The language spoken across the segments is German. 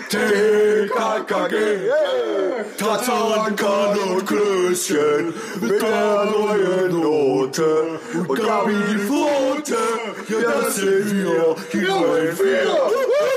TKKG, Tarzan, Kahn und Klößchen mit der neuen Note und Gabi die Pfote, ja das sind wir, die neuen Vier.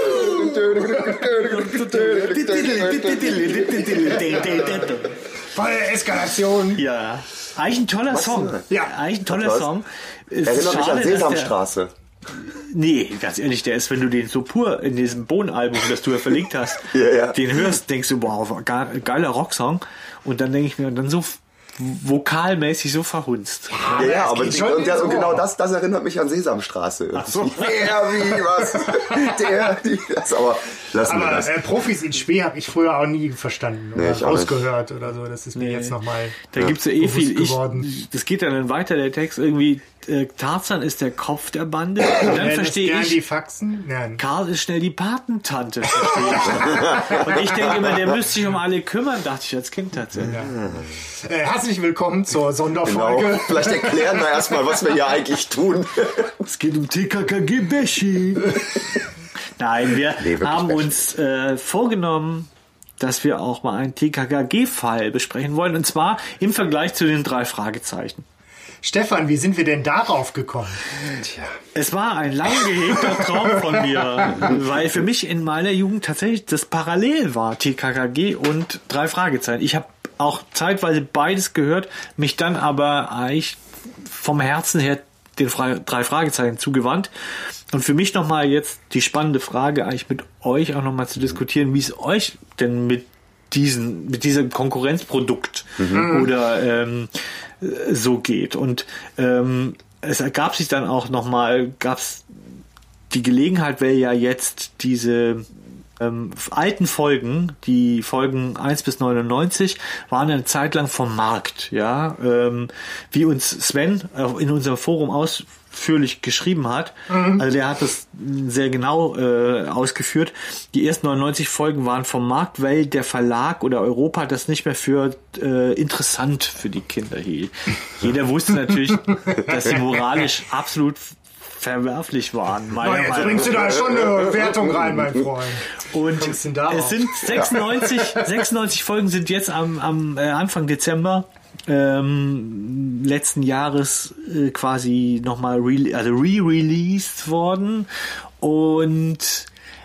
Volle Eskalation. Ja. Eigentlich ein toller Song. Ja. Eigentlich ein toller Song. Erinnert mich an Sesamstraße. Nee, ganz ehrlich, der ist, wenn du den so pur in diesem Bohnen-Album, das du ja verlinkt hast, den hörst, denkst du, wow, geiler Rocksong. Und dann denke ich mir, dann so vokalmäßig so verhunzt. Ja, aber genau das erinnert mich an Sesamstraße. Ach so. Das, aber lassen wir das. Profis in Spee habe ich früher auch nie verstanden oder ausgehört oder so. Das ist mir jetzt nochmal da gibt's ja viel. Das geht dann weiter, der Text irgendwie. Tarzan ist der Kopf der Bande. Und dann verstehe ich. Die Faxen? Nein. Karl ist schnell die Patentante. Verstehe ich. Und ich denke immer, der müsste sich um alle kümmern, dachte ich als Kind tatsächlich. Ja. Herzlich willkommen zur Sonderfolge. Genau. Vielleicht erklären wir erstmal, was wir hier eigentlich tun. Es geht um TKKG-Beshi. Nein, wir haben uns vorgenommen, dass wir auch mal einen TKKG-Fall besprechen wollen. Und zwar im Vergleich zu den 3 Fragezeichen. Stefan, wie sind wir denn darauf gekommen? Tja. Es war ein lang gehegter Traum von mir, weil für mich in meiner Jugend tatsächlich das parallel war, TKKG und 3 Fragezeichen. Ich habe auch zeitweise beides gehört, mich dann aber eigentlich vom Herzen her den 3 Fragezeichen zugewandt. Und für mich nochmal jetzt die spannende Frage, eigentlich mit euch auch nochmal zu diskutieren, wie es euch denn mit diesem Konkurrenzprodukt oder so geht. Und es ergab sich dann auch nochmal, gab's die Gelegenheit, weil ja jetzt diese alten Folgen, die Folgen 1 bis 99, waren eine Zeit lang vom Markt, ja, wie uns Sven in unserem Forum ausführlich geschrieben hat. Also der hat das sehr genau ausgeführt. Die ersten 99 Folgen waren vom Markt, weil der Verlag oder Europa das nicht mehr für interessant für die Kinder hielt. Jeder wusste natürlich, dass sie moralisch absolut verwerflich waren. Jetzt bringst du da schon eine Wertung rein, mein Freund. Und es sind 96 Folgen sind jetzt am Anfang Dezember letzten Jahres quasi nochmal re-released worden und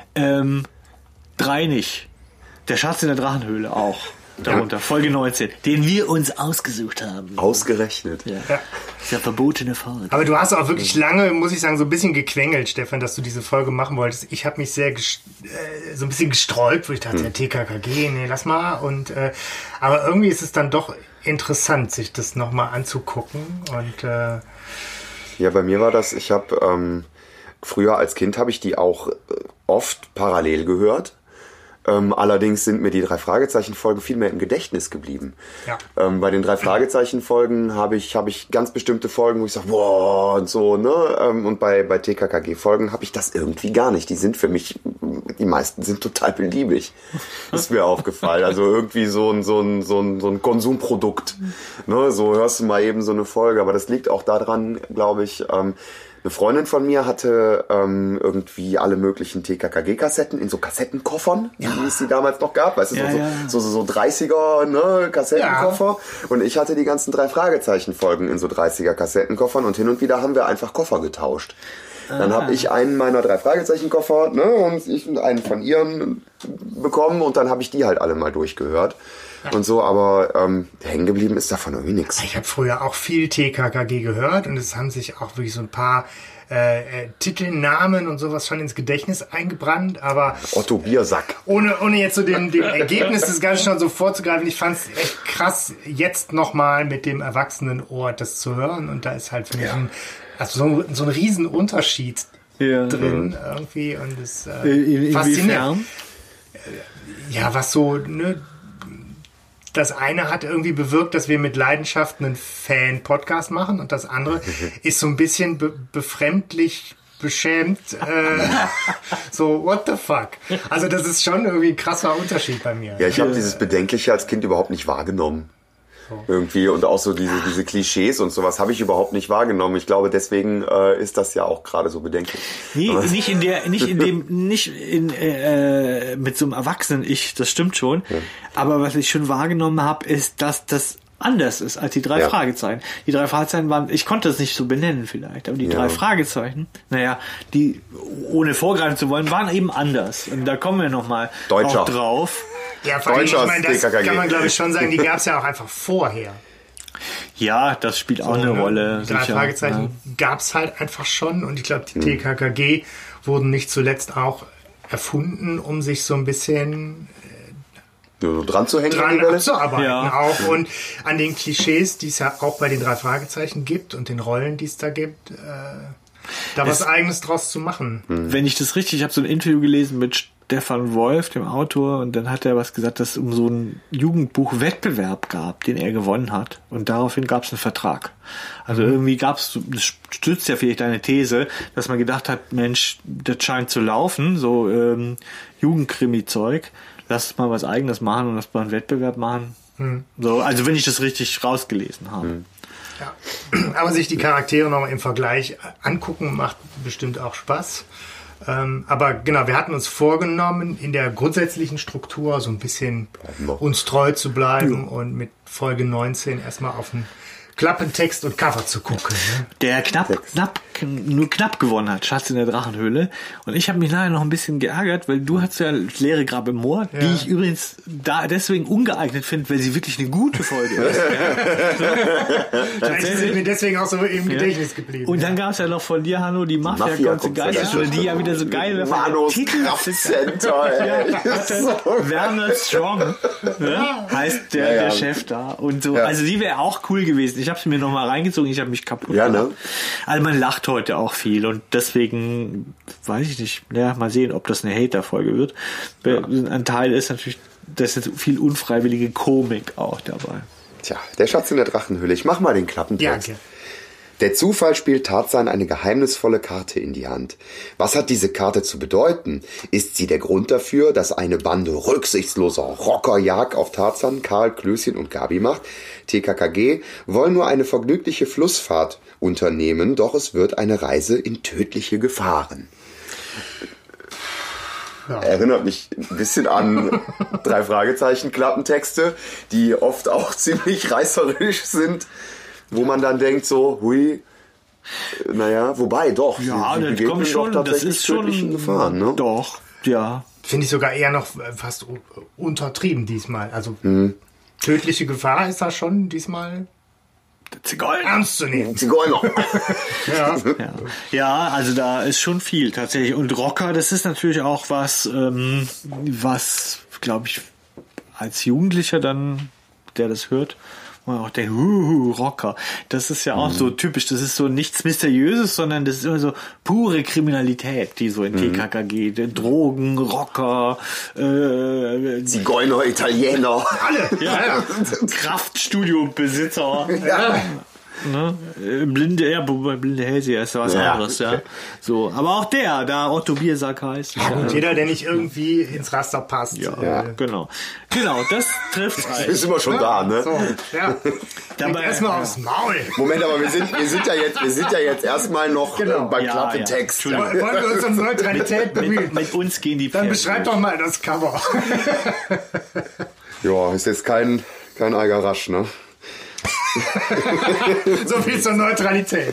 3 nicht. Der Schatz in der Drachenhöhle auch. Darunter, Folge 19, den wir uns ausgesucht haben. Ausgerechnet. Ja. Der verbotene Folge. Aber du hast auch wirklich lange, muss ich sagen, so ein bisschen gequengelt, Stefan, dass du diese Folge machen wolltest. Ich habe mich sehr so ein bisschen gesträubt, wo ich dachte, TKKG, nee, lass mal. Und aber irgendwie ist es dann doch interessant, sich das nochmal anzugucken. Und ja, bei mir war das, ich habe früher als Kind habe ich die auch oft parallel gehört. Allerdings sind mir die 3 Fragezeichen-Folgen viel mehr im Gedächtnis geblieben. Ja. Bei den 3 Fragezeichen-Folgen habe ich ganz bestimmte Folgen, wo ich sage, wow, und so, ne? Und bei TKKG-Folgen habe ich das irgendwie gar nicht. Die sind für mich, die meisten sind total beliebig. Ist mir aufgefallen. Also irgendwie so ein Konsumprodukt. Ne? So hörst du mal eben so eine Folge. Aber das liegt auch daran, glaube ich, eine Freundin von mir hatte irgendwie alle möglichen TKKG-Kassetten in so Kassettenkoffern, wie es die damals noch gab. Weißt du, so 30er, ne, Kassettenkoffer. Ja. Und ich hatte die ganzen 3 Fragezeichen-Folgen in so 30er Kassettenkoffern und hin und wieder haben wir einfach Koffer getauscht. Dann habe ich einen meiner 3 Fragezeichen-Koffer, ne, und ich einen von ihren bekommen und dann habe ich die halt alle mal durchgehört. Und so, aber hängen geblieben ist davon irgendwie nichts. Ich habe früher auch viel TKKG gehört und es haben sich auch wirklich so ein paar Titelnamen und sowas schon ins Gedächtnis eingebrannt, aber Otto Biersack. Ohne jetzt so dem Ergebnis des Ganzen schon so vorzugreifen, ich fand es echt krass, jetzt nochmal mit dem Erwachsenenohr das zu hören und da ist halt für mich so ein Riesenunterschied drin irgendwie und das faszinierend. Ja, was so, ne, das eine hat irgendwie bewirkt, dass wir mit Leidenschaft einen Fan-Podcast machen und das andere ist so ein bisschen befremdlich, beschämt, so what the fuck. Also das ist schon irgendwie ein krasser Unterschied bei mir. Ja, ich habe dieses Bedenkliche als Kind überhaupt nicht wahrgenommen. irgendwie und auch so diese Klischees und sowas habe ich überhaupt nicht wahrgenommen. Ich glaube, deswegen ist das ja auch gerade so bedenklich. Nee, mit so einem Erwachsenen-Ich, das stimmt schon. Ja. Aber was ich schon wahrgenommen habe, ist, dass das anders ist als die 3 Fragezeichen. Die 3 Fragezeichen waren, ich konnte es nicht so benennen vielleicht, aber die 3 Fragezeichen, die, ohne vorgreifen zu wollen, waren eben anders. Und da kommen wir nochmal auch drauf. Ja, vor allem, ich meine, das kann man glaube ich schon sagen, die gab es ja auch einfach vorher. Ja, das spielt auch eine Rolle. Die 3 Fragezeichen gab es halt einfach schon und ich glaube, die TKKG wurden nicht zuletzt auch erfunden, um sich so ein bisschen dran zu hängen, dran abzuarbeiten auch und an den Klischees, die es ja auch bei den 3 Fragezeichen gibt und den Rollen, die es da gibt, da was Eigenes draus zu machen. Wenn ich das richtig, ich habe so ein Interview gelesen mit Stefan Wolf, dem Autor, und dann hat er was gesagt, dass es um so einen Jugendbuchwettbewerb gab, den er gewonnen hat und daraufhin gab es einen Vertrag. Also irgendwie gab es, das stützt ja vielleicht eine These, dass man gedacht hat, Mensch, das scheint zu laufen, so Jugendkrimi-Zeug, lass mal was Eigenes machen und lass mal einen Wettbewerb machen. So, also wenn ich das richtig rausgelesen habe. Ja. Aber sich die Charaktere nochmal im Vergleich angucken, macht bestimmt auch Spaß. Aber genau, wir hatten uns vorgenommen, in der grundsätzlichen Struktur so ein bisschen uns treu zu bleiben und mit Folge 19 erstmal auf den Klappentext und Cover zu gucken. Ne? Der nur knapp gewonnen hat, Schatz in der Drachenhöhle. Und ich habe mich nachher noch ein bisschen geärgert, weil du hast ja Leere Grab im Moor, die ich übrigens da deswegen ungeeignet finde, weil sie wirklich eine gute Folge ist. Vielleicht sind mir deswegen auch so im Gedächtnis geblieben. Und dann gab es ja noch von dir, Hanno, die Mafia-Konze Geisterschule, die ja wieder so geil war. Manos Kraftcenter, Werner Strong heißt der Chef da. Und so, also die wäre auch cool gewesen. Ich habe sie mir noch mal reingezogen, ich habe mich kaputt gemacht. Ne? Also man lacht heute auch viel und deswegen weiß ich nicht, mal sehen, ob das eine Hater-Folge wird. Ein Teil ist natürlich, da ist jetzt viel unfreiwillige Komik auch dabei. Tja, der Schatz in der Drachenhöhle. Ich mach mal den Klappentext. Ja, okay. Der Zufall spielt Tarzan eine geheimnisvolle Karte in die Hand. Was hat diese Karte zu bedeuten? Ist sie der Grund dafür, dass eine Bande rücksichtsloser Rocker Jagd auf Tarzan, Karl, Klößchen und Gabi macht? TKKG wollen nur eine vergnügliche Flussfahrt unternehmen, doch es wird eine Reise in tödliche Gefahren. Ja. Erinnert mich ein bisschen an 3 Fragezeichen Klappentexte, die oft auch ziemlich reißerisch sind. Wo man dann denkt so, hui, wobei doch. Ja, das kommt schon, das ist schon Gefahren, ne? Doch, ja. Finde ich sogar eher noch fast untertrieben diesmal. Also tödliche Gefahr ist da schon diesmal Zigeuner. Ernst zu nehmen. Zigeuner. Ja, also da ist schon viel tatsächlich. Und Rocker, das ist natürlich auch was, glaube ich, als Jugendlicher dann, der das hört, man auch denkt, Rocker. Das ist ja auch so typisch. Das ist so nichts Mysteriöses, sondern das ist immer so pure Kriminalität, die so in TKKG, Drogen, Rocker, Zigeuner, Italiener. Alle. Ja. Kraftstudio-Besitzer. Ja. Ne? Blinde Hellseher ist was anderes, ja. So, aber auch da Otto Biersack heißt. Ja, und jeder, der nicht irgendwie ins Raster passt. Ja, genau, das trifft eigentlich. Ist immer schon da, ne? So, dabei erstmal aufs Maul. Moment, aber wir sind ja jetzt erstmal noch beim Klappentext. Ja. Wollen wir uns um Neutralität bemühen? Mit uns gehen die Dann beschreib doch mal das Cover. Ja, ist jetzt kein Algarasch, ne? So viel zur Neutralität.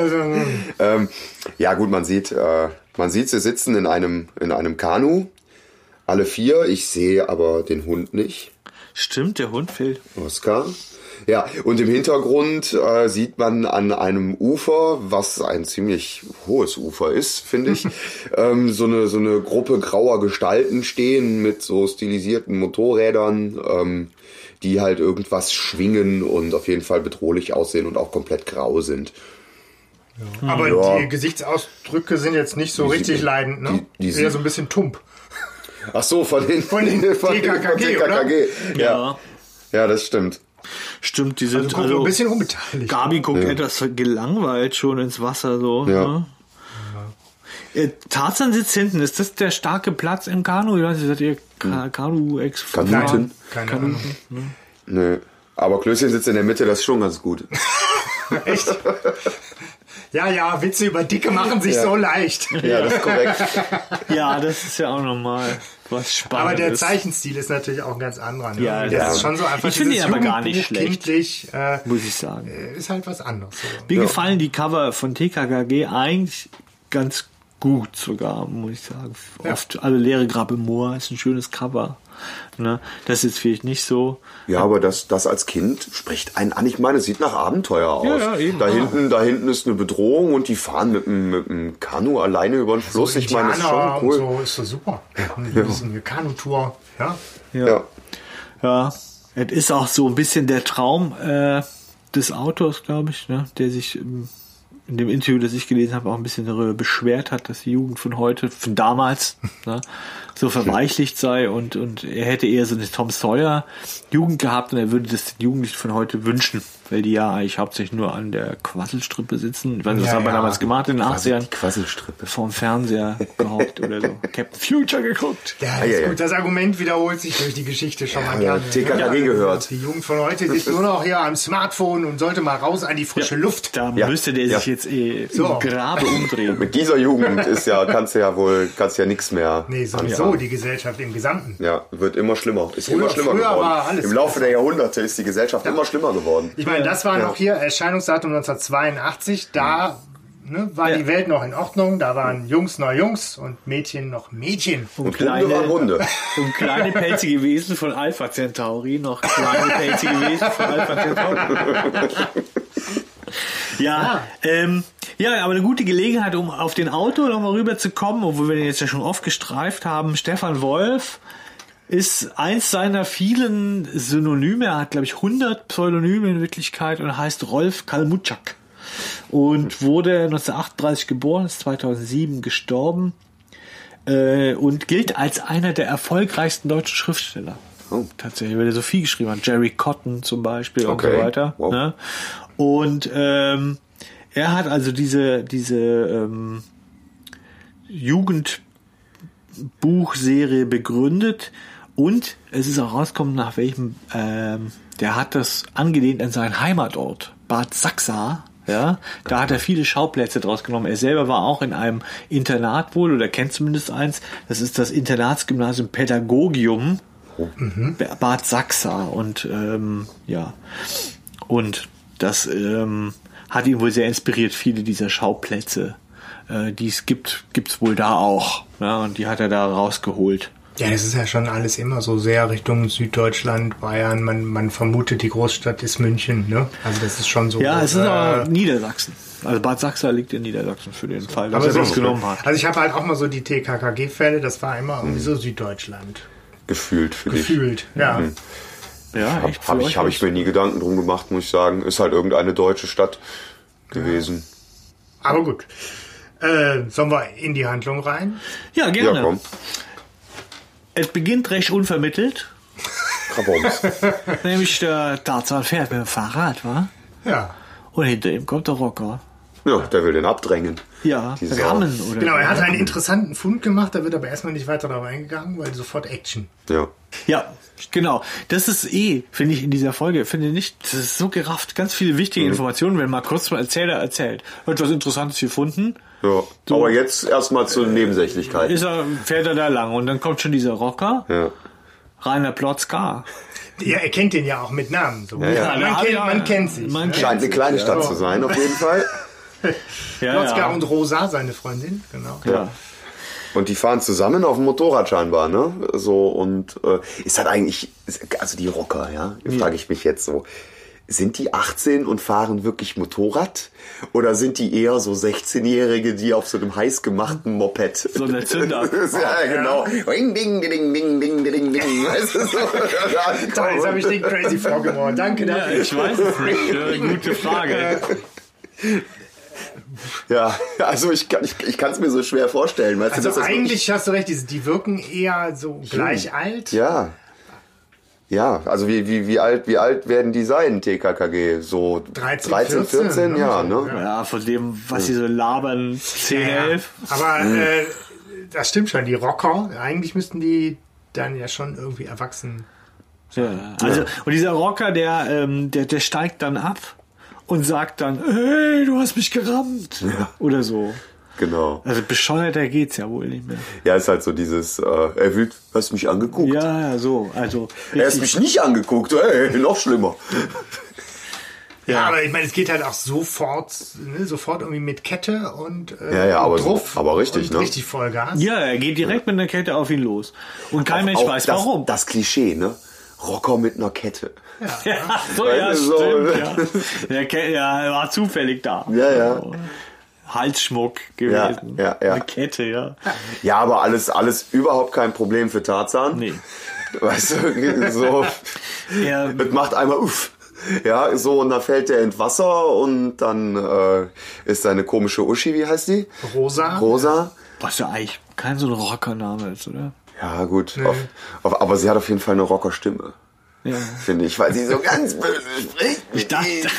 Ja gut, man sieht, sie sitzen in einem Kanu, alle 4. Ich sehe aber den Hund nicht. Stimmt, der Hund fehlt. Oscar. Ja, und im Hintergrund sieht man an einem Ufer, was ein ziemlich hohes Ufer ist, finde ich, so eine Gruppe grauer Gestalten stehen mit so stilisierten Motorrädern, die halt irgendwas schwingen und auf jeden Fall bedrohlich aussehen und auch komplett grau sind. Ja. Aber die Gesichtsausdrücke sind jetzt nicht so richtig leidend, ne? Die eher so ein bisschen tump. Ach so, von den TKKG, oder? Ja, das stimmt. Stimmt, die sind also ein bisschen unbeteiligt. Gabi guckt etwas gelangweilt schon ins Wasser so. Ja. Ne? Tarzan sitzt hinten. Ist das der starke Platz im Kanu? Ich weiß nicht, seid ihr Kanu-Ex? Kanuten? Keine Ahnung. Nee. Aber Klößchen sitzt in der Mitte, das ist schon ganz gut. Echt? Ja, Witze über Dicke machen sich so leicht. Ja, das ist korrekt. Ja, das ist ja auch nochmal was Spannendes. Aber der Zeichenstil ist natürlich auch ein ganz anderer. Ne? Ja, das ist schon so einfach. Ich finde ihn aber gar nicht schlecht, kindlich, muss ich sagen. ist halt was anderes. So. Mir gefallen die Cover von TKKG eigentlich ganz gut sogar, muss ich sagen. Oft alle Leere Grab im Moor ist ein schönes Cover. Ne? Das ist jetzt vielleicht nicht so. Ja, aber das als Kind spricht einen an. Ich meine, es sieht nach Abenteuer aus. Ja, eben. Da hinten ist eine Bedrohung und die fahren mit dem Kanu alleine über den Fluss. So ich meine, das ist schon Indianer cool. und so ist das super. Das ist eine Kanutour. Ja. Ja, es ist auch so ein bisschen der Traum des Autors, glaube ich, ne? Der sich in dem Interview, das ich gelesen habe, auch ein bisschen darüber beschwert hat, dass die Jugend von heute, von damals, ne, so verweichlicht sei und er hätte eher so eine Tom Sawyer Jugend gehabt und er würde das den Jugendlichen von heute wünschen, weil die ja eigentlich hauptsächlich nur an der Quasselstrippe sitzen. Ich weiß nicht, was haben wir damals gemacht in den 80ern? Die Quasselstrippe. Vorm Fernseher gehockt oder so. Captain Future geguckt. Ja, ist gut. Das Argument wiederholt sich durch die Geschichte schon mal gerne. TKKG gehört. Die Jugend von heute sitzt nur noch hier am Smartphone und sollte mal raus an die frische Luft. Da müsste der sich jetzt im Grabe umdrehen. Mit dieser Jugend kannst du ja nichts mehr. Nee, sowieso anfangen. die Gesellschaft im Gesamten. Ja, wird immer schlimmer. Ist Früher immer schlimmer war geworden. alles Im Laufe der Jahrhunderte ist die Gesellschaft immer schlimmer geworden. Ich meine, das war noch hier Erscheinungsdatum 1982. Da war die Welt noch in Ordnung. Da waren Jungs noch Jungs und Mädchen noch Mädchen. Und Hunde waren Hunde. Und kleine pelzige Wesen von Alpha Centauri noch kleine pelzige Wesen von Alpha Centauri. Ja, aber eine gute Gelegenheit, um auf den Autor nochmal rüber zu kommen, obwohl wir den jetzt ja schon oft gestreift haben. Stefan Wolf ist eins seiner vielen Synonyme. Er hat, glaube ich, 100 Pseudonyme in Wirklichkeit und heißt Rolf Kalmutschak. Und wurde 1938 geboren, ist 2007 gestorben und gilt als einer der erfolgreichsten deutschen Schriftsteller. Oh. Tatsächlich, weil er so viel geschrieben hat. Jerry Cotton zum Beispiel und so weiter. Wow. Ne? Und er hat also diese Jugendbuchserie begründet und es ist auch rausgekommen, nach welchem der hat das angelehnt an seinen Heimatort, Bad Sachsa. Ja, da hat er viele Schauplätze draus genommen. Er selber war auch in einem Internat wohl, oder kennt zumindest eins. Das ist das Internatsgymnasium Pädagogium Bad Sachsa. Und und das hat ihn wohl sehr inspiriert. Viele dieser Schauplätze, die es gibt's wohl da auch. Ja, und die hat er da rausgeholt. Ja, das ist ja schon alles immer so sehr Richtung Süddeutschland, Bayern. Man vermutet, die Großstadt ist München, ne? Also das ist schon so. Ja, es ist aber Niedersachsen. Also Bad Sachsa liegt in Niedersachsen für den Fall, dass er das genommen hat. Also ich habe halt auch mal so die TKKG-Fälle, das war immer irgendwie so Süddeutschland. Gefühlt für dich. Gefühlt, ja. Mhm. Ja, echt. Hab ich mir nie Gedanken drum gemacht, muss ich sagen. Ist halt irgendeine deutsche Stadt gewesen. Aber gut. Sollen wir in die Handlung rein? Ja, gerne. Ja, komm. Es beginnt recht unvermittelt. Krabums. Nämlich der Tarzan fährt mit dem Fahrrad, wa? Ja. Und hinter ihm kommt der Rocker. Ja, der will den abdrängen. Ja, rammen oder. Genau, er hat einen interessanten Fund gemacht, da wird aber erstmal nicht weiter darauf eingegangen, weil sofort Action. Ja. Ja, genau. Das ist finde ich, in dieser Folge, das ist so gerafft. Ganz viele wichtige Informationen, wenn mal kurz mal Erzähler erzählt. Etwas Interessantes gefunden. Ja. So. Aber jetzt erstmal zur Nebensächlichkeit. Fährt er da lang und dann kommt schon dieser Rocker. Ja. Rainer Plotzka. Ja, er kennt den ja auch mit Namen. So. Ja. Man kennt sich. Scheint eine kleine Stadt zu sein, auf jeden Fall. Plotzka und Rosa, seine Freundin, genau. Ja. Und die fahren zusammen auf dem Motorrad scheinbar, ne? So, und ist halt eigentlich, also die Rocker, ja, frage ich mich jetzt so. Sind die 18 und fahren wirklich Motorrad? Oder sind die eher so 16-Jährige, die auf so einem heiß gemachten Moped? So eine Zünder. Ja, genau. Ding, ding, ding, ding, ding, ding, ding. Weißt du, so. Toll, jetzt habe ich den crazy vorgemacht. Danke dafür. Ja, ich weiß es nicht. Gute Frage. Ja, also ich kann es mir so schwer vorstellen. Weißt Also du, eigentlich hast du recht, die wirken eher so gleich alt. Ja. Ja, also wie alt werden die sein, TKKG? So 13, 14, ja, ne? Ja, von dem, was sie so labern, 10, 11. Aber das stimmt schon, die Rocker, eigentlich müssten die dann ja schon irgendwie erwachsen Ja. Also, und dieser Rocker, der steigt dann ab und sagt dann, hey, du hast mich gerammt. Ja. Oder so. Genau. Also bescheuerter geht's ja wohl nicht mehr. Ja, ist halt so dieses, hast mich angeguckt? Ja, so. Also, Er hast mich nicht angeguckt, noch schlimmer. Ja, aber ich meine, es geht halt auch sofort irgendwie mit Kette und aber drauf. aber richtig, und ne? richtig Vollgas. ja, er geht direkt mit einer Kette auf ihn los. Und kein Mensch weiß das, warum. Das Klischee, ne? Rocker mit einer Kette. Ja, so, ja, So. stimmt, ja. Er war zufällig da. Ja. So. Halsschmuck gewesen. Ja. Eine Kette, ja. Ja, aber alles überhaupt kein Problem für Tarzan. Nee. Weißt du, so. Er, Das macht einmal uff. Ja, so, und dann fällt der ins Wasser und dann ist seine komische Uschi, wie heißt die? Rosa. was ja eigentlich kein so ein Rockername ist, oder? Ja, gut. Nee. Aber sie hat auf jeden Fall eine Rockerstimme. Ja. Finde ich, weil sie so ganz böse spricht. Ich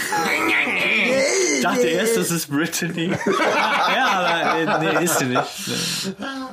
dachte erst, das ist Brittany. Ja, aber nee, ist sie nicht.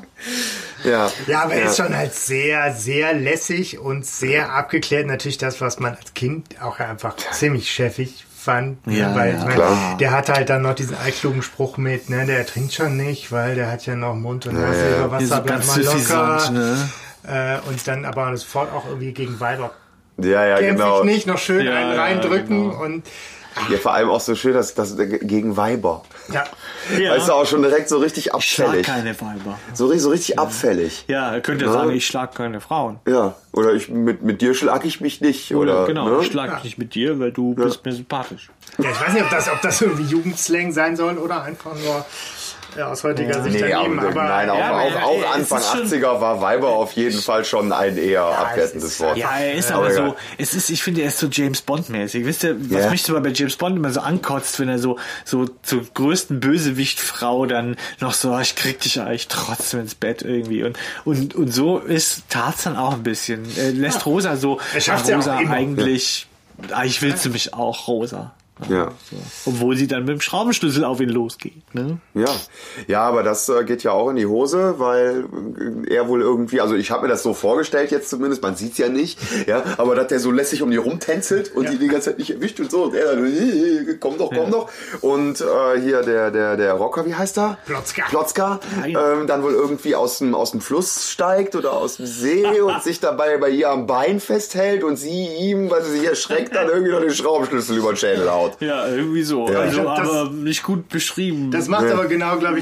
Ja, aber er ist schon halt sehr, sehr lässig und sehr abgeklärt. Natürlich das, was man als Kind auch einfach ziemlich chefig fand. Ja, weil ja, ich meine, der hat halt dann noch diesen altklugen Spruch mit, ne, der trinkt schon nicht, weil der hat ja noch Mund und Nase über Wasser, bleibt mal locker. Ne? Und dann aber sofort auch irgendwie gegen Weiber. Ja, genau. Ich nicht noch schön einen reindrücken genau. und ja, vor allem auch so schön, dass gegen Weiber. ja. Weißt du, auch schon direkt so richtig Ich schlag abfällig. keine Weiber. So richtig abfällig. Ja, er könnte sagen, ich schlag keine Frauen. Ja, oder mit dir schlag ich mich nicht. Oder genau, ne? ich schlag mich nicht mit dir, weil du bist mir sympathisch. Ja, ich weiß nicht, ob das irgendwie Jugendslang sein soll oder einfach nur aus heutiger Sicht daneben. Aber auch Anfang 80er war Weiber auf jeden Fall schon ein eher abwertendes Wort. Ja, er ist aber so, ich finde, er ist so James Bond-mäßig. Wisst ihr, was mich so bei James Bond immer so ankotzt, wenn er so zur größten Bösewicht-Frau dann noch so, ich krieg dich eigentlich trotzdem ins Bett irgendwie. Und so ist Tarzan auch ein bisschen. Er lässt Rosa so, Rosa eigentlich willst du mich auch, Rosa. Ja. So. Obwohl sie dann mit dem Schraubenschlüssel auf ihn losgeht. Ne? Ja, aber das geht ja auch in die Hose, weil er wohl irgendwie, also ich habe mir das so vorgestellt jetzt zumindest, man sieht's ja nicht, ja, aber dass der so lässig um die rumtänzelt und die ganze Zeit nicht erwischt und so und er dann, komm doch. Und hier der Rocker, wie heißt er? Plotzka. Dann wohl irgendwie aus dem Fluss steigt oder aus dem See und sich dabei bei ihr am Bein festhält und sie ihm, weil sie sich erschreckt, dann irgendwie noch den Schraubenschlüssel über den Schädel haut. Ja, irgendwie so. Ja. Also, aber nicht gut beschrieben. Das macht aber genau, glaube ich,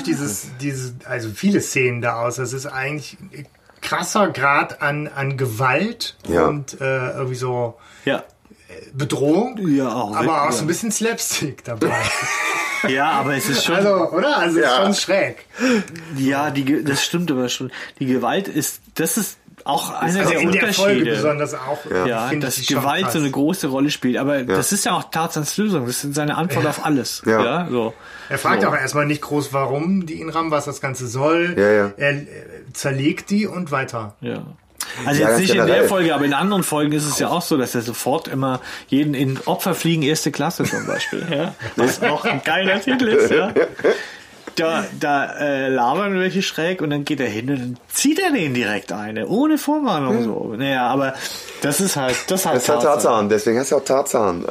also viele Szenen da aus. Das ist eigentlich krasser Grad an Gewalt und irgendwie so Bedrohung. Ja, auch. Aber auch so ein bisschen Slapstick dabei. Ja, aber es ist schon. Also, oder? Also, es ist schon schräg. Ja, das stimmt aber schon. Die Gewalt das ist auch einer der in Unterschiede. Der Folge besonders auch. Ja, dass Gewalt so eine große Rolle spielt. Aber das ist ja auch Tarzans Lösung. Das ist seine Antwort auf alles. Ja, so. Er fragt auch erstmal nicht groß, warum die ihn rammen, was das Ganze soll. Ja. Er zerlegt die und weiter. Ja. Also jetzt nicht in der Folge, aber in anderen Folgen ist es ja auch so, dass er sofort immer jeden in Opfer fliegen erste Klasse zum Beispiel. Ja? Was auch ein geiler Titel ist. Ja? Da labern welche schräg und dann geht er hin und dann zieht er den direkt eine, ohne Vorwarnung so. Naja, aber das ist halt Tarzan, deswegen heißt er auch Tarzan.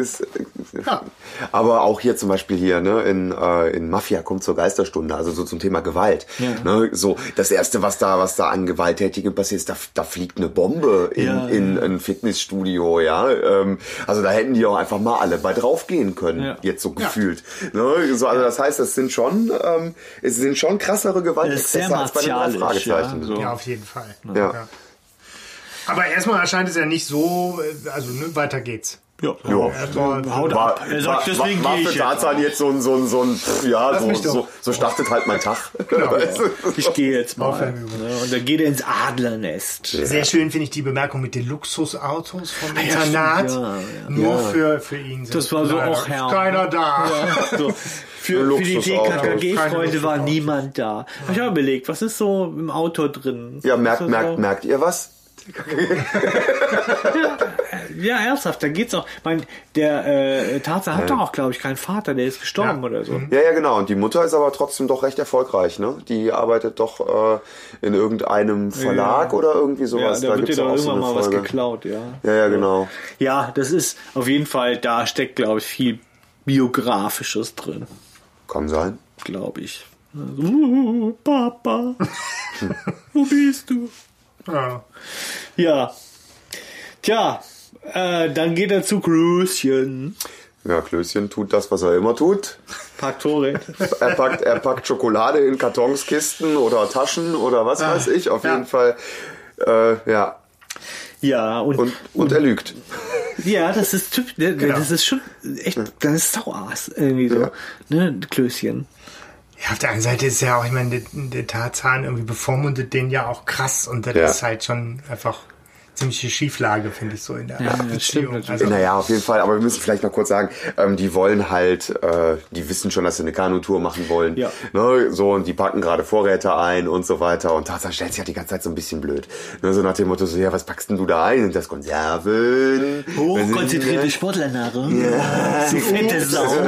Aber auch hier zum Beispiel hier, ne, in Mafia kommt zur Geisterstunde, also so zum Thema Gewalt. Ja. Ne, so das erste, was da an Gewalttätigen passiert ist, da fliegt eine Bombe in ein Fitnessstudio, ja. Also da hätten die auch einfach mal alle bei draufgehen können, jetzt so gefühlt. Ne, so, also das heißt, es sind schon krassere Gewaltexzesse als bei den 3 Fragezeichen. Ja, so. Ja, auf jeden Fall. Ja. Aber erstmal erscheint es ja nicht so, also weiter geht's. Ja. Haut ab. Er sagt, deswegen gehe ich für Tarzan jetzt so startet halt mein Tag. Genau. Ich gehe jetzt mal. Und dann geht er ins Adlernest. Ja. Sehr schön finde ich die Bemerkung mit den Luxusautos vom Internat. Nur für ihn. Das war so auch Herr. Keiner da. Ja, so. Für die DKKG-Freunde war niemand da. Ich habe überlegt, was ist so im Auto drin? Ja, merkt ihr was? Ja, ernsthaft, da geht's auch. Ich meine, der Tarzan hat doch auch, glaube ich, keinen Vater, der ist gestorben oder so. Ja, genau. Und die Mutter ist aber trotzdem doch recht erfolgreich, ne? Die arbeitet doch in irgendeinem Verlag oder irgendwie sowas. Ja, da wird gibt's dir doch auch so irgendwann eine mal Folge. was geklaut, ja. Ja, genau. Ja, das ist auf jeden Fall, da steckt, glaube ich, viel Biografisches drin, Kann sein. glaube ich. Also, Papa, wo bist du? Ja. Ja. Tja, dann geht er zu Klößchen. Ja, Klößchen tut das, was er immer tut. Packt Torret. Er packt Schokolade in Kartonskisten oder Taschen oder was weiß ich. Auf jeden Fall, ja. Ja, Und er lügt. ja, das ist typisch, das ist schon echt, das ist Sauass irgendwie so, ne, Klößchen. Ja, auf der einen Seite ist ja auch, ich meine, der Tarzan irgendwie bevormundet den ja auch krass und das ist halt schon einfach ziemliche Schieflage, finde ich so in der das stimmt natürlich. Also, Naja, auf jeden Fall, aber wir müssen vielleicht mal kurz sagen, die wollen halt, die wissen schon, dass sie eine Kanutour machen wollen. Ja. Ne, so, und die packen gerade Vorräte ein und so weiter. Und Tarzan stellt sich halt die ganze Zeit so ein bisschen blöd. Ne, so nach dem Motto, so, ja, was packst denn du da ein? Und das Konserven. Hochkonzentrierte Sportlernahrung. So fette Sau.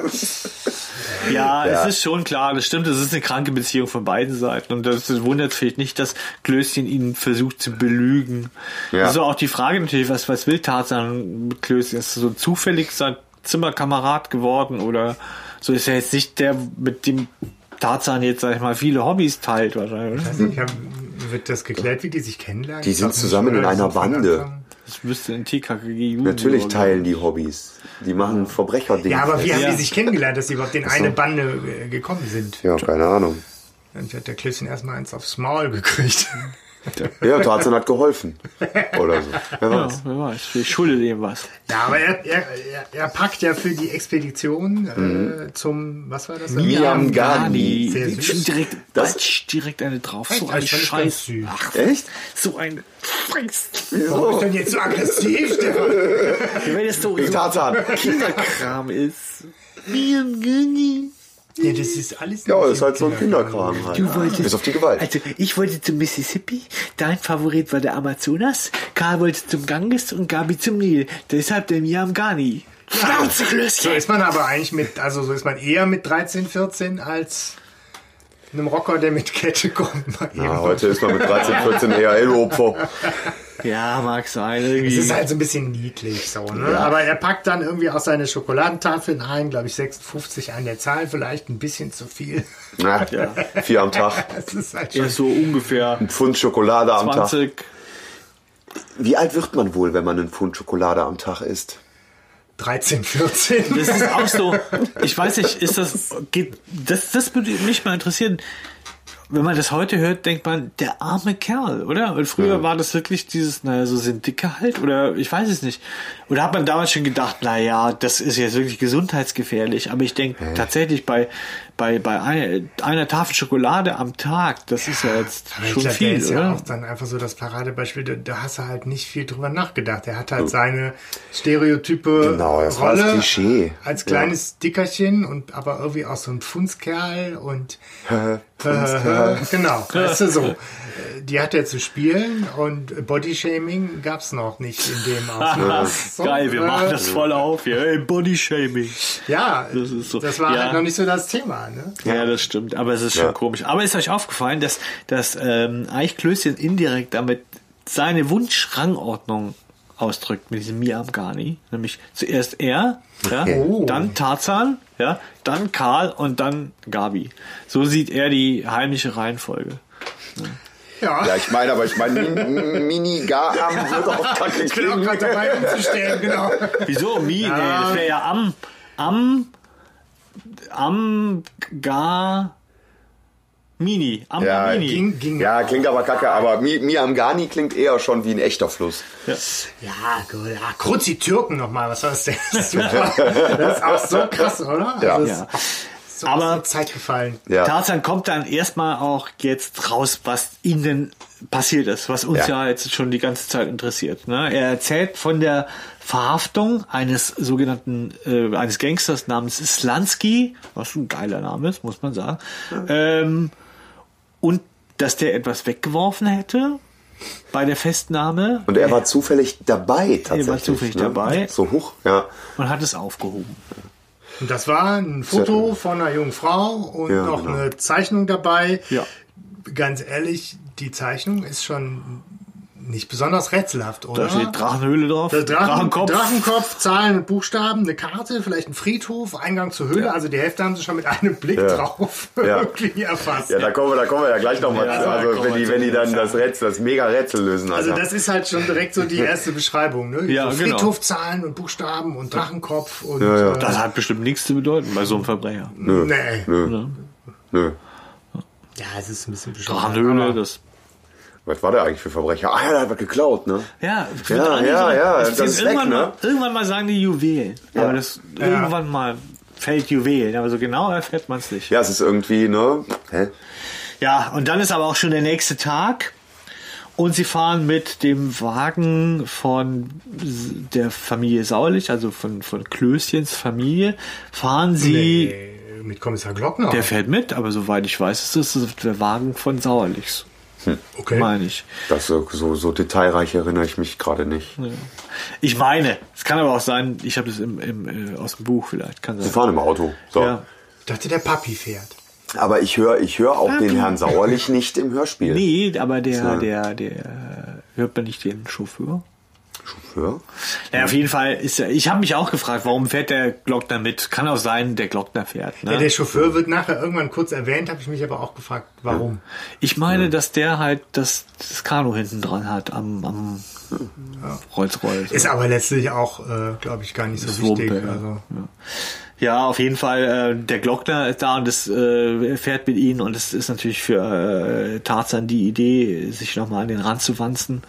Ja, es ist schon klar, das stimmt, es ist eine kranke Beziehung von beiden Seiten und das wundert vielleicht nicht, dass Klößchen ihn versucht zu belügen. Ja. Also auch die Frage natürlich, was will Tarzan mit Klößchen? Ist so zufällig sein Zimmerkamerad geworden oder so? Ist er jetzt nicht der, mit dem Tarzan jetzt, sag ich mal, viele Hobbys teilt wahrscheinlich, oder? also wird das geklärt, wie die sich kennenlernen? Die Ich sind glaub nicht, zusammen oder? in einer So von Bande. Anfang. Das müsste in TKKG Natürlich teilen die Hobbys. Die machen Verbrecherdinge. Ja, aber wie haben Ja. die sich kennengelernt, dass sie überhaupt in eine Bande gekommen sind? Ja, keine Ahnung. Dann hat der Klößchen erstmal eins aufs Maul gekriegt. Ja, Tarzan hat geholfen. Oder so. Wer Ja, weiß. wer weiß, ich schulde dem was. Ja, aber er packt ja für die Expedition zum, was war das? Miamgani. Sehr Schon süß. direkt eine drauf. So Das ein fand ich Scheiß. ganz süß. Ach, Echt? so ein Scheiß. Warum ist denn jetzt so aggressiv, Stefan? Wenn es so Tarzan. Kinderkram ist. Miamgani. Ja, das ist alles. Ja, ist halt so ein Kinderkram halt. Du wolltest, Bis auf die Gewalt. Also, ich wollte zum Mississippi, dein Favorit war der Amazonas, Karl wollte zum Ganges und Gabi zum Nil. Deshalb der Miamgani. Schnauze, So Klößchen! ist man aber eigentlich so ist man eher mit 13, 14 als einem Rocker, der mit Kette kommt. Mal eben. Ja, heute ist man mit 13, 14 eher Elo-Opfer. Ja, mag sein. Es Irgendwie. ist halt so ein bisschen niedlich so, ne? Aber er packt dann irgendwie auch seine Schokoladentafeln ein, glaube ich 56 an der Zahl, vielleicht ein bisschen zu viel. Na, 4 am Tag. Das ist halt Ja, schon so ungefähr Ein Pfund Schokolade am Tag. 20. Wie alt wird man wohl, wenn man einen Pfund Schokolade am Tag isst? 13, 14. Das ist auch so, ich weiß nicht, ist das würde mich mal interessieren. Wenn man das heute hört, denkt man, der arme Kerl, oder? Und früher war das wirklich dieses, naja, so sind Dicke halt, oder ich weiß es nicht. Oder hat man damals schon gedacht, naja, das ist jetzt wirklich gesundheitsgefährlich. Aber ich denke tatsächlich bei einer Tafel Schokolade am Tag, das ist ja jetzt Aber ich schon glaube, viel, der ist oder? ja auch dann einfach so das Paradebeispiel, da hast du halt nicht viel drüber nachgedacht. Er hat halt seine stereotype Genau, das war das Rolle Klischee. als kleines Dickerchen und aber irgendwie auch so ein Pfundskerl und genau, weißt du so. Die hat er zu spielen und Bodyshaming gab's noch nicht in dem Ausmaß. So, Geil, wir machen das voll auf hier. Hey, Bodyshaming. Ja, Das ist so. das war Ja. halt noch nicht so das Thema, ne? Ja, das stimmt, aber es ist schon komisch. Aber ist euch aufgefallen, dass eigentlich Klößchen indirekt damit seine Wunschrangordnung ausdrückt mit diesem Miamgani? Nämlich zuerst er, ja, Oh. dann Tarzan, ja, dann Karl und dann Gabi. So sieht er die heimliche Reihenfolge. Ja, ich meine, Mini-Gar-Am wird auch kacke Ich bin auch gerade dabei umzustellen, genau. Wieso? Nee, das wäre ja Mini. Ja, Mini. Ging Ja, klingt aber kacke, aber Miamgani klingt eher schon wie ein echter Fluss. Ja, gut. Ja, Kruzi-Türken nochmal, was war das denn? Super. Das ist auch so krass, oder? Ja. Also, Ja. so Aber- aus der Zeit gefallen. Ja. Tarzan kommt dann erstmal auch jetzt raus, was ihnen passiert ist, was uns ja jetzt schon die ganze Zeit interessiert. Ne? Er erzählt von der Verhaftung eines sogenannten, eines Gangsters namens Slansky, was ein geiler Name ist, muss man sagen. Und dass der etwas weggeworfen hätte. bei der Festnahme. Und er war zufällig dabei, tatsächlich. Er war zufällig dabei. So hoch, ja. Und hat es aufgehoben. Und das war ein Foto von einer jungen Frau und Ja, noch genau. eine Zeichnung dabei. Ja. Ganz ehrlich, die Zeichnung ist schon nicht besonders rätselhaft, oder? Da steht Drachenhöhle drauf. Der Drachtenkopf. Drachtenkopf, Zahlen und Buchstaben, eine Karte, vielleicht ein Friedhof, Eingang zur Höhle. Also die Hälfte haben sie schon mit einem Blick drauf Ja. wirklich erfasst. Ja, da kommen wir ja gleich nochmal Ja, zu. da Also kommen wir wenn die zu. dann das Mega-Rätsel lösen. Also Alter. das ist halt schon direkt so die erste Beschreibung. Ne? Ja, so genau. Friedhof, Zahlen und Buchstaben und Drachenkopf. Und, Ja. Das hat bestimmt nichts zu bedeuten bei so einem Verbrecher. Nee. Nö. Ja, es ist ein bisschen bescheuert. Drachenhöhle, aber- das... Was war der eigentlich für Verbrecher? Ah ja, der hat was geklaut, ne? Ja, Das ist weg, irgendwann, ne? irgendwann mal sagen die Juwelen. Ja. Aber das irgendwann mal fällt Juwelen. Aber so genau erfährt man es nicht. Ja, es ist irgendwie, ne? Hä? Ja, und dann ist aber auch schon der nächste Tag. Und sie fahren mit dem Wagen von der Familie Sauerlich, also von Klößchens Familie, fahren sie... Nee, mit Kommissar Glockner. Der fährt mit, aber soweit ich weiß, ist das der Wagen von Sauerlichs. Okay. Meine ich. Das so detailreich erinnere ich mich gerade nicht. Ich meine, es kann aber auch sein, ich habe das aus dem Buch vielleicht. Kann Sie sein. fahren im Auto. So. Ja. Ich dachte, der Papi fährt. Aber ich höre auch den Herrn Sauerlich nicht im Hörspiel. Nee, aber der hört man nicht den Chauffeur? Chauffeur? Ja, auf jeden Fall ist er. Ich habe mich auch gefragt, warum fährt der Glockner mit? Kann auch sein, der Glockner fährt. Ne? Ja, der Chauffeur wird nachher irgendwann kurz erwähnt, habe ich mich aber auch gefragt, warum. Ich meine, dass der halt das Kanu hinten dran hat am Rolls-Royce. Ist aber letztlich auch, glaube ich, gar nicht so wichtig. Wumpe, ja. Also. Ja, auf jeden Fall, der Glockner ist da und das fährt mit ihnen und es ist natürlich für Tarzan die Idee, sich nochmal an den Rand zu wanzen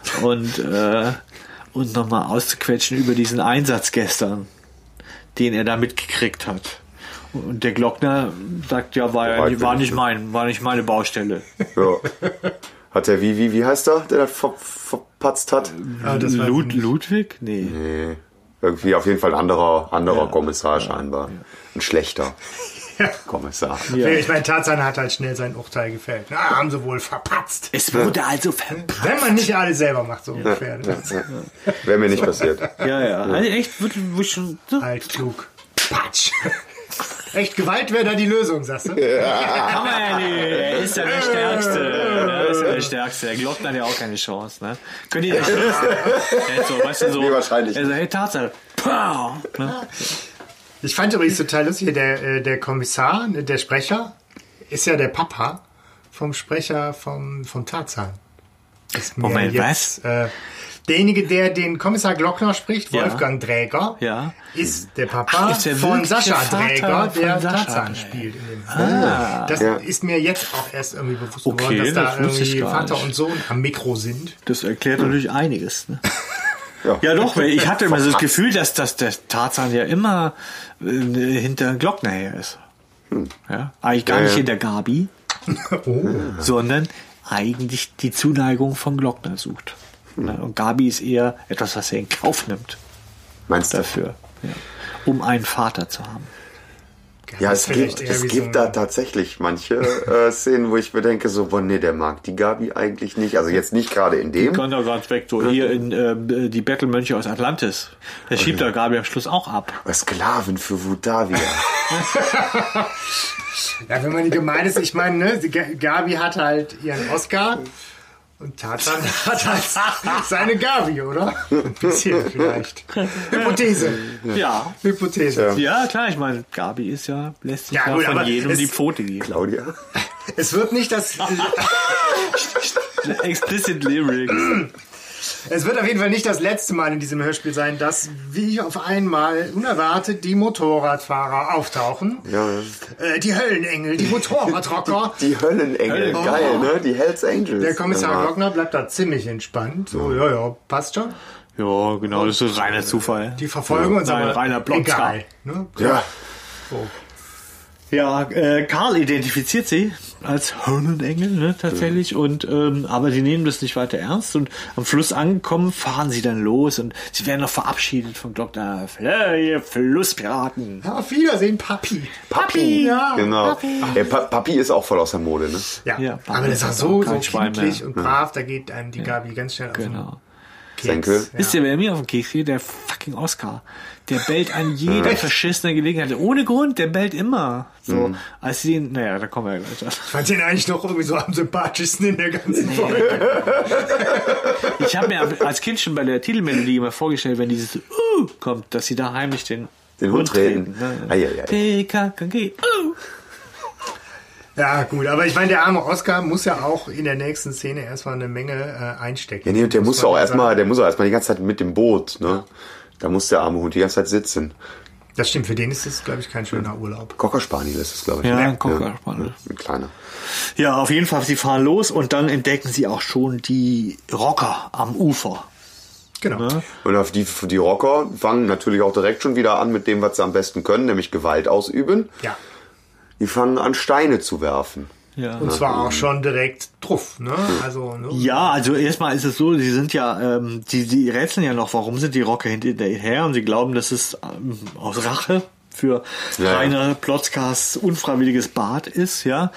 und nochmal auszuquetschen über diesen Einsatz gestern, den er da mitgekriegt hat. Und der Glockner sagt, ja, war nicht meine Baustelle. Ja. Hat der wie heißt er, der das verpatzt hat? Das war Ludwig? Nee. Nee. Irgendwie auf jeden Fall ein anderer Kommissar scheinbar. Ein schlechter Kommissar. Ja. Ich meine, Tarzan hat halt schnell sein Urteil gefällt. Na, haben sie wohl verpatzt. Es wurde also verpasst. Wenn man nicht alles selber macht, so ungefähr. Wäre mir nicht passiert. Ja. Also echt, wird schon... Halt klug. Patsch. Echt, Gewalt wäre da die Lösung, sagst du? Kann man ja nicht. Er ist ja der Stärkste. Er ist ja der Stärkste. Der Glockner hat ja auch keine Chance. Ne? Könnt ihr nicht. So, weißt du, so. Nee, wahrscheinlich Also, hey, Tarzan. Pow! Ne? Ich fand übrigens total lustig, der Kommissar, der Sprecher, ist ja der Papa vom Sprecher vom Tarzan. Ist mir Moment, jetzt, derjenige, der den Kommissar Glockner spricht, Ja. Wolfgang Dräger, Ja. ist der Papa ist der von wirklich Sascha der Vater Dräger, der von Sascha Tarzan Dräger. spielt in dem Film. Das Ja. ist mir jetzt auch erst irgendwie bewusst Okay, geworden, dass da das wusste ich irgendwie gar Vater nicht. und Sohn am Mikro sind. Das erklärt natürlich einiges. Ne? Ja. Ja, doch, weil ich hatte immer so das Gefühl, dass der Tarzan ja immer hinter Glockner her ist. Ja? Eigentlich gar nicht hinter Gabi, sondern eigentlich die Zuneigung von Glockner sucht. Ja, und Gabi ist eher etwas, was er in Kauf nimmt Meinst du? dafür, um einen Vater zu haben. Ja, Das es ist vielleicht gibt, eher es wie gibt so da ein- tatsächlich manche Szenen, wo ich mir denke, so, boah, nee, der mag die Gabi eigentlich nicht. Also jetzt nicht gerade in dem. Kann da ganz weg, so hier in die Battle-Mönche aus Atlantis. Der schiebt da Gabi am Schluss auch ab. Sklaven für Wutavia. Ja, wenn man nicht gemein ist, ich meine, ne, Gabi hat halt ihren Oscar und Tarzan hat halt seine Gabi, oder? Ein bisschen vielleicht. Hypothese. Ja. Hypothese. Ja, klar, ich meine, Gabi ist ja, lässt sich Ja, ja, gut, von aber jedem es- die Pfote geben. Claudia? Es wird nicht das, Explicit Lyrics. es wird auf jeden Fall nicht das letzte Mal in diesem Hörspiel sein, dass wie auf einmal unerwartet die Motorradfahrer auftauchen. Ja. Die Höllenengel, die Motorradrocker. Die Höllenengel, geil, ne? Die Hells Angels. Der Kommissar Ja. Glockner bleibt da ziemlich entspannt. So, ja, passt schon. Ja, genau, das ist reiner Zufall. Die verfolgen uns Reiner aber Blotzka. egal. Ne? Ja. So. Ja, Karl identifiziert sie als Höhlenengel, ne, tatsächlich. Und aber sie nehmen das nicht weiter ernst. Und am Fluss angekommen, fahren sie dann los und sie werden noch verabschiedet vom Dr. Ihr Flusspiraten. Ja, auf Wiedersehen, Papi. Papi! Ja, Genau. Papi. Papi ist auch voll aus der Mode, ne? Ja, Papi aber das ist ist so kein Schwein kindlich mehr. und brav, da geht einem die Gabi ganz schnell auf den Genau. Senkel. Keks. Wisst ihr, wer mir auf den Keks geht? Der fucking Oscar. Der bellt an jeder verschissenen Gelegenheit. Ohne Grund, der bellt immer. So, als sie den, naja, da kommen wir ja gleich. Ich fand den eigentlich noch irgendwie so am sympathischsten in der ganzen Folge. Ich habe mir als Kind schon bei der Titelmelodie immer vorgestellt, wenn dieses kommt, dass sie da heimlich den Hund treten. Ne? TKKG. Ja, gut, aber ich meine, der arme Oscar muss ja auch in der nächsten Szene erstmal eine Menge einstecken. Ja, nee, und der muss auch erstmal die ganze Zeit mit dem Boot, ne? Da muss der arme Hund die ganze Zeit sitzen. Das stimmt, für den ist es, glaube ich, kein schöner Urlaub. Cocker Spaniel ist es, glaube ich. Ja, ne? ein Cocker Spaniel. Ein kleiner. Ja, auf jeden Fall, sie fahren los und dann entdecken sie auch schon die Rocker am Ufer. Genau. Ne? Und auf die Rocker fangen natürlich auch direkt schon wieder an mit dem, was sie am besten können, nämlich Gewalt ausüben. Ja. Die fangen an, Steine zu werfen. Ja. Und zwar auch schon direkt drauf, ne? Also, ne? Ja, also erstmal ist es so, sie sind ja, die rätseln ja noch, warum sind die Rocker hinterher und sie glauben, dass es aus Rache für Rainer Plotzkas unfreiwilliges Bad ist, ja.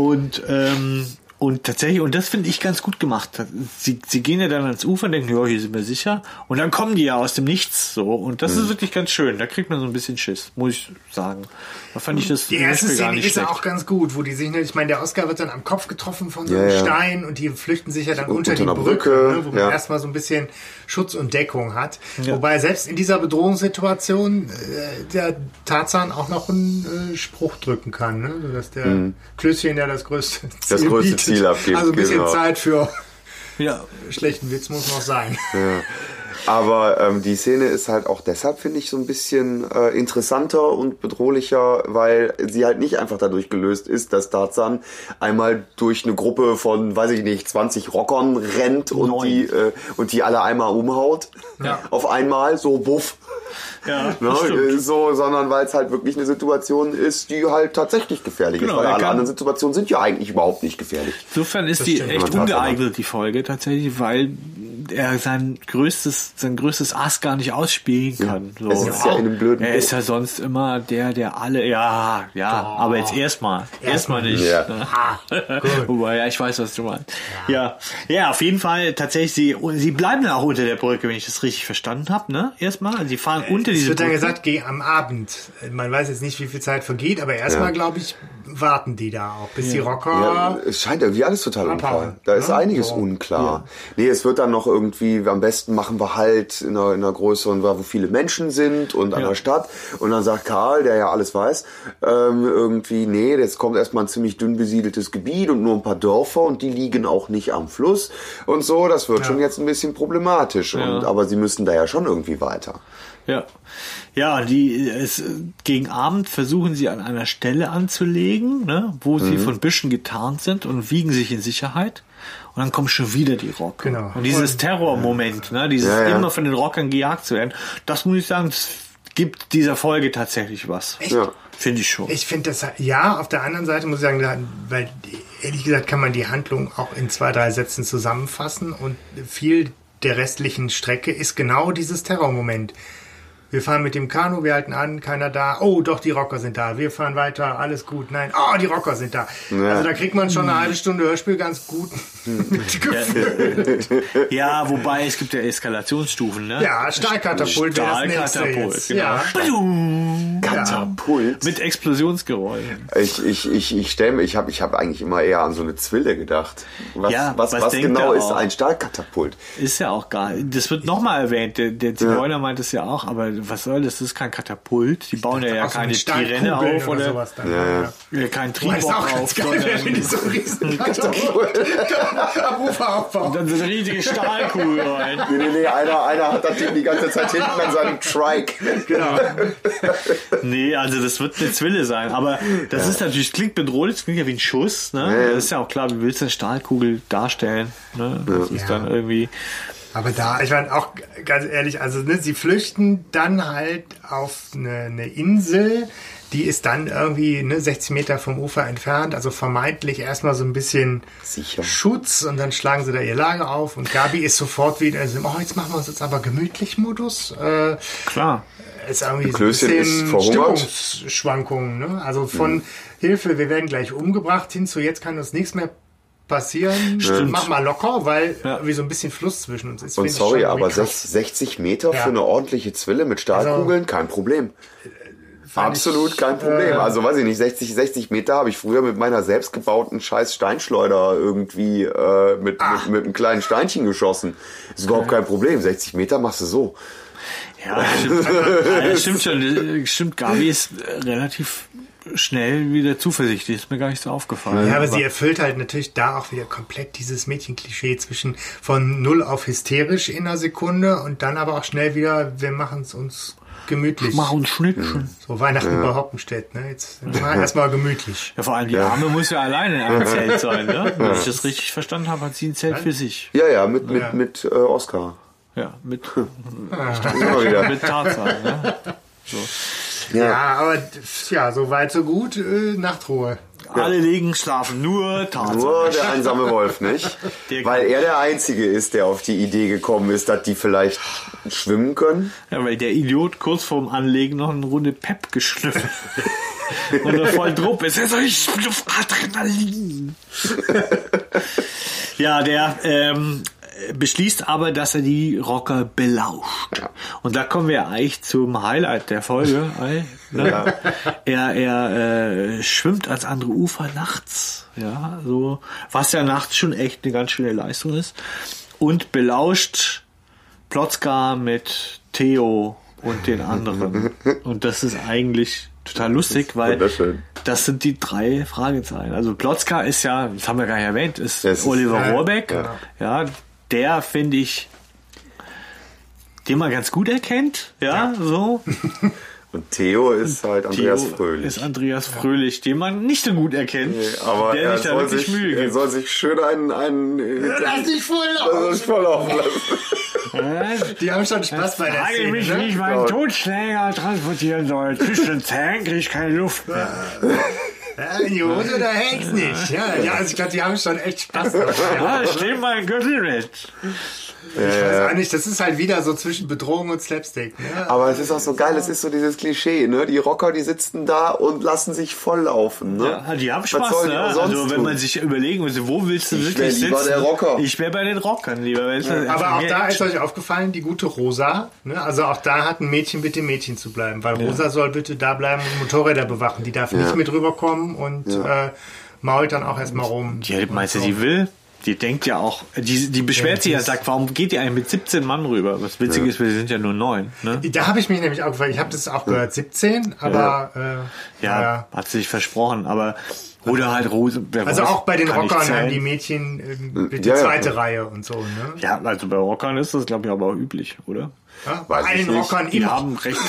Und tatsächlich, und das finde ich ganz gut gemacht. Sie gehen ja dann ans Ufer und denken, ja, hier sind wir sicher. Und dann kommen die ja aus dem Nichts so. Und das ist wirklich ganz schön. Da kriegt man so ein bisschen Schiss, muss ich sagen. Da fand ich das Die erste gar Szene nicht ist ja schlecht. auch ganz gut, wo die sich, ich meine, der Oscar wird dann am Kopf getroffen von so einem Stein und die flüchten sich ja dann unter die einer Brücke, ne, wo man ja. erstmal so ein bisschen Schutz und Deckung hat. Ja. Wobei selbst in dieser Bedrohungssituation der Tarzan auch noch einen Spruch drücken kann, ne? Sodass der Klößchen ja das größte Ziel abgibt. Also ein bisschen Zeit für Ja. schlechten Witz muss noch sein. Ja. Aber die Szene ist halt auch deshalb, finde ich, so ein bisschen interessanter und bedrohlicher, weil sie halt nicht einfach dadurch gelöst ist, dass Tarzan einmal durch eine Gruppe von, weiß ich nicht, 20 Rockern rennt und die alle einmal umhaut. Ja. Auf einmal, so buff. Ja, Ne, so, sondern weil es halt wirklich eine Situation ist, die halt tatsächlich gefährlich ist. Weil alle anderen Situationen sind ja eigentlich überhaupt nicht gefährlich. Insofern ist die echt ungeeignet, die Folge tatsächlich, weil er sein größtes Ass gar nicht ausspielen kann. So. Es ist ja in einem blöden Er ist ja sonst immer der alle, aber jetzt erstmal nicht. Ja. Wobei, ja, ich weiß, was du meinst. Ja, auf jeden Fall tatsächlich, sie bleiben dann auch unter der Brücke, wenn ich das richtig verstanden habe, ne? Erstmal, sie fahren unter diese Es wird dann Brücke. gesagt, geh am Abend. Man weiß jetzt nicht, wie viel Zeit vergeht, aber erstmal, glaube ich, warten die da auch, bis die Rocker... Ja, es scheint irgendwie alles total unklar. Da ist einiges unklar. Nee, es wird dann noch irgendwie, am besten machen wir halt in einer größeren, wo viele Menschen sind und an der Stadt. Und dann sagt Karl, der ja alles weiß, irgendwie, nee, jetzt kommt erstmal ein ziemlich dünn besiedeltes Gebiet und nur ein paar Dörfer und die liegen auch nicht am Fluss und so. Das wird schon jetzt ein bisschen problematisch. Aber sie müssen da ja schon irgendwie weiter. Ja, gegen Abend versuchen sie an einer Stelle anzulegen, ne, wo sie von Büschen getarnt sind und wiegen sich in Sicherheit. Und dann kommen schon wieder die Rocker. Genau. Und dieses Terrormoment, ne, immer von den Rockern gejagt zu werden, das muss ich sagen, das gibt dieser Folge tatsächlich was. Echt? Ja. Finde ich schon. Ich finde das, auf der anderen Seite muss ich sagen, weil ehrlich gesagt kann man die Handlung auch in 2-3 Sätzen zusammenfassen und viel der restlichen Strecke ist genau dieses Terrormoment. Wir fahren mit dem Kanu, wir halten an, keiner da. Oh, doch, die Rocker sind da. Wir fahren weiter, alles gut. Nein, die Rocker sind da. Ja. Also da kriegt man schon eine halbe Stunde Hörspiel ganz gut mitgefühlt. Ja, wobei es gibt ja Eskalationsstufen, ne? Ja, Stahlkatapult wäre das nächste jetzt. Genau. Ja. Katapult. Mit Explosionsgeräuschen. Ich habe eigentlich immer eher an so eine Zwille gedacht. Was genau ist ein Stahlkatapult? Ist ja auch geil. Das wird nochmal erwähnt. Der Zigeuner meint es ja auch, aber was soll das? Das ist kein Katapult. Die bauen ja keine Tirenne auf oder sowas dann. kein Das ist auch Triebwerk ganz auf. geil, wenn die so einen riesen Katapult am Ufer aufbauen. Und dann so eine riesige Stahlkugel rein. Nee, einer hat das Ding die ganze Zeit hinten an seinem Trike. Genau. Nee, also das wird eine Zwille sein. Aber das ist natürlich, klingt bedrohlich, das klingt ja wie ein Schuss. Ne? Das ist ja auch klar, wie willst du eine Stahlkugel darstellen? Ne? Das ist dann irgendwie... Aber da, ich meine auch ganz ehrlich, also ne, sie flüchten dann halt auf eine Insel, die ist dann irgendwie 60 Meter vom Ufer entfernt, also vermeintlich erstmal so ein bisschen Sicher. Schutz und dann schlagen sie da ihr Lager auf und Gabi ist sofort wieder, also, jetzt machen wir uns jetzt aber gemütlich Modus. Klar. Ist irgendwie Klößchen so ein ist bisschen verhungert. Stimmungsschwankungen, ne? Also von Hilfe, wir werden gleich umgebracht hin zu jetzt kann uns nichts mehr passieren. Stimmt. Mach mal locker, weil wie so ein bisschen Fluss zwischen uns ist. Und Find ich sorry, schon aber irgendwie krass. 60 Meter Ja. für eine ordentliche Zwille mit Stahlkugeln, kein Problem. Absolut kein Problem. Also weiß ich nicht, 60 Meter habe ich früher mit meiner selbstgebauten scheiß Steinschleuder irgendwie mit einem kleinen Steinchen geschossen. Ist überhaupt kein Problem. 60 Meter machst du so. Ja, stimmt schon. Stimmt, Gabi ist relativ schnell wieder zuversichtlich. Ist mir gar nicht so aufgefallen. Ja, aber sie erfüllt halt natürlich da auch wieder komplett dieses Mädchenklischee zwischen von 0 auf hysterisch in einer Sekunde und dann aber auch schnell wieder, wir machen es uns gemütlich. Mach uns Schnittchen. So Weihnachten bei Hoppenstedt, ne? Jetzt mal erstmal gemütlich. Ja, vor allem die Arme muss ja alleine in einem Zelt sein, ne? Wenn ich das richtig verstanden habe, hat sie ein Zelt für sich. Ja, mit Oscar. Ja, mit Immer wieder. mit Tarzan, ne? Ja, aber ja, so weit, so gut. Nachtruhe. Alle liegen, schlafen, nur Tarzan. Nur der einsame Wolf, nicht? Weil er der Einzige ist, der auf die Idee gekommen ist, dass die vielleicht schwimmen können. Ja, weil der Idiot kurz vorm Anlegen noch eine Runde Pep geschnüffelt. Und er voll Druck ist. Er so, ich bin auf Adrenalin. Ja, der beschließt aber, dass er die Rocker belauscht. Und da kommen wir eigentlich zum Highlight der Folge. Ne? Er schwimmt ans andere Ufer nachts. Ja, so, was ja nachts schon echt eine ganz schöne Leistung ist. Und belauscht Plotzka mit Theo und den anderen. Und das ist eigentlich total lustig, weil das sind die 3 Fragezeichen. Also Plotzka ist ja, das haben wir gar nicht erwähnt, ist Oliver Rohrbeck. Ja, der finde ich, den man ganz gut erkennt. Ja, so. Und Theo ist halt Andreas Fröhlich. Ist Andreas Fröhlich, den man nicht so gut erkennt. Nee, aber der er sich da wirklich Mühe er gibt. soll sich schön einen Lass dich volllaufen lassen. Die haben schon Spaß bei der Frage Szene. mich, wie ich meinen Totschläger transportieren soll. Zwischen den Zähnen kriege ich keine Luft mehr. Ja, in die Hose oder hängst nicht. Ja, also ich glaube, die haben schon echt Spaß. Ja, ich nehme meinen Gürtel mit. Ich weiß auch nicht, das ist halt wieder so zwischen Bedrohung und Slapstick. Ne? Aber es ist auch so geil, es ist so dieses Klischee, ne? Die Rocker, die sitzen da und lassen sich volllaufen, ne? Ja, die haben Was Spaß, sollen die ne? auch sonst Also wenn tun? man sich überlegen muss, wo willst du Ich wirklich wär sitzen? lieber der Rocker. Ich wäre bei den Rockern lieber. Aber auch da ist euch aufgefallen, die gute Rosa. Ne? Also auch da hat ein Mädchen bitte Mädchen zu bleiben, weil Rosa soll bitte da bleiben und Motorräder bewachen. Die darf nicht mit rüberkommen und mault dann auch erstmal rum. Ja, meinst du, die will? Die denkt ja auch, die beschwert sich ja, sagt, warum geht die eigentlich mit 17 Mann rüber? Was witzig ist, wir sind ja nur 9. Ne? Da habe ich mich nämlich auch gefragt, ich habe das auch gehört, 17, aber hat sie sich versprochen, aber oder halt Rose. Also auch bei den kann nicht Rockern haben zählen. die Mädchen die zweite Reihe und so, ne? Ja, also bei Rockern ist das, glaube ich, aber auch üblich, oder? Ja, bei allen Rockern Die immer. haben recht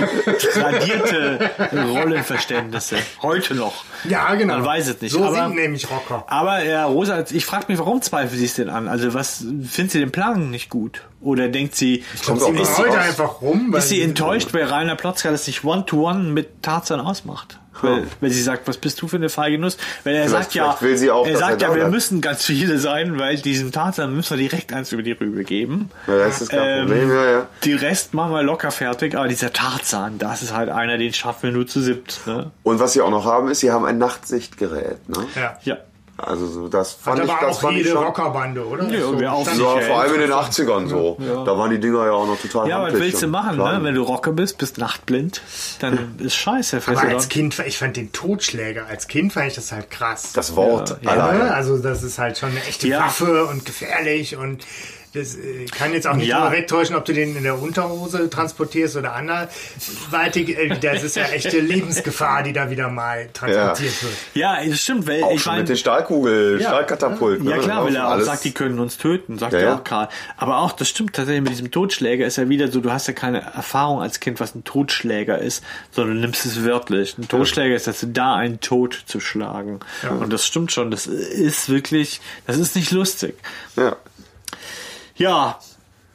tradierte Rollenverständnisse. Heute noch. Ja, genau. Man weiß es nicht. So aber, sind nämlich Rocker. Aber Rosa, ich frage mich, warum zweifelt sie es denn an? Also was, findet sie den Plan nicht gut? Oder denkt sie, Sie mault einfach rum. Weil ist sie enttäuscht, weil Rainer Plotzka das nicht One-to-One mit Tarzan ausmacht? Weil sie sagt, was bist du für eine feige Nuss? Weil er sagt ja, will sie auch, er dass sagt er ja, wir bleibt. müssen ganz viele sein, weil diesem Tarzan müssen wir direkt eins über die Rübe geben. Ja, das ist kein Problem, ja. Die Rest machen wir locker fertig, aber dieser Tarzan, das ist halt einer, den schaffen wir nur zu 7. Ne? Und was sie auch noch haben, ist, sie haben ein Nachtsichtgerät, ne? Ja. Also so, das Hat fand ich, aber das auch fand ich jede schon. Rockerbande, oder? Ja, wer auf sich Ja, hält. vor allem in den 80ern so. Ja. Da waren die Dinger ja auch noch total Ja, was handlich willst du und machen, klein. ne? Wenn du Rocker bist nachtblind, dann ist scheiße. Aber als Kind, ich fand den Totschläger, als Kind fand ich das halt krass. Das Wort Ja, allein. Ne? Also das ist halt schon eine echte Waffe und gefährlich und das kann jetzt auch nicht immer wegtäuschen, ob du den in der Unterhose transportierst oder anderweitig. Das ist ja echte Lebensgefahr, die da wieder mal transportiert wird. Ja, das stimmt, weil Auch ich schon meine, mit den Stahlkatapulten. ja ne? klar, weil er auch Alles- sagt, die können uns töten, sagt Ja, er ja. auch Karl. Aber auch, das stimmt tatsächlich mit diesem Totschläger, ist ja wieder so, du hast ja keine Erfahrung als Kind, was ein Totschläger ist, sondern du nimmst es wörtlich. Ein Totschläger ist dazu da, einen Tod zu schlagen. Ja. Und das stimmt schon, das ist wirklich, das ist nicht lustig. Ja. Ja,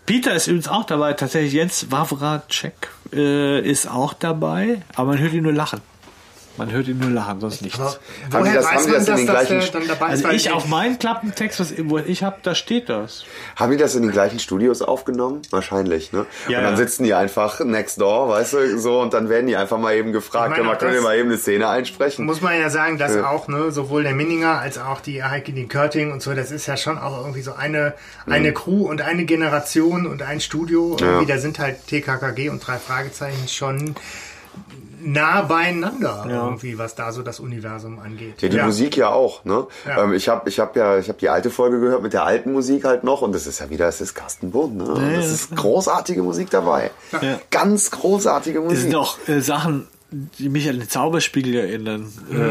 Peter ist übrigens auch dabei. Tatsächlich Jens Wawracek ist auch dabei, aber man hört ihn nur lachen. Sonst nichts. Aber woher weiß man, dass der dann dabei ist? Also ich auf meinen Klappentext, was ich habe, da steht das. Haben die das in den gleichen Studios aufgenommen? Wahrscheinlich, ne? Ja, und dann ja. sitzen die einfach next door, weißt du, so, und dann werden die einfach mal eben gefragt, können wir mal eben eine Szene einsprechen? Muss man ja sagen, dass auch, ne, sowohl der Minninger als auch die Heike Körting und so, das ist ja schon auch irgendwie so eine Crew und eine Generation und ein Studio. Irgendwie, da sind halt TKKG und 3 Fragezeichen schon nah beieinander irgendwie, was da so das Universum angeht. Ja, die Musik ja auch, ne? Ja. Ich hab die alte Folge gehört mit der alten Musik halt noch, und das ist ja wieder, es ist Carsten Bohn, ne? Und das ist großartige Musik dabei. Ja. Ganz großartige Musik. Es sind auch Sachen, die mich an den Zauberspiegel erinnern.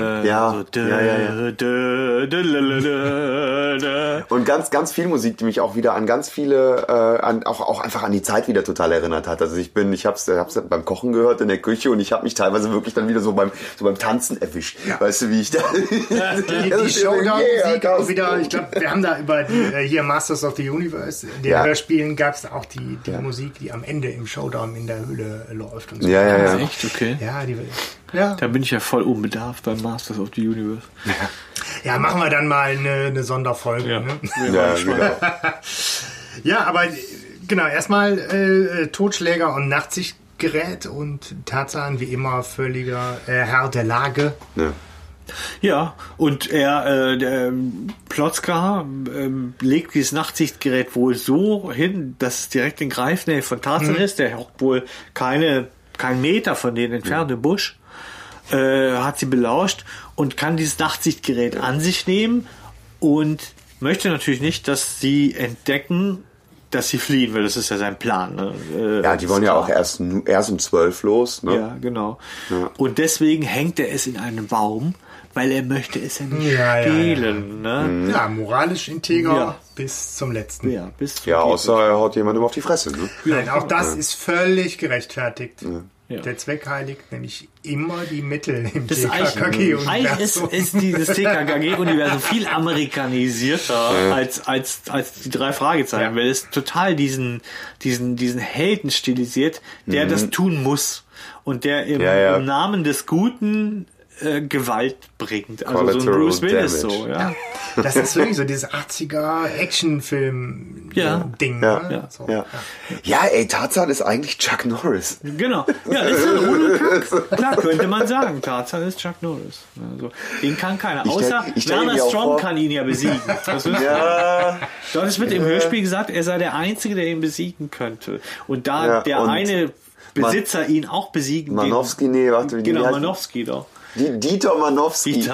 Und ganz viel Musik, die mich auch wieder an ganz viele, auch einfach an die Zeit wieder total erinnert hat. Also ich hab's beim Kochen gehört in der Küche, und ich habe mich teilweise wirklich dann wieder so beim Tanzen erwischt. Ja. Weißt du, wie ich da... die Showdown-Musik auch wieder, ich glaube, wir haben da über hier Masters of the Universe, in den Hörspielen gab es auch die Musik, die am Ende im Showdown in der Höhle läuft und so. Ja. Echt? Okay. Ja. Da bin ich ja voll unbedarft beim Masters of the Universe. Ja, machen wir dann mal eine Sonderfolge. Ja, ne? Ja, genau. Ja, aber genau, erstmal Totschläger und Nachtsichtgerät und Tarzan wie immer völliger Herr der Lage. Ja. Ja, und der Plotzka legt dieses Nachtsichtgerät wohl so hin, dass es direkt in Greifnähe von Tarzan ist. Der hockt wohl keinen Meter von denen entfernt im Busch. Hat sie belauscht und kann dieses Nachtsichtgerät an sich nehmen und möchte natürlich nicht, dass sie entdecken, dass sie fliehen will. Das ist ja sein Plan. Ne? Ja, die wollen ja auch erst um 12 los. Ne? Ja, genau. Ja. Und deswegen hängt er es in einem Baum, weil er möchte es ja nicht stehlen. Ja. Ne? Ja, moralisch integer bis zum letzten. Ja, außer er haut jemandem auf die Fresse. Ne? Nein, auch das ist völlig gerechtfertigt. Ja. Der Zweck heiligt nämlich immer die Mittel im TKKG-Universum. Eigentlich ist dieses TKKG-Universum viel amerikanisierter als die 3 Fragezeichen, weil es total diesen Helden stilisiert, der das tun muss und der im Namen des Guten Gewalt bringt. Also so ein Bruce Willis so, ja. Das ist wirklich so dieses 80er Actionfilm-Ding. Ja. Ja, ey, Tarzan ist eigentlich Chuck Norris. Genau. Ja, ist ein Rudelkack. Klar, könnte man sagen. Tarzan ist Chuck Norris. Also, den kann keiner. Außer Werner Strong kann ihn ja besiegen. Das wird im Hörspiel gesagt, er sei der Einzige, der ihn besiegen könnte. Und da eine Besitzer ihn auch besiegen. Manowski, Manowski doch. Dieter Manowski.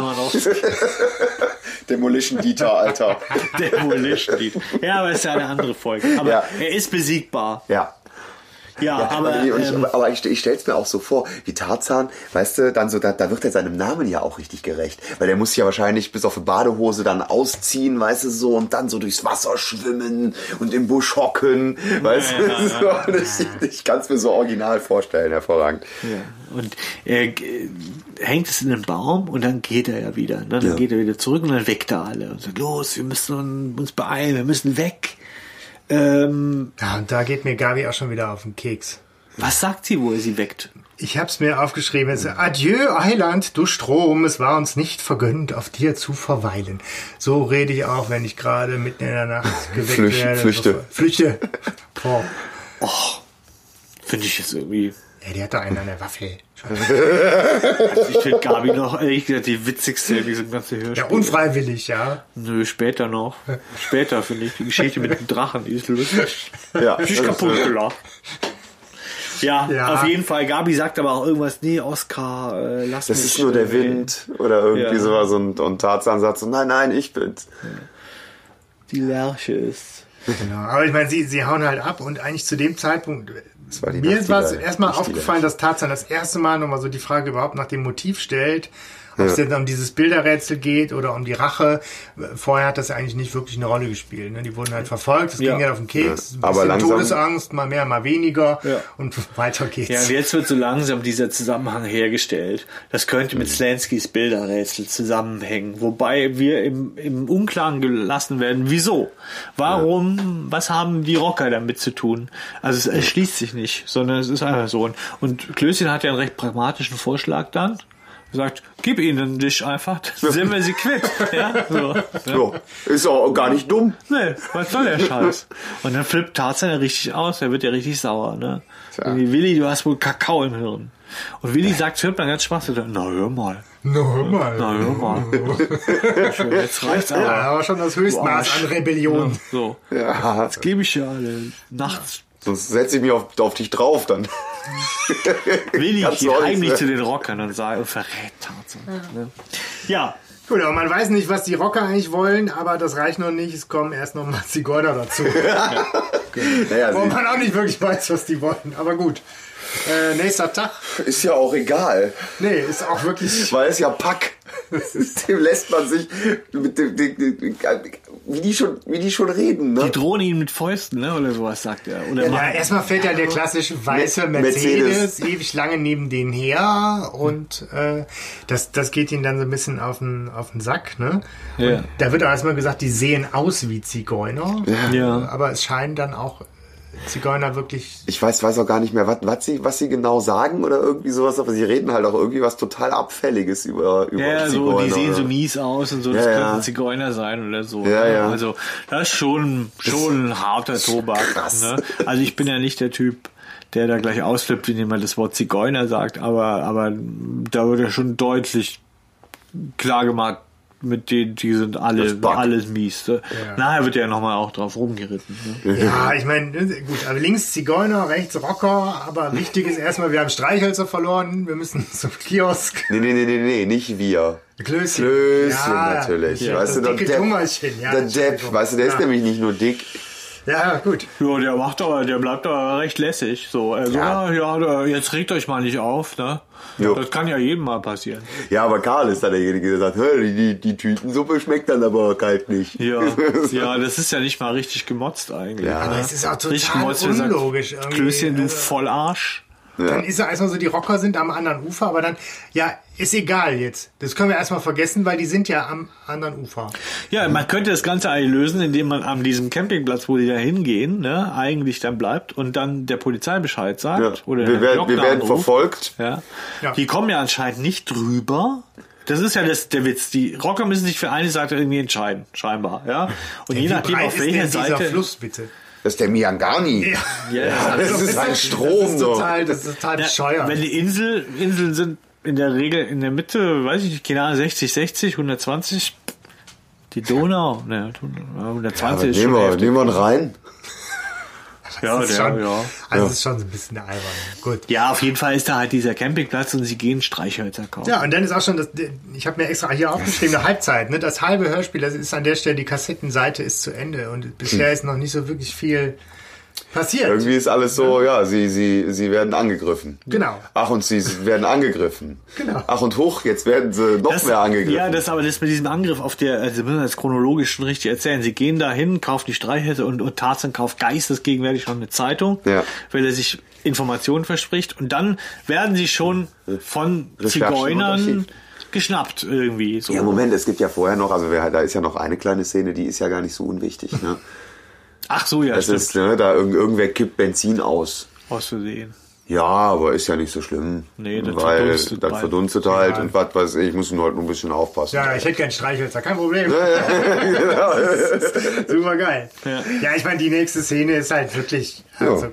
Demolition Dieter, Alter. Demolition Dieter. Ja, aber ist ja eine andere Folge. Aber er ist besiegbar. Ja. Aber ich stell's mir auch so vor, wie Tarzan, weißt du, dann so, da wird er seinem Namen ja auch richtig gerecht. Weil der muss ja wahrscheinlich bis auf die Badehose dann ausziehen, weißt du, so, und dann so durchs Wasser schwimmen und im Busch hocken, weißt du. Ich kann's mir so original vorstellen, hervorragend. Ja. Und er hängt es in den Baum und dann geht er ja wieder. Ne? Dann geht er wieder zurück und dann weckt er alle und sagt, los, wir müssen uns beeilen, wir müssen weg. Und da geht mir Gabi auch schon wieder auf den Keks. Was sagt sie, wo er sie weckt? Ich hab's mir aufgeschrieben. Adieu, Eiland, du Strom, es war uns nicht vergönnt, auf dir zu verweilen. So rede ich auch, wenn ich gerade mitten in der Nacht geweckt werde. Flüchte. Boah. Finde ich jetzt irgendwie... Ja, die hat da einen an der Waffe. Also ich finde Gabi noch, ehrlich gesagt, die witzigste in diesem ganzen Hörspiel. Ja, unfreiwillig, ja. Nö, später noch. Später finde ich die Geschichte mit dem Drachen, die ist lustig. Ja. Die ist kaputt gelacht. Ja, auf jeden Fall. Gabi sagt aber auch irgendwas, nee, Oskar, lass mich. Das ist nur der Wind oder irgendwie sowas und Tarzan sagt so, nein, ich bin's. Die Lerche ist. Genau, aber ich meine, sie hauen halt ab und eigentlich zu dem Zeitpunkt, mir war es erstmal aufgefallen, dass Tarzan das erste Mal nochmal so die Frage überhaupt nach dem Motiv stellt Ob es jetzt um dieses Bilderrätsel geht oder um die Rache, vorher hat das eigentlich nicht wirklich eine Rolle gespielt. Ne? Die wurden halt verfolgt, es ging ja auf den Keks, ein aber bisschen langsam, Todesangst, mal mehr, mal weniger und weiter geht's. Ja, und jetzt wird so langsam dieser Zusammenhang hergestellt. Das könnte mit Slanskys Bilderrätsel zusammenhängen, wobei wir im Unklaren gelassen werden, wieso? Warum, was haben die Rocker damit zu tun? Also es erschließt sich nicht, sondern es ist einfach so. Und Klößchen hat ja einen recht pragmatischen Vorschlag dann. Er sagt, gib ihnen dich einfach, dann sind wir sie quitt. Ja, so, ja. So, ist auch gar nicht dumm. Nee, was soll der Scheiß? Und dann flippt Tarzan ja richtig aus, er wird ja richtig sauer, ne? Irgendwie, Willi, du hast wohl Kakao im Hirn. Und Willi sagt, hört man ganz spaßig, na hör mal. Jetzt reicht's aber. Ja, aber schon das Höchstmaß an Rebellion. Ja, so. Ja. Jetzt gebe ich ja nachts. Sonst setze ich mich auf dich drauf dann. Willi Ganz geht stolz, heimlich ne? zu den Rockern und sagt, verrät Tarzan. Ne? Ja. Gut, aber man weiß nicht, was die Rocker eigentlich wollen, aber das reicht noch nicht. Es kommen erst noch mal Zigeuner dazu. Naja, Wo man auch nicht wirklich weiß, was die wollen. Aber gut. Nächster Tag. ist ja auch egal. Nee, ist auch wirklich... Weil es ja Pack. Dem lässt man sich mit wie die schon reden, ne? Die drohen ihn mit Fäusten, ne? Oder sowas, sagt er. Oder Ja, erstmal fährt ja der klassische weiße Mercedes ewig lange neben denen her und das geht ihnen dann so ein bisschen auf den Sack, ne? Ja. Und da wird auch erstmal gesagt, die sehen aus wie Zigeuner, Ja. aber es scheinen dann auch Zigeuner wirklich... Ich weiß auch gar nicht mehr, was sie genau sagen oder irgendwie sowas, aber sie reden halt auch irgendwie was total Abfälliges über ja, Zigeuner. so, die sehen oder? so mies aus und so, das könnten Zigeuner sein oder so. Ja, ne? ja. Also, das ist schon ein harter Tobak. krass. Ne? Also, ich bin ja nicht der Typ, der da gleich ausflippt, wenn jemand das Wort Zigeuner sagt, aber da wird ja schon deutlich klar gemacht, mit denen, die sind alles mies. Ne? Ja. Nachher wird ja nochmal auch drauf rumgeritten. Ne? Ja, ich meine, gut, aber links Zigeuner, rechts Rocker, aber wichtig ist erstmal, wir haben Streichhölzer verloren, wir müssen zum Kiosk. Nee, nicht wir. Klößchen. Natürlich. Ja, Weißt das du, dicke Tummerchen. Ja, der Depp, weißt du, der ist nämlich nicht nur dick. Ja, gut. Ja, der bleibt aber recht lässig. So, jetzt regt euch mal nicht auf, ne? Jo. Das kann ja jedem mal passieren. Ja, aber Karl ist da derjenige, der sagt, hey, die Tütensuppe schmeckt dann aber kalt nicht. Ja, das ist ja nicht mal richtig gemotzt eigentlich. Ja. Aber ne? es ist auch Richtig total gemotzt, der sagt, unlogisch. Irgendwie. Klößchen, du Also, Vollarsch. Dann ist er erstmal so, die Rocker sind am anderen Ufer, aber dann, ja, ist egal jetzt. Das können wir erstmal vergessen, weil die sind ja am anderen Ufer. Ja, man könnte das Ganze eigentlich lösen, indem man an diesem Campingplatz, wo die da hingehen, ne, eigentlich dann bleibt und dann der Polizei Bescheid sagt. Ja. Oder Wir werden verfolgt. Ja. Ja. Die kommen ja anscheinend nicht drüber. Das ist ja der Witz. Die Rocker müssen sich für eine Seite irgendwie entscheiden, scheinbar. Ja. Und je nachdem, Wie breit auf ist welcher denn dieser Seite. Fluss, bitte? Das ist der Miangani. Ja, Das ist ein Strom. Das ist total bescheuert. Wenn die Inseln sind in der Regel in der Mitte, weiß ich nicht, keine Ahnung, 60, 120. Die Donau, ne, 120 ist schon heftig. Nehmen wir ihn rein. Das ist schon so ein bisschen albern. Gut. Ja, auf jeden Fall ist da halt dieser Campingplatz und sie gehen Streichhölzer kaufen. Ja, und dann ist auch schon ich habe mir extra hier aufgeschrieben, eine Halbzeit, ne? Das halbe Hörspiel, das ist an der Stelle, die Kassettenseite ist zu Ende und bisher ist noch nicht so wirklich viel passiert. Irgendwie ist alles so, ja, sie werden angegriffen. Genau. Ach, und sie werden angegriffen. Genau. Ach, und hoch, jetzt werden sie noch mehr angegriffen. Ja, das mit diesem Angriff auf also müssen wir das chronologisch schon richtig erzählen. Sie gehen da hin, kaufen die Streichhölzer und Tarzan kauft geistesgegenwärtig schon eine Zeitung, weil er sich Informationen verspricht und dann werden sie schon von Zigeunern geschnappt irgendwie. So. Ja, Moment, es gibt ja vorher noch, also da ist ja noch eine kleine Szene, die ist ja gar nicht so unwichtig, ne? Ach so, ja, das stimmt. ist, ne, da irgendwer kippt Benzin aus. Aus Versehen. Ja, aber ist ja nicht so schlimm. Nee, das weil verdunstet das bald. verdunstet halt Ja. und was weiß ich muss nur halt nur ein bisschen aufpassen. Ja, ich hätte gern Streichhölzer, kein Problem. Genau. Super geil. Ja. Ja, ich meine, die nächste Szene ist halt wirklich einfach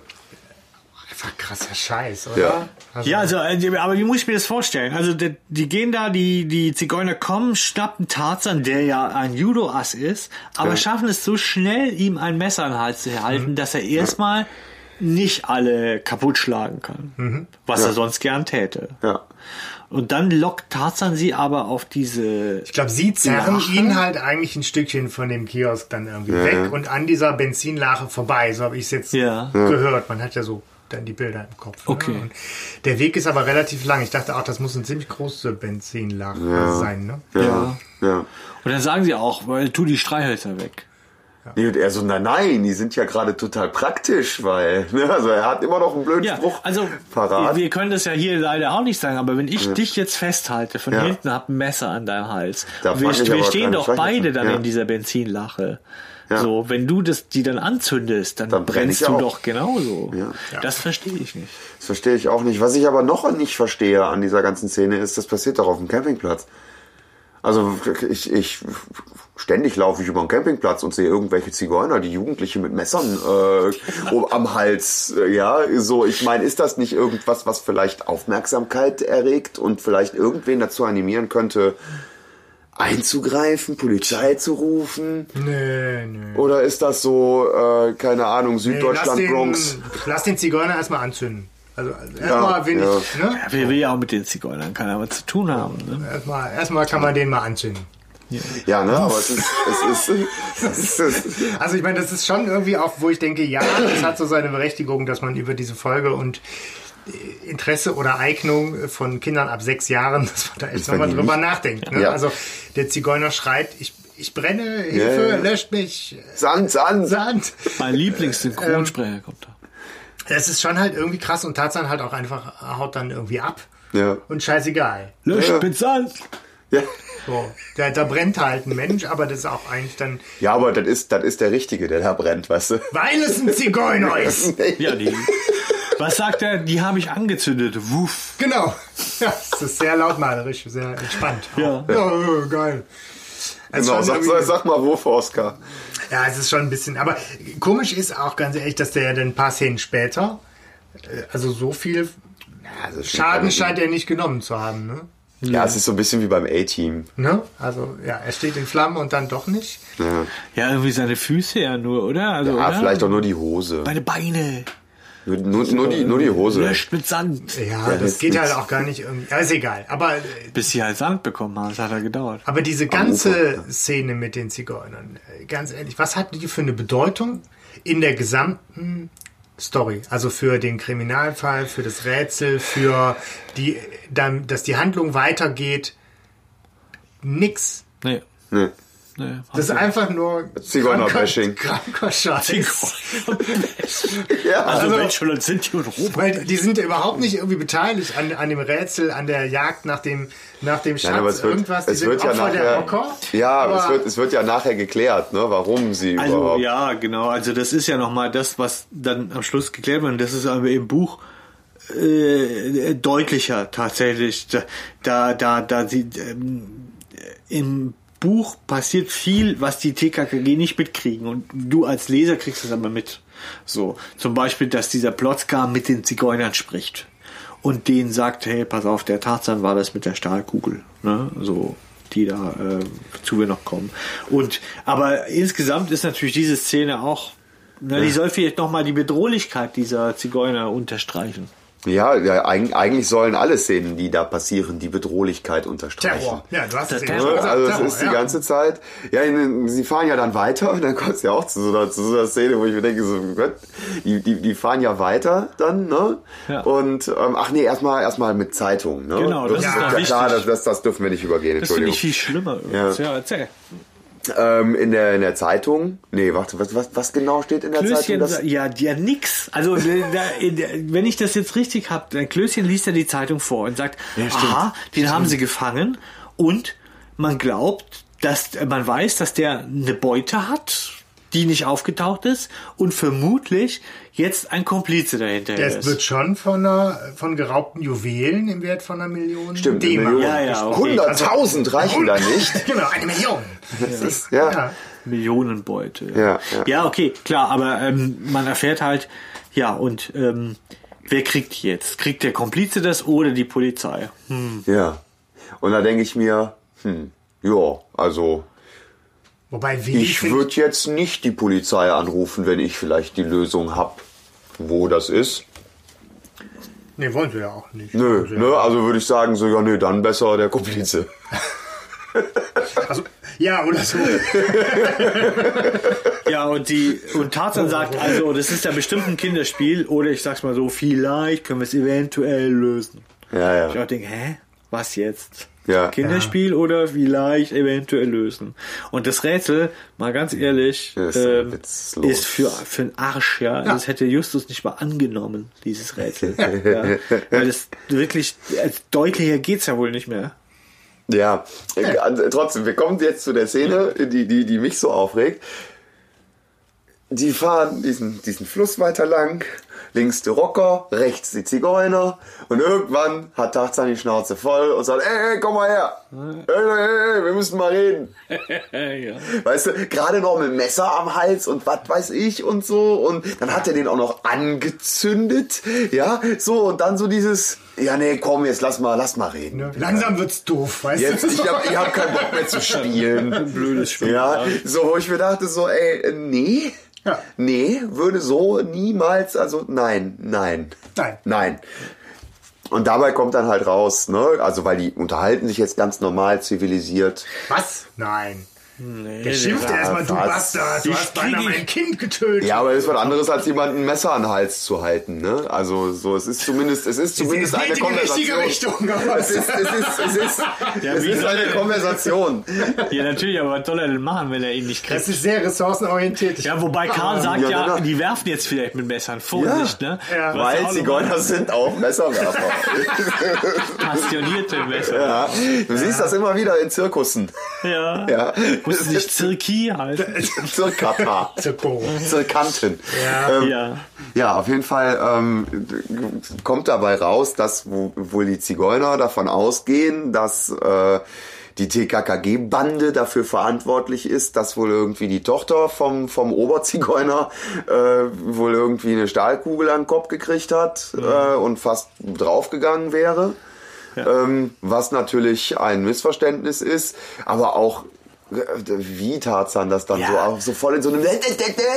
krasser Scheiß, oder? Ja. Ja, also, aber wie muss ich mir das vorstellen? Also, die gehen da, die Zigeuner kommen, schnappen Tarzan, der ja ein Judo-Ass ist, aber schaffen es so schnell, ihm ein Messer in den Hals zu halten, dass er erstmal nicht alle kaputt schlagen kann, was er sonst gern täte. Ja. Und dann lockt Tarzan sie aber auf diese... Ich glaube, sie zerren Lache? ihn halt eigentlich ein Stückchen von dem Kiosk dann irgendwie weg und an dieser Benzinlache vorbei. So habe ich es jetzt gehört. Man hat ja so dann die Bilder im Kopf. Okay. Ne? Und der Weg ist aber relativ lang. Ich dachte auch, das muss eine ziemlich große Benzinlache sein. Ne? Ja. Ja. Und dann sagen sie auch, weil tu die Streichhölzer weg. Nee, und er so, nein, die sind ja gerade total praktisch, weil, ne, also er hat immer noch einen blöden Ja, Spruch also parat. wir können das ja hier leider auch nicht sagen, aber wenn ich dich jetzt festhalte, von hinten hab ein Messer an deinem Hals, Da wir fang ich aber stehen keine doch Streichhölzer. beide dann Ja. in dieser Benzinlache. Ja. So, wenn du die dann anzündest, dann Dann brenn brennst ich du auch. doch genauso. Ja. Das verstehe ich nicht. Das verstehe ich auch nicht. Was ich aber noch nicht verstehe an dieser ganzen Szene ist, das passiert doch auf dem Campingplatz. Also ständig laufe ich über den Campingplatz und sehe irgendwelche Zigeuner, die Jugendliche mit Messern am Hals. Ja, so, ich meine, ist das nicht irgendwas, was vielleicht Aufmerksamkeit erregt und vielleicht irgendwen dazu animieren könnte, einzugreifen, Polizei zu rufen? Nö. Oder ist das so, keine Ahnung, Süddeutschland, Bronx? Lass den Zigeuner erstmal anzünden. Also erstmal will ich, ne? Ja, wir will ja auch mit den Zigeunern keiner was zu tun haben. Ne? Erstmal kann man den mal anzünden. Ja, ne, aber es ist Also ich meine, das ist schon irgendwie auch, wo ich denke, ja, es hat so seine Berechtigung, dass man über diese Folge und Interesse oder Eignung von Kindern ab 6 Jahren, dass man da echt nochmal drüber nachdenkt. Ne? Ja. Also der Zigeuner schreit, ich brenne, Hilfe, löscht mich. Sand. Mein Lieblingssynchronsprecher kommt da. Das ist schon halt irgendwie krass und Tarzan halt auch einfach haut dann irgendwie ab. Ja. Und scheißegal. Löscht mit Sand! Ja. So, da brennt halt ein Mensch, aber das ist auch eigentlich dann, Ja, aber das ist der Richtige, der da brennt, weißt du? weil es ein Zigeuner ist. Ja, was sagt er? Die habe ich angezündet. Wuff. Genau. Ja, das ist sehr lautmalerisch, sehr entspannt. Ja. Geil. Es Genau, ist schon irgendwie- sag mal, wo für Oscar? Ja, es ist schon ein bisschen, aber komisch ist auch ganz ehrlich, dass der ja dann ein paar Szenen später, also so viel Also Schaden scheint er nicht genommen zu haben, ne? Ja, es ist so ein bisschen wie beim A-Team. Ne? Also, ja, er steht in Flammen und dann doch nicht. Ja, Ja, irgendwie seine Füße ja nur, oder? Also, oder? vielleicht auch nur die Hose. Meine Beine. Nur die Hose. Löscht mit Sand. Ja, das geht halt auch gar nicht irgendwie. Ja, ist egal. Bis sie halt Sand bekommen haben, das hat er gedauert. Aber diese ganze Szene mit den Zigeunern, ganz ehrlich, was hat die für eine Bedeutung in der gesamten Story? Also für den Kriminalfall, für das Rätsel, für dass die Handlung weitergeht. Nix. Nee. Nee. Nee, Das ist einfach nur Zigeuner-Bashing. kranker Scheiß. Ja, Also Also- Menschen und Sinti und Roboter. Weil die sind ja überhaupt nicht irgendwie beteiligt an dem Rätsel, an der Jagd nach dem Schatz, Nein, aber irgendwas. Die es sind wird ja Opfer der nachher, Rocker. ja, aber aber es wird ja nachher geklärt, ne, warum sie Also überhaupt. ja, genau. Also das ist ja nochmal das, was dann am Schluss geklärt wird. Und das ist aber im Buch deutlicher tatsächlich. Da sie im Buch passiert viel, was die TKKG nicht mitkriegen. Und du als Leser kriegst es aber mit. So, zum Beispiel, dass dieser Plotzka mit den Zigeunern spricht. Und denen sagt, hey, pass auf, der Tarzan war das mit der Stahlkugel. Ne? So, die da zu wir noch kommen. Aber insgesamt ist natürlich diese Szene auch, die soll vielleicht nochmal die Bedrohlichkeit dieser Zigeuner unterstreichen. Ja, eigentlich sollen alle Szenen, die da passieren, die Bedrohlichkeit unterstreichen. Terror. Ja, du hast es eben Terror. schon gesagt. Also das Terror, ist die ganze Zeit. Ja, sie fahren ja dann weiter und dann kommt es ja auch zu so einer Szene, wo ich mir denke, so Gott, die fahren ja weiter dann, ne? Ja. Und erstmal mit Zeitung, ne? Genau, das ist ist ja dann klar, wichtig. das dürfen wir nicht übergehen, Das finde Entschuldigung. ich viel schlimmer. übrigens. Ja, erzähl. In der Zeitung, nee, warte, was genau steht in der Klößchen, Zeitung? ja, nix. Also wenn ich das jetzt richtig habe, der Klößchen liest ja die Zeitung vor und sagt, aha, den haben sie gefangen und man glaubt, man weiß, dass der eine Beute hat, die nicht aufgetaucht ist und vermutlich jetzt ein Komplize dahinter Das ist. wird schon von geraubten Juwelen im Wert von 1 Million Stimmt, D-Mark. Million. Ja, okay. 100.000 reichen da nicht. Genau, 1 Million. Ja. Millionenbeute. Ja. Ja, okay, klar, aber man erfährt halt, ja, und wer kriegt die jetzt? Kriegt der Komplize das oder die Polizei? Ja. Und da denke ich mir, ja, also Wobei Willi ich würde jetzt nicht die Polizei anrufen, wenn ich vielleicht die Lösung habe. wo das ist. Nee, wollen wir ja auch nicht. Nö, also würde ich sagen, so, ja, nee, dann besser der Komplize. Also, ja, oder so. Ja, und Tarzan sagt also, das ist ja bestimmt ein Kinderspiel, oder ich sag's mal so, vielleicht können wir es eventuell lösen. Ja. Ich auch denke, was jetzt? Ja. Kinderspiel oder vielleicht eventuell lösen. Und das Rätsel, mal ganz ehrlich, ist für einen Arsch, ja. Das hätte Justus nicht mal angenommen, dieses Rätsel. Ja. Weil es wirklich, deutlicher geht's ja wohl nicht mehr. Ja, trotzdem, wir kommen jetzt zu der Szene, die mich so aufregt. Die fahren diesen Fluss weiter lang, links die Rocker, rechts die Zigeuner und irgendwann hat Tarzan die Schnauze voll und sagt, ey, komm mal her, hey, wir müssen mal reden. Ja. Weißt du, gerade noch mit Messer am Hals und was weiß ich und so und dann hat er den auch noch angezündet, ja, so und dann so dieses, ja nee, komm, jetzt lass mal reden. Ja, langsam wird's doof, weißt Jetzt, du? ich hab keinen Bock mehr zu spielen. Blödes Spiel. Ja, so, wo ich mir dachte, so, ey, nee. Ja. Nee, würde so niemals, also nein. Und dabei kommt dann halt raus, ne, also weil die unterhalten sich jetzt ganz normal, zivilisiert. Was? Nein. Nee, Der schimpft erstmal, du Bastard, du hast beinahe mein Kind getötet. Ja, aber das ist was anderes, als jemanden ein Messer an den Hals zu halten, ne? Also so, es ist zumindest eine Konversation. Richtung, aber Es ist eine Konversation. Ja, natürlich, aber was soll er denn machen, wenn er ihn nicht kriegt? das ist sehr ressourcenorientiert. Ja, wobei Karl sagt ja, ja, genau. die werfen jetzt vielleicht mit Messern. Vorsicht, ne? Ja. Was Weil auch Zigeuner sind auch Messerwerfer. passionierte Messer. Ja, du siehst das immer wieder in Zirkussen. Ja. Ja. Muss es nicht Zirki heißen? Zirkata. Zirkanten. Ja. Ja, auf jeden Fall kommt dabei raus, dass wohl die Zigeuner davon ausgehen, dass die TKKG-Bande dafür verantwortlich ist, dass wohl irgendwie die Tochter vom Oberzigeuner wohl irgendwie eine Stahlkugel an den Kopf gekriegt hat und fast draufgegangen wäre. Ja. Was natürlich ein Missverständnis ist, aber auch wie Tarzan das dann so voll in so einem Haben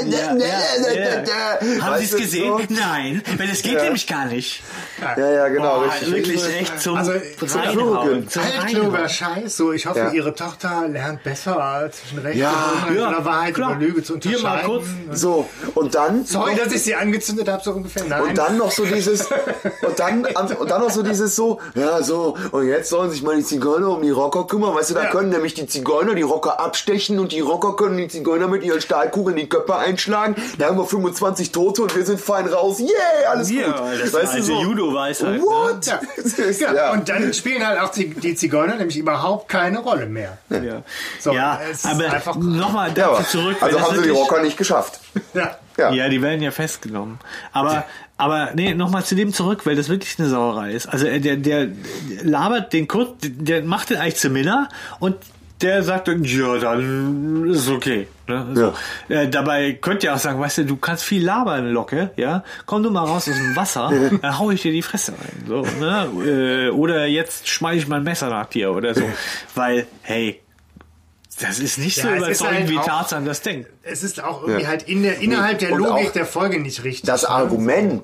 Sie es gesehen? So? Nein, weil es geht nämlich gar nicht. Ja, genau, Boah, richtig. wirklich echt zum Also, Reinhauen. Zum Haltklober Reinhauen. Scheiß. So, ich hoffe, Ihre Tochter lernt besser zwischen Recht Ja, und Unrecht oder Wahrheit klar. oder Lüge zu unterscheiden. Hier mal kurz. So, und dann Sorry, dass ich sie angezündet habe, so ungefähr. Nein. und dann noch so dieses und dann noch so dieses so, ja, so, und jetzt sollen sich mal die Zigeuner um die Rocker kümmern, weißt du, da können nämlich die Zigeuner die Rocker abstechen und die Rocker können die Zigeuner mit ihren Stahlkugeln die Köpfe einschlagen, da haben wir 25 Tote und wir sind fein raus, yeah, alles Ja, gut. das Weißt du, alte so, Judo-Weisheit. what? Ja. Ja. Ja. Und dann spielen halt auch die Zigeuner nämlich überhaupt keine Rolle mehr. Ja, So, ja, es ist aber einfach- nochmal Ja, dazu aber, zurück. also wenn das haben sie die wirklich- Rocker nicht geschafft. Ja. Ja. Ja, die werden ja festgenommen. Aber nee, nochmal zu dem zurück, weil das wirklich eine Sauerei ist. Also der labert den kurz, der macht den eigentlich zu Minna und der sagt dann, ja, dann ist okay. Ne? So. Dabei könnt ihr auch sagen, weißt du kannst viel labern, Locke, ja? Komm du mal raus aus dem Wasser, dann hau ich dir die Fresse rein. So, ne? Oder jetzt schmeiß ich mein Messer nach dir oder so. Weil, hey, das ist nicht so Ja, es ist überzeugend, halt wie auch- Tarzan das denkt. Es ist auch irgendwie halt innerhalb der Und Logik auch der Folge nicht richtig. Das Argument,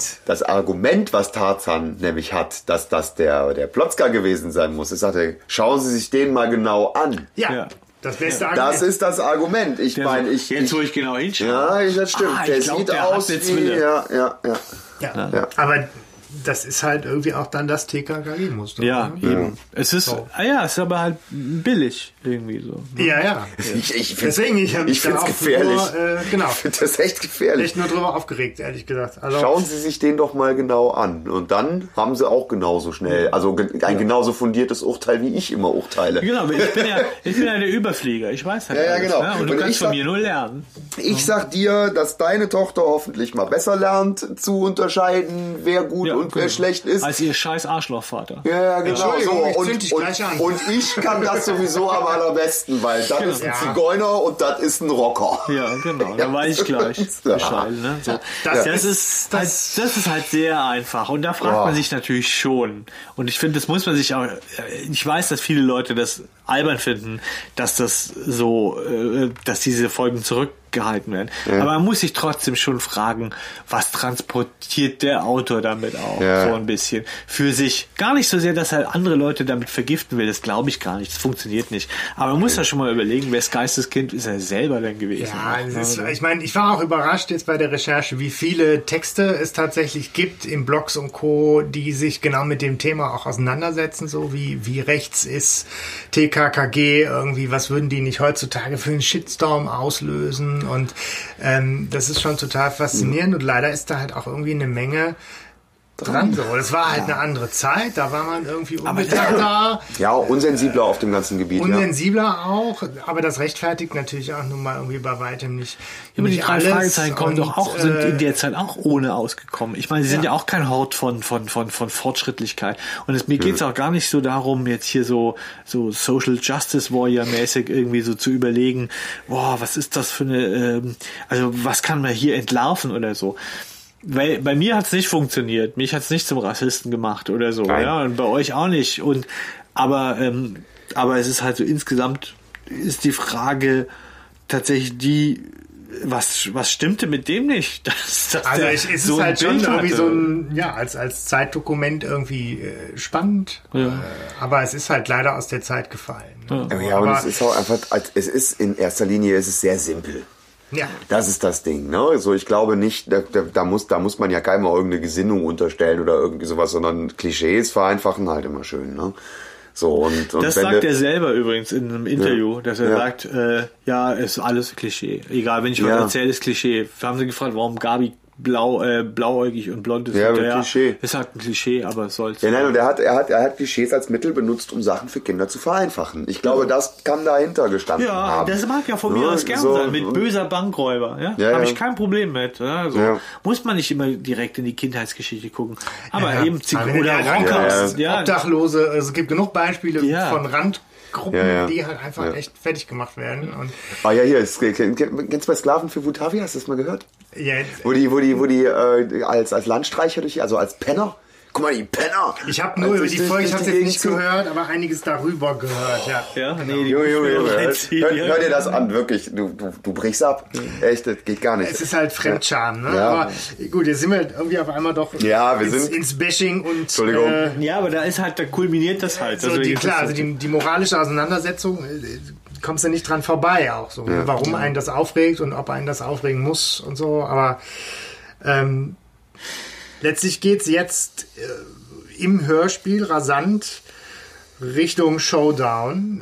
was Tarzan nämlich hat, dass das der Plotzka gewesen sein muss, ist, sagt er, schauen Sie sich den mal genau an. Ja, Ja. das beste Argument. Das ist das Argument. Ich meine, jetzt wo ich genau hinschaue. ja, das stimmt. Ich glaub, sieht der hat aus eine wie, Zwille. ja. ja. Aber das ist halt irgendwie auch dann das TKKG-Muster. Ja, ne? eben. Es ist, So. es ist aber halt billig irgendwie so. Ja. Ich Deswegen, ich habe ich finde es gefährlich. Genau. Ich finde das echt gefährlich. Echt nur drüber aufgeregt, ehrlich gesagt. Also, Schauen Sie sich den doch mal genau an. Und dann haben Sie auch genauso schnell, also ein genauso fundiertes Urteil, wie ich immer urteile. Genau, aber ich bin ja der Überflieger. Ich weiß halt Ja, alles, genau. ne? Und du Und kannst ich von sag- mir nur lernen. Ich sag dir, dass deine Tochter hoffentlich mal besser lernt zu unterscheiden, wer gut und wer genau. schlecht ist. Als ihr scheiß Arschlochvater. Ja, genau. Entschuldigung, ich so. zünd dich gleich an. Und ich kann das sowieso am allerbesten, weil das ist ein Ja. Zigeuner und das ist ein Rocker. Ja, genau. Da weiß ich gleich Ja. Bescheid. Ne? So. Das Das ist halt sehr einfach. Und da fragt Oh. man sich natürlich schon. Und ich finde, das muss man sich auch. Ich weiß, dass viele Leute das albern finden, dass das so, dass diese Folgen zurückgehalten werden. Ja. Aber man muss sich trotzdem schon fragen, was transportiert der Autor damit auch so ein bisschen für sich. Gar nicht so sehr, dass er andere Leute damit vergiften will, das glaube ich gar nicht, das funktioniert nicht. Aber man muss ja schon mal überlegen, wes Geisteskind ist er selber denn gewesen. Ja, ich meine, ich war auch überrascht jetzt bei der Recherche, wie viele Texte es tatsächlich gibt in Blogs und Co., die sich genau mit dem Thema auch auseinandersetzen, so wie rechts ist TKKG irgendwie, was würden die nicht heutzutage für einen Shitstorm auslösen, und das ist schon total faszinierend, und leider ist da halt auch irgendwie eine Menge dran. So, das war halt eine andere Zeit, da war man irgendwie unbedachter. Ja, auch unsensibler auf dem ganzen Gebiet. Unsensibler auch, aber das rechtfertigt natürlich auch nun mal irgendwie bei weitem nicht. Aber die 3 Fragezeichen kommen doch auch, sind in der Zeit auch ohne ausgekommen. Ich meine, sie sind ja auch kein Hort von Fortschrittlichkeit. Und mir geht's auch gar nicht so darum, jetzt hier so Social Justice Warrior mäßig irgendwie so zu überlegen, boah, was ist das für eine, also was kann man hier entlarven oder so. Weil bei mir hat's nicht funktioniert. Mich hat's nicht zum Rassisten gemacht oder so. Nein. Ja, und bei euch auch nicht. Aber es ist halt so, insgesamt ist die Frage tatsächlich die, was stimmte mit dem nicht? Also es ist so halt schon irgendwie so ein, als Zeitdokument irgendwie spannend. Ja. Aber es ist halt leider aus der Zeit gefallen. Ja, aber es ist auch einfach, es ist in erster Linie, es ist sehr simpel. Ja. Das ist das Ding, ne? Also ich glaube nicht, da muss man ja keinem irgendeine Gesinnung unterstellen oder irgendwie sowas, sondern Klischees vereinfachen halt immer schön, ne? So, und das sagt er selber übrigens in einem Interview, dass er sagt, ist alles Klischee. Egal, wenn ich was erzähle, ist Klischee. Wir haben sie gefragt, warum Gabi blauäugig und blond ist. Ja, Klischee. Ist halt ein Klischee, aber es soll's. Ja, nein, und er hat Klischees als Mittel benutzt, um Sachen für Kinder zu vereinfachen. Ich glaube, das kann dahinter gestanden haben. Das mag ja von mir aus gern sein, mit böser Bankräuber. Habe ich kein Problem mit. Also, muss man nicht immer direkt in die Kindheitsgeschichte gucken. Aber eben oder Rocker, Obdachlose, also es gibt genug Beispiele von Randgruppen, die halt einfach echt fertig gemacht werden. Und kennst du bei Sklaven für Wutavia? Hast du das mal gehört? Ja. Wo die als Landstreicher also als Penner. Guck mal, die Penner! Ich habe nur über die Folge, ich habe jetzt nicht gehört, aber einiges darüber gehört, Junge. Hör dir das an, wirklich. Du brichst ab. Echt, das geht gar nicht. Es ist halt Fremdscham, ne? Ja. Aber gut, jetzt sind wir irgendwie auf einmal doch ins Bashing und... Entschuldigung. Aber da kulminiert das halt. Also die moralische Auseinandersetzung... kommst du nicht dran vorbei auch so. Warum einen das aufregt und ob einen das aufregen muss und so, aber letztlich geht's jetzt im Hörspiel rasant Richtung Showdown.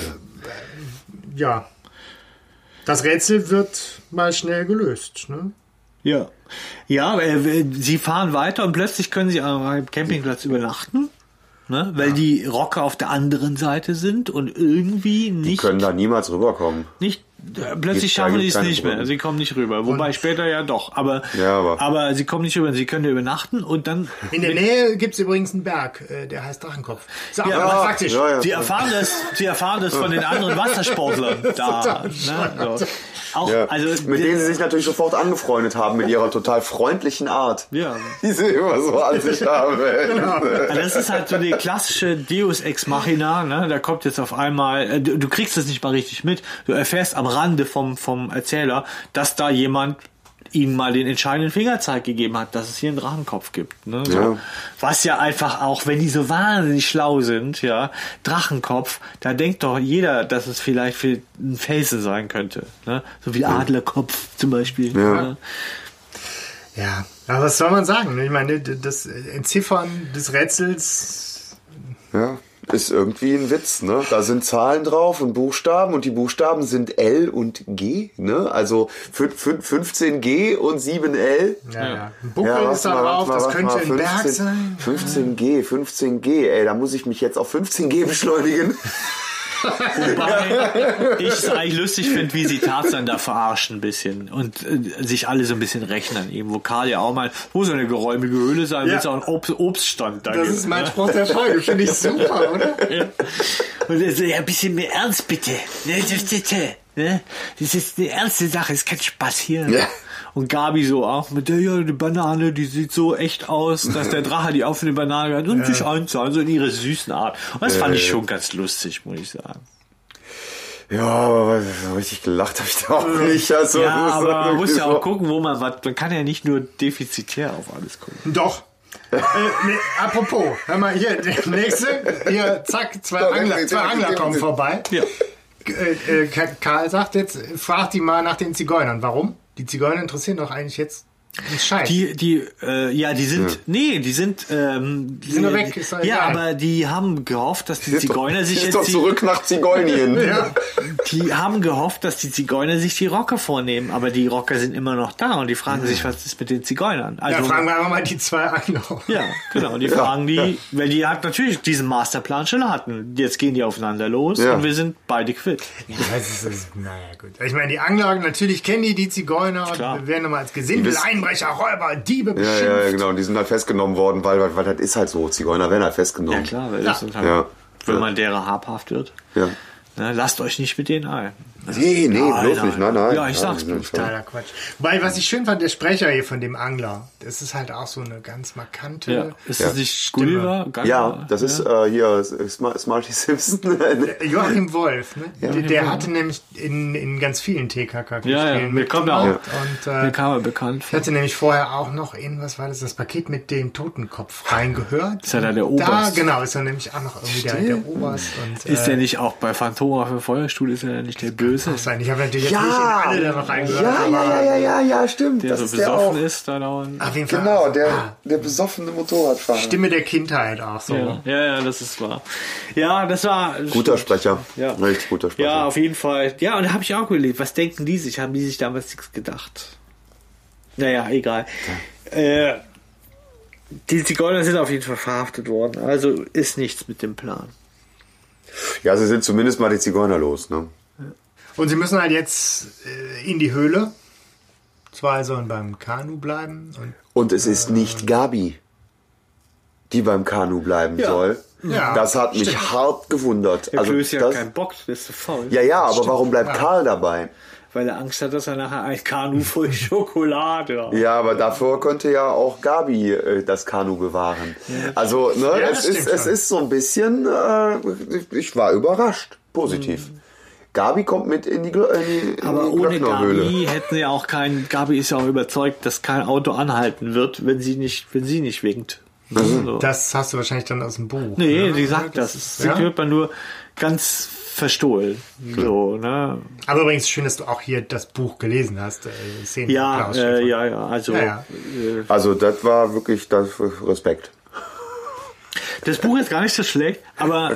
Das Rätsel wird mal schnell gelöst, ne? Ja, sie fahren weiter und plötzlich können sie am Campingplatz übernachten. Ne? Weil die Rocker auf der anderen Seite sind und irgendwie nicht... Die können da niemals rüberkommen. Plötzlich schaffen die es nicht mehr. Sie kommen nicht rüber. Wobei später ja doch. Aber sie kommen nicht rüber. Sie können ja übernachten und dann... In der Nähe gibt's übrigens einen Berg, der heißt Drachenkopf. So, praktisch. Sie erfahren das von den anderen Wassersportlern da. Ne? So. Mit denen sie sich natürlich sofort angefreundet haben mit ihrer total freundlichen Art. Die sie immer so an sich haben. Das ist halt so die klassische Deus Ex Machina. Ne? Da kommt jetzt auf einmal, du kriegst das nicht mal richtig mit. Du erfährst am Rande vom Erzähler, dass da jemand ihnen mal den entscheidenden Fingerzeig gegeben hat, dass es hier einen Drachenkopf gibt. Ne? So. Was ja einfach auch, wenn die so wahnsinnig schlau sind, Drachenkopf, da denkt doch jeder, dass es vielleicht für ein Felsen sein könnte. Ne? So wie Adlerkopf zum Beispiel. Ne? Ja, aber was soll man sagen? Ich meine, das Entziffern des Rätsels... Ist irgendwie ein Witz, ne? Da sind Zahlen drauf und Buchstaben und die Buchstaben sind L und G, ne? Also 15G und 7L. Ein Buckel ist da drauf, das könnte ein Berg sein. 15G, ey, da muss ich mich jetzt auf 15G beschleunigen. Wobei ich es eigentlich lustig finde, wie sie Tarzan da verarschen ein bisschen und sich alle so ein bisschen rechnen. Eben Vokal ja auch mal, wo so eine geräumige Höhle sein, wird es auch ein Obststand da gibt. Das ist mein Spruch der Folge, finde ich super, oder? Und er so, ein bisschen mehr Ernst bitte. ne? Das ist eine ernste Sache, das ist kein Spaß hier. Ja. Und Gabi so auch mit der, ja, die Banane, die sieht so echt aus, dass der Drache die auf eine Banane hat und sich einzahlen, so in ihrer süßen Art. Und das fand ich schon ganz lustig, muss ich sagen. Ja, aber so richtig gelacht habe ich da auch nicht. Also, Ja, aber man muss ja auch so. gucken, wo man kann ja nicht nur defizitär auf alles gucken. Doch. Apropos, hör mal hier, der nächste, hier, zack, zwei Angler kommen vorbei. Ja. Karl sagt jetzt, frag die mal nach den Zigeunern. Warum? Die Zigeuner interessieren doch eigentlich jetzt einen Scheiß. Die sind nur weg, ist doch ja, egal. aber die haben gehofft, dass die Zigeuner sich jetzt zurück nach Zigeunien. Ja. die haben gehofft, dass die Zigeuner sich die Rocker vornehmen, aber die Rocker sind immer noch da und die fragen sich, was ist mit den Zigeunern? Also, Ja, fragen wir einfach mal die zwei Angler. ja, genau, die fragen die, weil die halt natürlich diesen Masterplan schon hatten. Jetzt gehen die aufeinander los und wir sind beide quitt. Ja, naja, gut. Ich meine, die Angler, natürlich kennen die Zigeuner Klar. und werden nochmal als Gesindel, Einbrecher, Räuber, Diebe beschimpft. Ja, genau. Die sind halt festgenommen worden, weil das ist halt so. Zigeuner werden halt festgenommen. Ja klar, weil das sind halt, Ja. wenn man derer habhaft wird. Ja. Ne, lasst euch nicht mit denen ein. Nee, bloß nicht. Nein. Ja, ich sag's bloß. Totaler Quatsch. Wobei, was ich schön fand, der Sprecher hier von dem Angler, das ist halt auch so eine ganz markante... Ja. Ist das nicht Gulliver? Ja, das ist hier Smarty Simpson. Joachim Wolf, ne? Der hatte nämlich in ganz vielen TKK-Spielen mir kommt er auch. Mir und kam er bekannt ich hatte nämlich vorher auch noch in, was war das Paket mit dem Totenkopf reingehört. Ist ja da der Oberst. Da, genau, ist er nämlich auch noch irgendwie der Oberst. Und, Ist der nicht auch bei Phantom auf dem Feuerstuhl, ist er nicht der Böse? sein. Ich habe natürlich jetzt nicht in alle da noch reingehört. Ja, stimmt. Der das so ist der besoffen auch. ist da dauernd. Auf jeden Fall. Genau, der besoffene Motorradfahrer. Stimme der Kindheit auch so. Ja, das ist wahr. Ja, das war... Guter Sprecher. Ja. Richtig guter Sprecher. Ja, auf jeden Fall. Ja, und da habe ich auch überlegt, was denken die sich? Haben die sich damals nichts gedacht? Naja, egal. Die Zigeuner sind auf jeden Fall verhaftet worden. Also ist nichts mit dem Plan. Ja, sie sind zumindest mal die Zigeuner los, ne? Und sie müssen halt jetzt in die Höhle. Zwei sollen beim Kanu bleiben. Und es ist nicht Gabi, die beim Kanu bleiben soll. Ja, Das hat mich hart gewundert. Der Klöß ja das, keinen Bock, das ist so faul. ja, aber warum bleibt Karl dabei? Weil er Angst hat, dass er nachher ein Kanu voll Schokolade hat. Ja, aber davor könnte ja auch Gabi das Kanu bewahren. Also, ne, Ja, es das stimmt ist so ein bisschen, ich war überrascht, positiv. Gabi kommt mit in die Aber ohne Glöcknerhöhle. Gabi hätten sie auch Gabi ist ja auch überzeugt, dass kein Auto anhalten wird, wenn sie nicht winkt. So. Das hast du wahrscheinlich dann aus dem Buch. Nee, ne? die sagt das. Sie hört man nur ganz verstohlen. So, ne? Aber übrigens schön, dass du auch hier das Buch gelesen hast. Szenen Ja, von Klaus Schiffer. ja. Also, Also, das war wirklich Respekt. das Buch ist gar nicht so schlecht, aber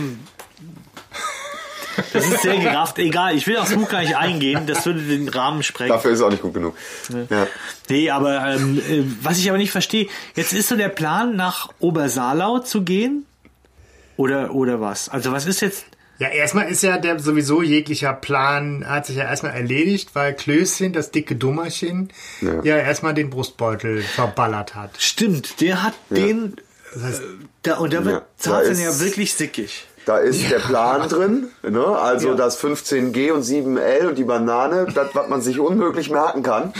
das ist sehr gerafft. Egal, ich will aufs Buch gar nicht eingehen, das würde den Rahmen sprengen. Dafür ist es auch nicht gut genug. Ja. Nee, aber was ich aber nicht verstehe, jetzt ist so der Plan, nach Obersalau zu gehen? Oder was? Also was ist jetzt... Ja, erstmal ist ja sowieso jeglicher Plan hat sich ja erstmal erledigt, weil Klößchen, das dicke Dummerchen, ja erstmal den Brustbeutel verballert hat. Stimmt, der hat den... Das heißt, und da wird da Tarzan ist- ja wirklich sickig. Da ist der Plan drin, ne? Also Ja. das 15G und 7L und die Banane, das, was man sich unmöglich merken kann.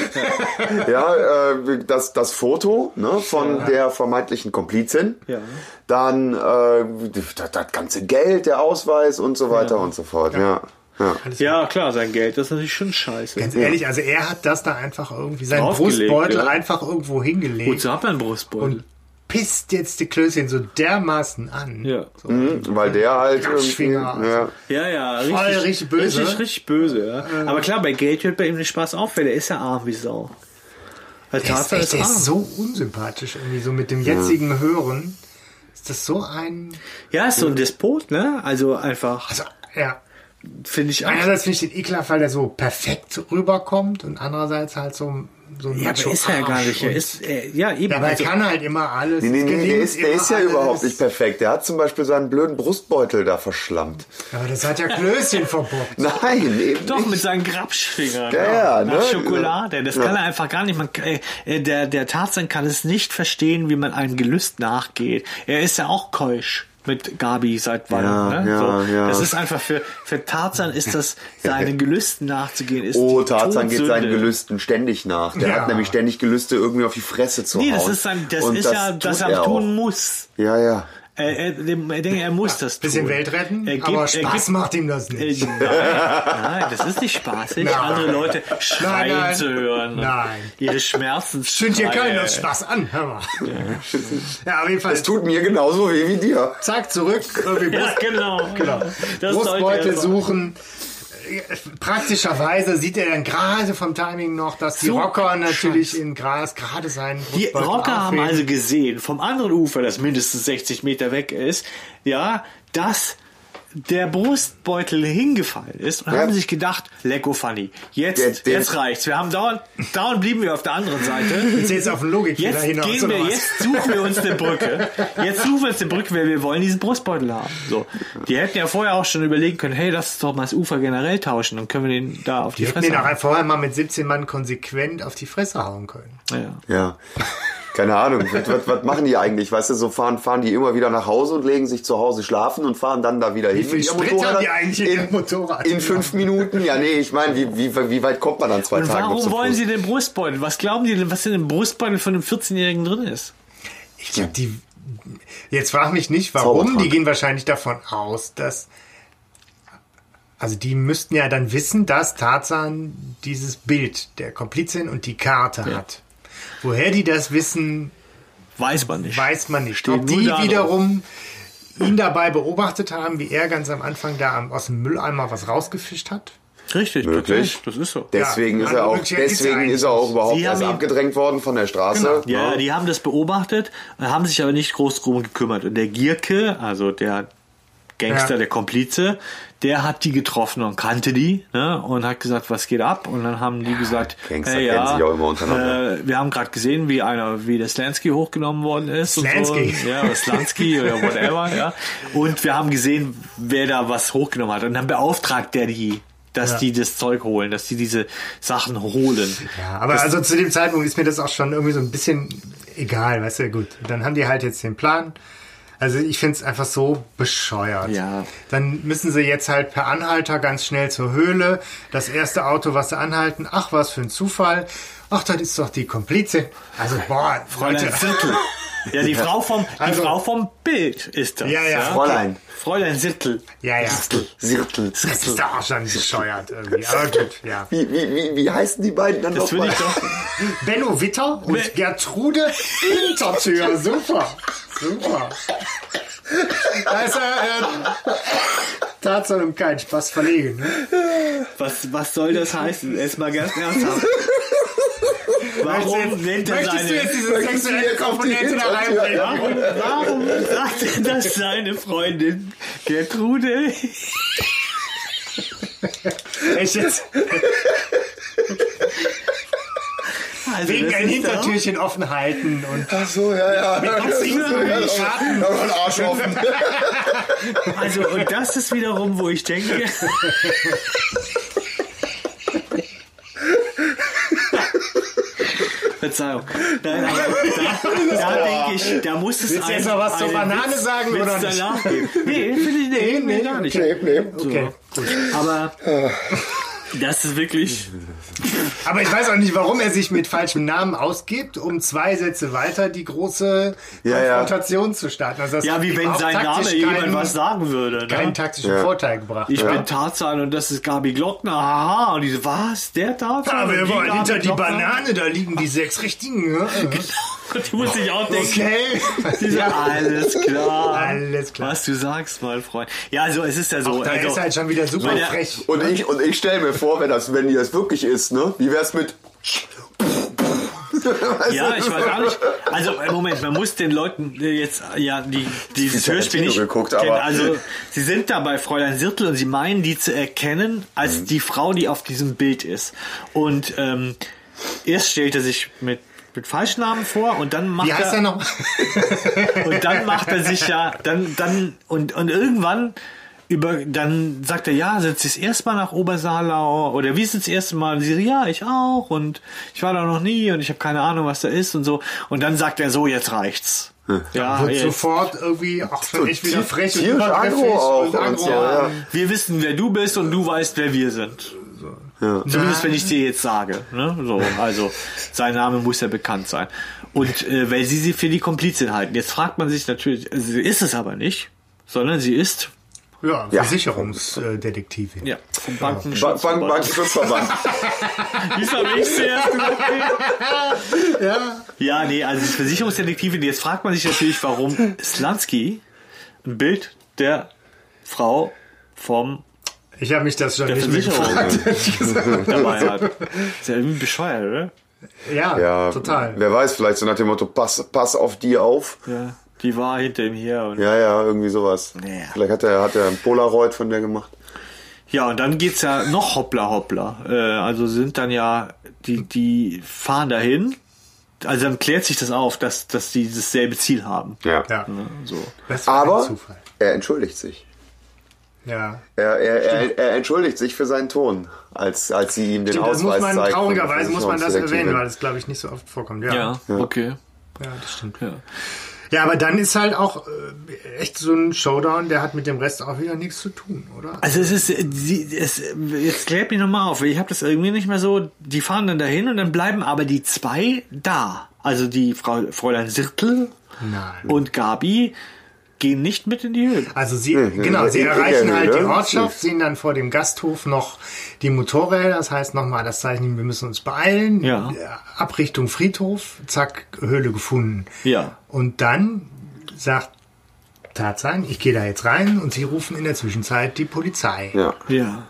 Das Foto, ne, von der vermeintlichen Komplizin. Ja. Dann das ganze Geld, der Ausweis und so weiter und so fort. Ja. Ja, klar, sein Geld, das ist natürlich schon scheiße. ganz ehrlich, also er hat das da einfach irgendwie, seinen Draufgelegt, Brustbeutel ja. einfach irgendwo hingelegt Wozu hat man einen Brustbeutel? und pisst jetzt die Klößchen so dermaßen an. Ja. So. Weil der halt Grabschwinger, ja. richtig böse. Richtig böse, ja. Aber klar, bei Geld hört bei ihm den Spaß auf, weil der ist ja arm wie Sau. Weil Der ist, Tarzan echt, der arm. ist so unsympathisch irgendwie, so mit dem jetzigen Hören. Ist das so ein... Ja, ist so ein Despot, ne? Also einfach, Also, ja. finde ich auch. Einerseits finde ich den ekelhaft, weil der so perfekt rüberkommt und andererseits halt so ein Ja, aber ist er ja gar nicht. Er und- ist, ja, eben. Ja, aber er also, kann halt immer alles. Nee, Es der gelingt ist immer ja alles. überhaupt nicht perfekt. Der hat zum Beispiel seinen blöden Brustbeutel da verschlammt. Aber das hat ja Klößchen verbockt. Nein, eben doch, nicht. mit seinen Grabschwingern. Ja, nach ne? Schokolade. Das kann er einfach gar nicht. Der Tarzan kann es nicht verstehen, wie man einem Gelüst nachgeht. Er ist ja auch keusch. mit Gabi seit wann. Ja, Ne? ja, So, ja. das ist einfach für Tarzan ist das, seinen Gelüsten nachzugehen, ist Oh, die Tarzan geht Todsünde. seinen Gelüsten ständig nach. Der Ja. hat nämlich ständig Gelüste, irgendwie auf die Fresse zu Nee, hauen. das ist Und ja, tut dass er er tun auch. muss. Ja. Er denkt, er muss das tun. Bisschen Welt retten, Er aber gibt- Spaß macht ihm das nicht. Nein, das ist nicht spaßig, Nein. andere Leute schreien Nein. zu hören. und Nein. Ihre Schmerzen. Schünd dir keinen aus Spaß an, hör mal. Ja, auf jeden Fall. Es tut mir genauso weh wie dir. Zack, zurück. Irgendwie Ja, genau. Das Brustbeutel sollte er suchen. Praktischerweise sieht er dann gerade vom Timing noch, dass die So Rocker natürlich Scheiße. in Gras gerade seinen Die Brustbeutel Rocker haben aufheben. also gesehen, vom anderen Ufer, das mindestens 60 Meter weg ist, ja, dass der Brustbeutel hingefallen ist und Ja. haben sich gedacht, lecko funny, jetzt reicht's. Wir haben dauernd blieben wir auf der anderen Seite. Ist jetzt auf den Logikfehler Jetzt hinaus, gehen oder wir, was? jetzt suchen wir uns eine Brücke. Weil wir wollen diesen Brustbeutel haben. So. Die hätten ja vorher auch schon überlegen können, hey, lass uns doch mal das Ufer generell tauschen, dann können wir den da auf die Die hätten Fresse den hauen. auch vorher mal mit 17 Mann konsequent auf die Fresse hauen können. Ja. Ja. Keine Ahnung. Was machen die eigentlich? Weißt du, so fahren die immer wieder nach Hause und legen sich zu Hause schlafen und fahren dann da wieder hin. Wie viel mit ihrem Sprit Motorrad? haben die eigentlich in ihrem Motorrad? In 5 Minuten? Ja, nee, ich meine, wie weit kommt man dann 2 Und Tage noch warum zu wollen Fuß? Sie den Brustbeutel? Was glauben die denn, was in dem Brustbeutel von einem 14-Jährigen drin ist? Ich glaube, jetzt frag mich nicht, warum. Zaubertrank. Die gehen wahrscheinlich davon aus, dass, also die müssten ja dann wissen, dass Tarzan dieses Bild der Komplizin und die Karte hat. Woher die das wissen, Weiß man nicht. weiß man nicht. Steht Ob nur die da drauf. wiederum ihn dabei beobachtet haben, wie er ganz am Anfang da aus dem Mülleimer was rausgefischt hat. Richtig, Möglich. tatsächlich, das ist so. Deswegen Ja, ist er auch, Möglichkeit gibt's deswegen eigentlich ist er auch überhaupt Sie haben erst ihn- abgedrängt worden von der Straße. Genau. Ja, die haben das beobachtet, haben sich aber nicht groß drum gekümmert. Und der Gierke, also der Gangster, Ja. der Komplize, der hat die getroffen und kannte die, ne, und hat gesagt, was geht ab? Und dann haben die gesagt, Gangster hey, kennen sich auch immer untereinander. wir haben gerade gesehen, wie der Slansky hochgenommen worden ist. Slansky. Und so. Ja, oder Slansky oder whatever, ja. Und wir haben gesehen, wer da was hochgenommen hat. Und dann beauftragt der die, dass die das Zeug holen, dass die diese Sachen holen. Ja, aber also zu dem Zeitpunkt ist mir das auch schon irgendwie so ein bisschen egal, weißt du, gut. Dann haben die halt jetzt den Plan. Also ich finde es einfach so bescheuert. Ja. Dann müssen sie jetzt halt per Anhalter ganz schnell zur Höhle. Das erste Auto, was sie anhalten, ach, was für ein Zufall. Ach, das ist doch die Komplizin. Also, boah, Fräulein Leute. Sittel. Ja, die Frau vom Bild ist das. Ja, ja. Fräulein. Fräulein Sittel. Ja, ja. Sirtel. Das ist doch auch schon bescheuert irgendwie. Aber gut, ja. Wie heißen die beiden dann Das finde nochmal? ich doch. Benno Witter und Gertrude Hintertür. Super. Super. Da ist Tarzan um keinen Spaß verlegen. Ne? Was soll das heißen? Erstmal ganz ernsthaft. Warum nennt er Möchtest du jetzt seine... diese sexuelle Komponente da reinbringen? Warum sagt er, dass seine Freundin Gertrude... Echt jetzt? Also Wegen das ein ist Hintertürchen offen halten und Ach so, ja. Schatten. Aber ein Arsch offen. doch- Also, und das ist wiederum, wo ich denke... Verzeihung. Nein, aber da denke ich, da muss es Willst du jetzt noch was zur Banane sagen, Witz oder nicht? danach geben. Nee, finde ich, nee, gar nicht. Nee. Okay. Aber das ist wirklich... Aber ich weiß auch nicht, warum er sich mit falschem Namen ausgibt, um 2 Sätze weiter die große Ja, ja. Konfrontation zu starten. Also das Ja, hat wie ihm wenn auch sein Name taktisch jemand was sagen würde. keinen Ne? taktischen Ja. Vorteil gebracht. Ich ja. bin Tarzan und das ist Gabi Glockner. Haha. Und diese, was? Der Tarzan? Aber Und wir die wollen Gabi hinter die Glockner? Banane, da liegen die 6 richtigen. Ja. Und die muss ich auch denken. Okay. Diese, alles klar. Alles klar. Was du sagst, mein Freund. Ja, also es ist ja so. Da also, ist halt schon wieder super Meine- frech. Und ich stelle mir vor, wenn die das wirklich ist, ne? Wie wär's mit... ja, ich weiß auch nicht. Also im Moment, man muss den Leuten jetzt ja dieses Ich hab Hörspiel nicht Tarantino geguckt, kennen. aber- Also sie sind da bei Fräulein Sirtel und sie meinen, die zu erkennen als die Frau, die auf diesem Bild ist. Und erst stellt er sich mit Falschnamen vor und dann macht Wie heißt er noch? und dann macht er sich ja und irgendwann dann sagt er, ja, sind Sie das erste Mal nach Obersaarlau oder wie ist das erste Mal? Und sie so, ja, ich auch und ich war da noch nie und ich habe keine Ahnung, was da ist und so. Und dann sagt er so, jetzt reicht's. Ja, Wird jetzt. sofort irgendwie auch schon echt wieder frech und tierisch aggro auch und und so, aggro. ja. Wir wissen, wer du bist und du weißt, wer wir sind. Zumindest, wenn ich dir jetzt sage. Ne? So, also, sein Name muss ja bekannt sein. Und weil sie für die Komplizin halten. Jetzt fragt man sich natürlich, sie ist es aber nicht, sondern sie ist Ja, Versicherungsdetektivin. ja, vom Banken. Bankenschutzverband. Dies habe ich zuerst gesagt. Ja. Ja, nee, also die Versicherungsdetektivin, jetzt fragt man sich natürlich, warum Slansky ein Bild der Frau vom Ich habe mich das schon der nicht mehr Versicherung gefragt. dabei hat. Ist ja irgendwie bescheuert, oder? Ja, Ja, total. wer weiß, vielleicht so nach dem Motto, pass auf die auf. Ja, die war hinter ihm her. Und Ja, irgendwie sowas. Ja. Vielleicht hat er ein Polaroid von der gemacht. ja, und dann geht's ja noch hoppla. Also sind dann ja, die fahren dahin. Also dann klärt sich das auf, dass die dasselbe Ziel haben. Ja. Ja. So. Das war ein Aber Zufall. er entschuldigt sich. Ja. Er entschuldigt sich für seinen Ton, als sie ihm den Stimmt, das Ausweis muss man, zeigt. traurigerweise muss man das Versicherungsdetektivin. erwähnen, weil das, glaube ich, nicht so oft vorkommt. Ja, Okay. das stimmt. Ja. Ja, aber dann ist halt auch echt so ein Showdown, der hat mit dem Rest auch wieder nichts zu tun, oder? Also jetzt klärt mich nochmal auf, ich habe das irgendwie nicht mehr so, die fahren dann dahin und dann bleiben aber die zwei da. Also die Fräulein Sirtl Nein. und Gabi gehen nicht mit in die Höhle. Also sie in erreichen der halt die Höhle. Ortschaft, sehen dann vor dem Gasthof noch die Motorräder, das heißt nochmal das Zeichen, wir müssen uns beeilen. Ja. Abrichtung Friedhof, zack, Höhle gefunden. Ja. Und dann sagt Tarzan, ich gehe da jetzt rein und sie rufen in der Zwischenzeit die Polizei. Ja. Ja.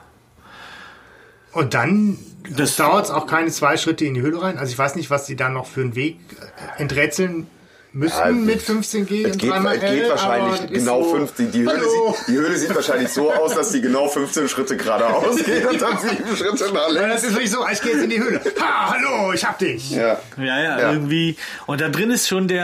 Und dann Das- dauert es auch keine 2 Schritte in die Höhle rein. Also ich weiß nicht, was sie da noch für einen Weg enträtseln müssen Ja, mit 15G Es und geht 3x L, wahrscheinlich aber ist genau so, 15. Die Höhle sieht wahrscheinlich so aus, dass die genau 15 Schritte geradeaus geht und dann 7 Schritte nach Ja, links. das ist wirklich so, ich gehe jetzt in die Höhle. Ha, hallo, ich hab dich. Ja. Ja, irgendwie. Und da drin ist schon wie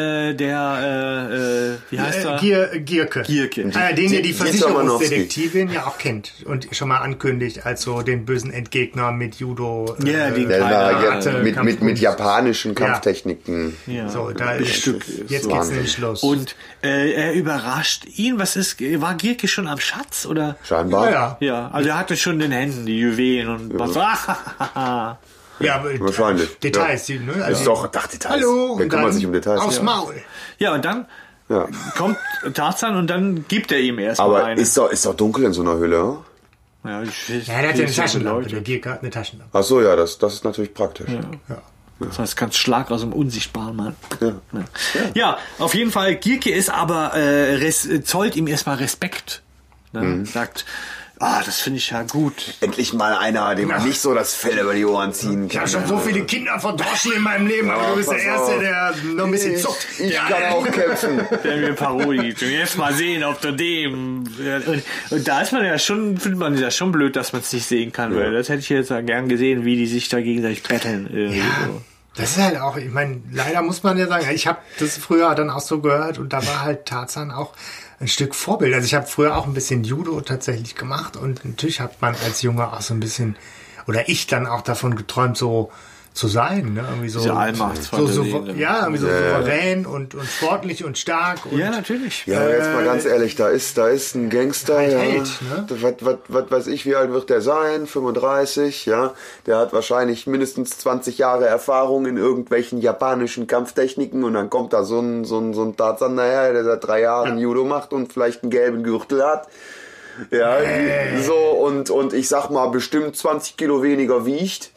heißt er? Gierke. Gierke. Den ja die Dieter Versicherungsdetektivin ja auch kennt und schon mal ankündigt als so den bösen Endgegner mit Judo. Ja, den Der Karate, war mit Kampfkunst. japanischen Kampftechniken. Ja. So, da ist, Stück. jetzt So. geht's nämlich los. Und er überrascht ihn. War Gierke schon am Schatz oder? Scheinbar. ja. Ja, also er hatte schon in den Händen die Juwelen und was. Ja, aber Wahrscheinlich. Details, die, ne? Also, Ist doch, Details. hallo, Wer und kümmert dann sich um Details? aufs Ja. Maul. Ja, und dann Ja. kommt Tarzan und dann gibt er ihm erstmal Aber eine. ist doch dunkel in so einer Höhle. Hm? Ja, Ja, der hat ja eine Taschenlampe. Der Gierke hat eine Taschenlampe. Ach so, ja, das ist natürlich praktisch. Ja. Das heißt, ganz Schlag aus dem Unsichtbaren, Mann. Ja. Ja, auf jeden Fall, Gierke ist aber, zollt ihm erstmal Respekt. Ne? Sagt, das finde ich ja gut. Endlich mal einer, dem man nicht so das Fell über die Ohren ziehen Ich kann. habe schon so viele Kinder verdroschen in meinem Leben, aber du bist der pass Erste, auf. der noch ein bisschen zuckt. Ich Ja, kann auch kämpfen. Der mir Parodie gibt. Und jetzt mal sehen, ob du dem... Und da ist man ja schon, findet man ja schon blöd, dass man es nicht sehen kann, weil das hätte ich jetzt ja gern gesehen, wie die sich da gegenseitig betteln. Irgendwie so. Das ist halt auch, ich meine, leider muss man ja sagen, ich habe das früher dann auch so gehört und da war halt Tarzan auch ein Stück Vorbild. Also ich habe früher auch ein bisschen Judo tatsächlich gemacht und natürlich hat man als Junge auch so ein bisschen, oder ich dann auch davon geträumt, so zu sein, ne? Irgendwie so, Diese Allmachtsfantasie, ne? ja, irgendwie so souverän und sportlich und stark. Und Ja, natürlich. Ja, aber jetzt mal ganz ehrlich, da ist ein Gangster, Halt ja. Held, ne? Was weiß ich, wie alt wird der sein? 35, ja. Der hat wahrscheinlich mindestens 20 Jahre Erfahrung in irgendwelchen japanischen Kampftechniken und dann kommt da so ein Tarzan daher, der seit 3 Jahren Judo macht und vielleicht einen gelben Gürtel hat. Ja, so und ich sag mal bestimmt 20 Kilo weniger wiegt.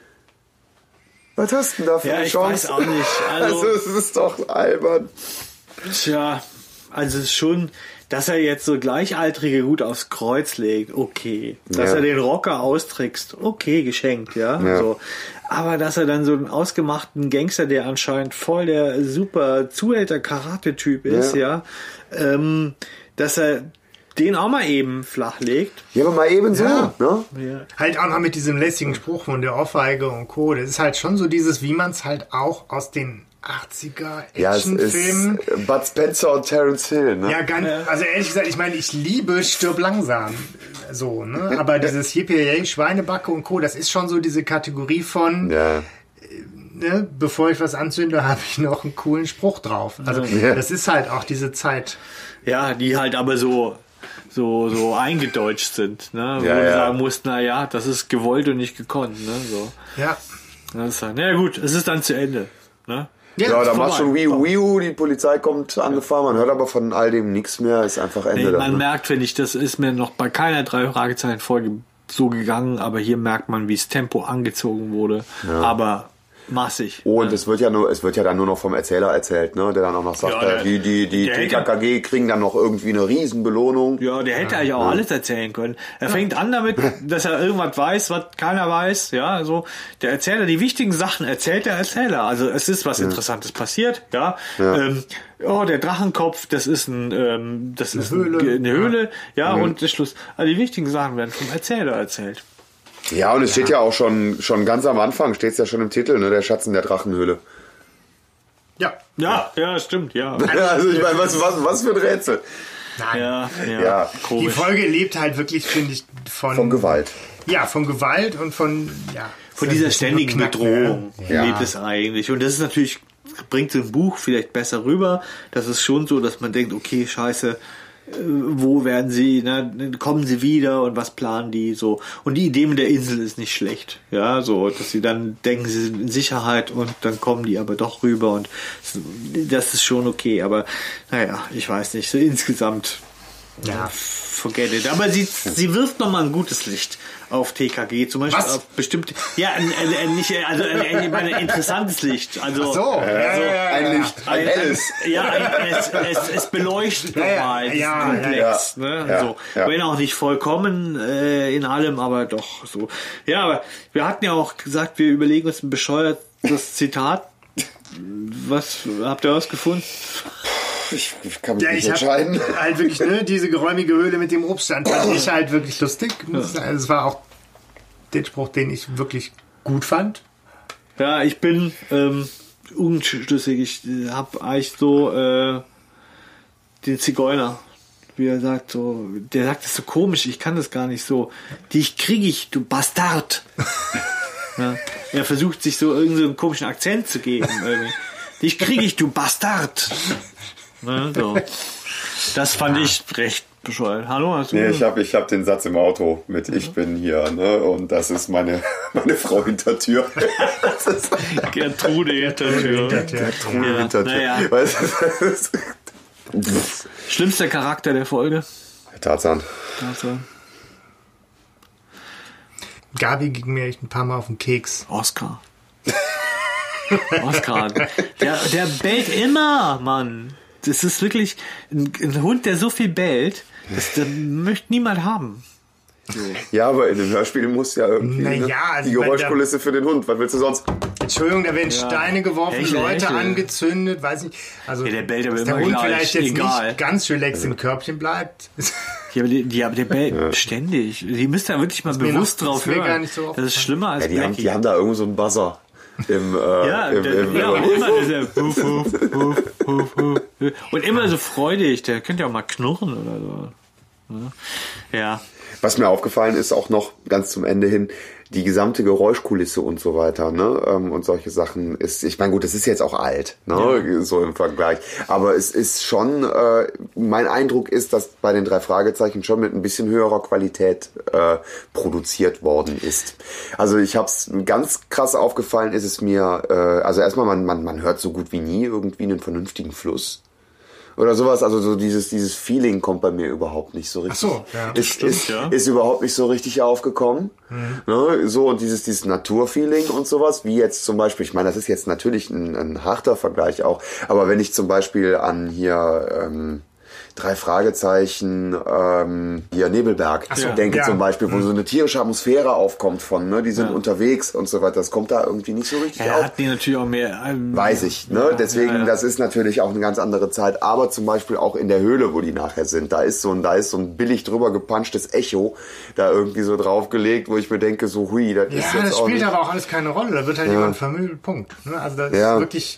Was hast du denn da für Ja, eine ich Chance? weiß auch nicht. Also, es ist doch albern. tja, also es ist schon, dass er jetzt so Gleichaltrige gut aufs Kreuz legt, okay. Dass Ja. er den Rocker austrickst, okay, geschenkt, ja. So. Aber dass er dann so einen ausgemachten Gangster, der anscheinend voll der super Zuhälter-Karate-Typ ist, ja, dass er den auch mal eben flach legt. Ja, aber mal eben so, Ja. ne? Ja. halt auch noch mit diesem lässigen Spruch von der Ohrfeige und Co. Das ist halt schon so dieses, wie man es halt auch aus den 80er Ja, es ist Actionfilmen. Bud Spencer und Terence Hill, ne? Ja, ganz, also ehrlich gesagt, ich meine, ich liebe Stirb langsam. So, ne? Aber dieses Yippie Schweinebacke und Co., das ist schon so diese Kategorie von, Ja. ne, bevor ich was anzünde, habe ich noch einen coolen Spruch drauf. Also das ist halt auch diese Zeit. Ja, die halt aber so eingedeutscht sind, ne? Wo Ja, du ja. sagen musst, naja, das ist gewollt und nicht gekonnt, ne? So. Ja. Das ist halt, na gut, es ist dann zu Ende, ne? Ja, da vorbei. macht schon Wiu, die Polizei kommt angefahren, man hört aber von all dem nichts mehr, ist einfach Ende. Nee, dann, man ne? merkt, finde ich, das ist mir noch bei keiner 3-Fragezeichen-Folge so gegangen, aber hier merkt man, wie das Tempo angezogen wurde, aber massig. Oh, und es wird ja dann nur noch vom Erzähler erzählt, ne, der dann auch noch sagt, Ja, die TKKG kriegen dann noch irgendwie eine Riesenbelohnung. Ja, der hätte eigentlich auch alles erzählen können. Er fängt an damit, dass er irgendwas weiß, was keiner weiß. Ja, so der Erzähler, die wichtigen Sachen erzählt der Erzähler. Also es ist was Interessantes passiert. Ja, der Drachenkopf, das ist eine Höhle. Ja, und der Schluss. Also die wichtigen Sachen werden vom Erzähler erzählt. Ja, und es steht ja auch schon ganz am Anfang, steht es ja schon im Titel, ne, der Schatz in der Drachenhöhle. Ja. Ja, stimmt, ja. Also ich meine, was für ein Rätsel. Nein. Ja. Die Komisch. Folge lebt halt wirklich, finde ich, Von Gewalt. Ja, von Gewalt und von dieser ständigen Bedrohung Ja. lebt es eigentlich. Und das ist natürlich, bringt so ein Buch vielleicht besser rüber. Das ist schon so, dass man denkt, okay, scheiße, wo werden sie, ne, kommen sie wieder und was planen die so. Und die Idee mit der Insel ist nicht schlecht. Ja, so, dass sie dann denken, sie sind in Sicherheit und dann kommen die aber doch rüber und das ist schon okay. Aber naja, ich weiß nicht, so insgesamt forget it. Aber sie wirft nochmal ein gutes Licht auf TKG, zum Beispiel Was? auf bestimmte, nicht, also ein interessantes Licht. Also, Ach so, Ein Licht, ein helles. es beleuchtet nochmal diesen Komplex. Ne? Ja, So. ja. Wenn auch nicht vollkommen in allem, aber doch so. Ja, aber wir hatten ja auch gesagt, wir überlegen uns ein bescheuertes Zitat. Was habt ihr rausgefunden? Ich kann mich nicht Ich entscheiden. habe halt wirklich, ne, diese geräumige Höhle mit dem Obststand fand ich halt wirklich lustig. Also es war auch den Spruch, den ich wirklich gut fand. Ja, ich bin unschlüssig. Ich habe eigentlich so den Zigeuner, wie er sagt, so, der sagt es so komisch, ich kann das gar nicht so. Dich krieg ich, du Bastard. Ja, er versucht sich so irgendeinen so komischen Akzent zu geben. Irgendwie. Dich krieg ich, du Bastard. Ne, so. Das fand ich recht bescheuert. Hallo, hast du? Nee, ich hab den Satz im Auto mit ich bin hier, ne? Und das ist meine Frau Hintertür. Gertrude Hintertür. Gertrude Hintertür. Naja. Weißt du, Schlimmster Charakter der Folge. Tarzan. Also, Gabi ging mir echt ein paar Mal auf den Keks. Oscar. Der bellt immer, Mann. Das ist wirklich ein Hund, der so viel bellt, das möchte niemand haben. So. Ja, aber in dem Hörspiel muss ja irgendwie Naja, die Geräuschkulisse für den Hund. Was willst du sonst? Entschuldigung, da werden Steine geworfen, Hechel, Leute Hechel. angezündet, weiß nicht. Also, Ja, der bellt aber dass der immer Hund gleich, vielleicht jetzt egal. nicht ganz relaxed im Körbchen bleibt. Ja, aber der bellt ständig. Die müsst da wirklich mal bewusst drauf ist mir gar hören. nicht so das ist schlimmer als Ja, Blackie. die haben da irgendwo so einen Buzzer. Und immer dieser Huf, Huf, Huf, Huf, Huf. Und immer so freudig, der könnte ja auch mal knurren oder so. Ja. Was mir aufgefallen ist, auch noch ganz zum Ende hin, die gesamte Geräuschkulisse und so weiter, ne, und solche Sachen ist, ich meine, gut, das ist jetzt auch alt, ne, so im Vergleich, aber es ist schon, mein Eindruck ist, dass bei den 3 Fragezeichen schon mit ein bisschen höherer Qualität produziert worden ist. Also ich hab's ganz krass aufgefallen, ist es mir, also erstmal, man hört so gut wie nie irgendwie einen vernünftigen Fluss. Oder sowas, also so dieses Feeling kommt bei mir überhaupt nicht so richtig. Ach so, ja. Ist überhaupt nicht so richtig aufgekommen. Ne? So, und dieses Naturfeeling und sowas, wie jetzt zum Beispiel, ich meine, das ist jetzt natürlich ein harter Vergleich auch, aber wenn ich zum Beispiel an hier 3 Fragezeichen, hier Nebelberg denke zum Beispiel, wo so eine tierische Atmosphäre aufkommt von, ne, die sind unterwegs und so weiter, das kommt da irgendwie nicht so richtig auf. Hat die natürlich auch mehr. Weiß ich, ne? Deswegen, das ist natürlich auch eine ganz andere Zeit. Aber zum Beispiel auch in der Höhle, wo die nachher sind, da ist so ein billig drüber gepunchtes Echo da irgendwie so draufgelegt, wo ich mir denke, so hui, das ist jetzt das auch spielt nicht. aber auch alles keine Rolle. Da wird halt jemand vermüllt, Punkt. Ne? Also das ist wirklich,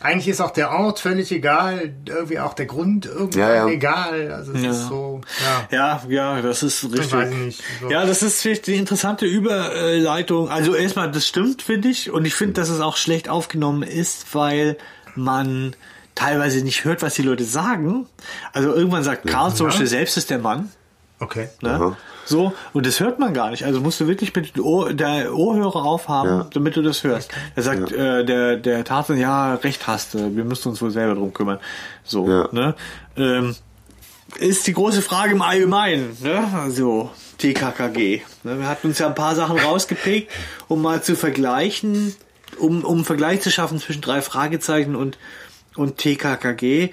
eigentlich ist auch der Ort völlig egal, irgendwie auch der Grund irgendwann egal. Also es ist so, ja, das ist richtig. Ich weiß nicht. So. Ja, das ist vielleicht die interessante Überleitung. Also erstmal, das stimmt, finde ich. Und ich finde, dass es auch schlecht aufgenommen ist, weil man teilweise nicht hört, was die Leute sagen. Also irgendwann sagt Karl zum Beispiel, selbst ist der Mann. Okay. Ne? So, und das hört man gar nicht. Also musst du wirklich mit der Ohrhörer aufhaben, damit du das hörst. Er sagt, der Tarzan, ja, recht hast du, wir müssen uns wohl selber drum kümmern. So, ne? Ist die große Frage im Allgemeinen, ne? Also, TKKG. Ne? Wir hatten uns ja ein paar Sachen rausgepickt, um mal zu vergleichen, um einen Vergleich zu schaffen zwischen 3 Fragezeichen und TKKG.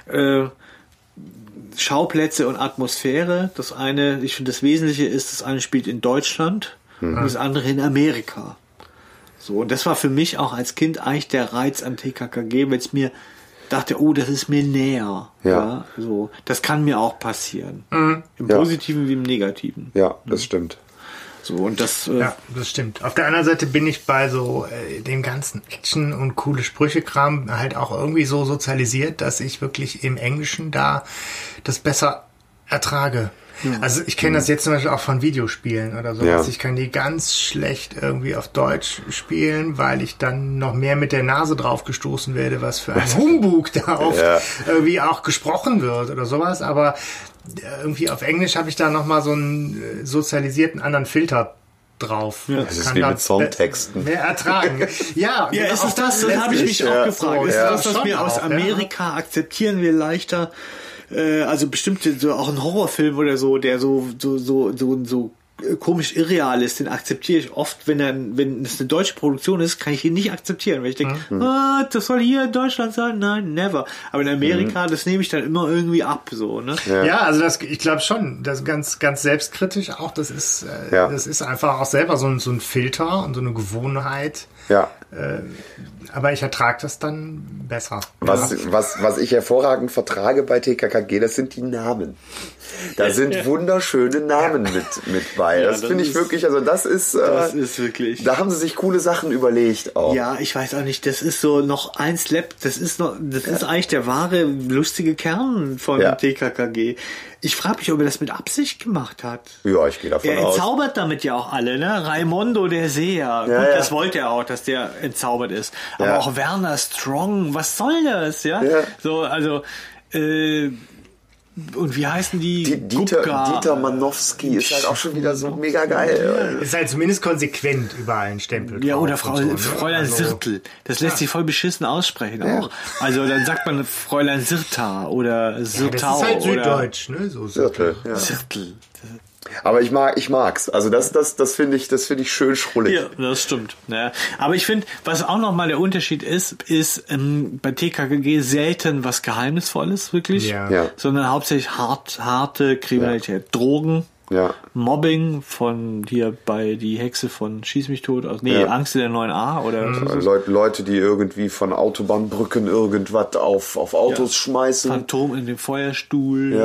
Schauplätze und Atmosphäre. Das eine, ich finde, das Wesentliche ist, das eine spielt in Deutschland und das andere in Amerika. So, und das war für mich auch als Kind eigentlich der Reiz an TKKG, weil ich mir dachte, oh, das ist mir näher. Ja. So, das kann mir auch passieren. Im Positiven wie im Negativen. Ja, das stimmt. So, und das, ja, das stimmt. Auf der anderen Seite bin ich bei so dem ganzen Action und coole Sprüche-Kram halt auch irgendwie so sozialisiert, dass ich wirklich im Englischen da das besser ertrage. Also ich kenne das jetzt zum Beispiel auch von Videospielen oder sowas. Ja. Ich kann die ganz schlecht irgendwie auf Deutsch spielen, weil ich dann noch mehr mit der Nase drauf gestoßen werde, was für ein Humbug da oft irgendwie auch gesprochen wird oder sowas. Aber irgendwie auf Englisch habe ich da nochmal so einen sozialisierten anderen Filter drauf. Ja, das ist wie mit Songtexten. Mehr ertragen. Ja, ist es das? Das habe ich mich auch gefragt. So, ist das, was wir aus Amerika akzeptieren wir leichter? Also bestimmte, so auch ein Horrorfilm oder so, der so komisch irreal ist, den akzeptiere ich oft, wenn es eine deutsche Produktion ist, kann ich ihn nicht akzeptieren, weil ich denke, das soll hier in Deutschland sein, nein, never. Aber in Amerika, das nehme ich dann immer irgendwie ab, so, ne? Ja, also ich glaube schon, das ganz, ganz selbstkritisch auch, das ist einfach auch selber so ein Filter und so eine Gewohnheit. Ja. Aber ich ertrage das dann besser. Was ich hervorragend vertrage bei TKKG, das sind die Namen. Da sind wunderschöne Namen mit bei. Das finde ich wirklich, also das ist wirklich. Da haben sie sich coole Sachen überlegt auch. Ja, ich weiß auch nicht, das ist so noch ein Slap, das ist eigentlich der wahre lustige Kern von TKKG. Ich frage mich, ob er das mit Absicht gemacht hat. Ja, ich gehe davon aus. Er entzaubert damit ja auch alle, ne? Raimondo, der Seher. Gut, das wollte er auch, dass der entzaubert ist. Aber auch Werner Strong, was soll das, ja? So, also, und wie heißen die? Dieter Manowski ist halt auch schon wieder so mega geil. Ist halt zumindest konsequent überall ein Stempel. Ja, oder Fräulein Sirtl. Das lässt sich voll beschissen aussprechen auch. Also dann sagt man Fräulein Sirta oder Sirtau. Das ist halt süddeutsch, ne? So Sirtl. Sirtl. Aber ich mag's. Also das finde ich schön schrullig. Ja, das stimmt. Ja. Aber ich finde, was auch nochmal der Unterschied ist bei TKKG selten was Geheimnisvolles, wirklich. Ja. Sondern hauptsächlich harte Kriminalität. Drogen, Mobbing von hier bei die Hexe von Schieß mich tot aus. Nee, Angst in der 9a oder Leute, die irgendwie von Autobahnbrücken irgendwas auf Autos schmeißen. Phantom in dem Feuerstuhl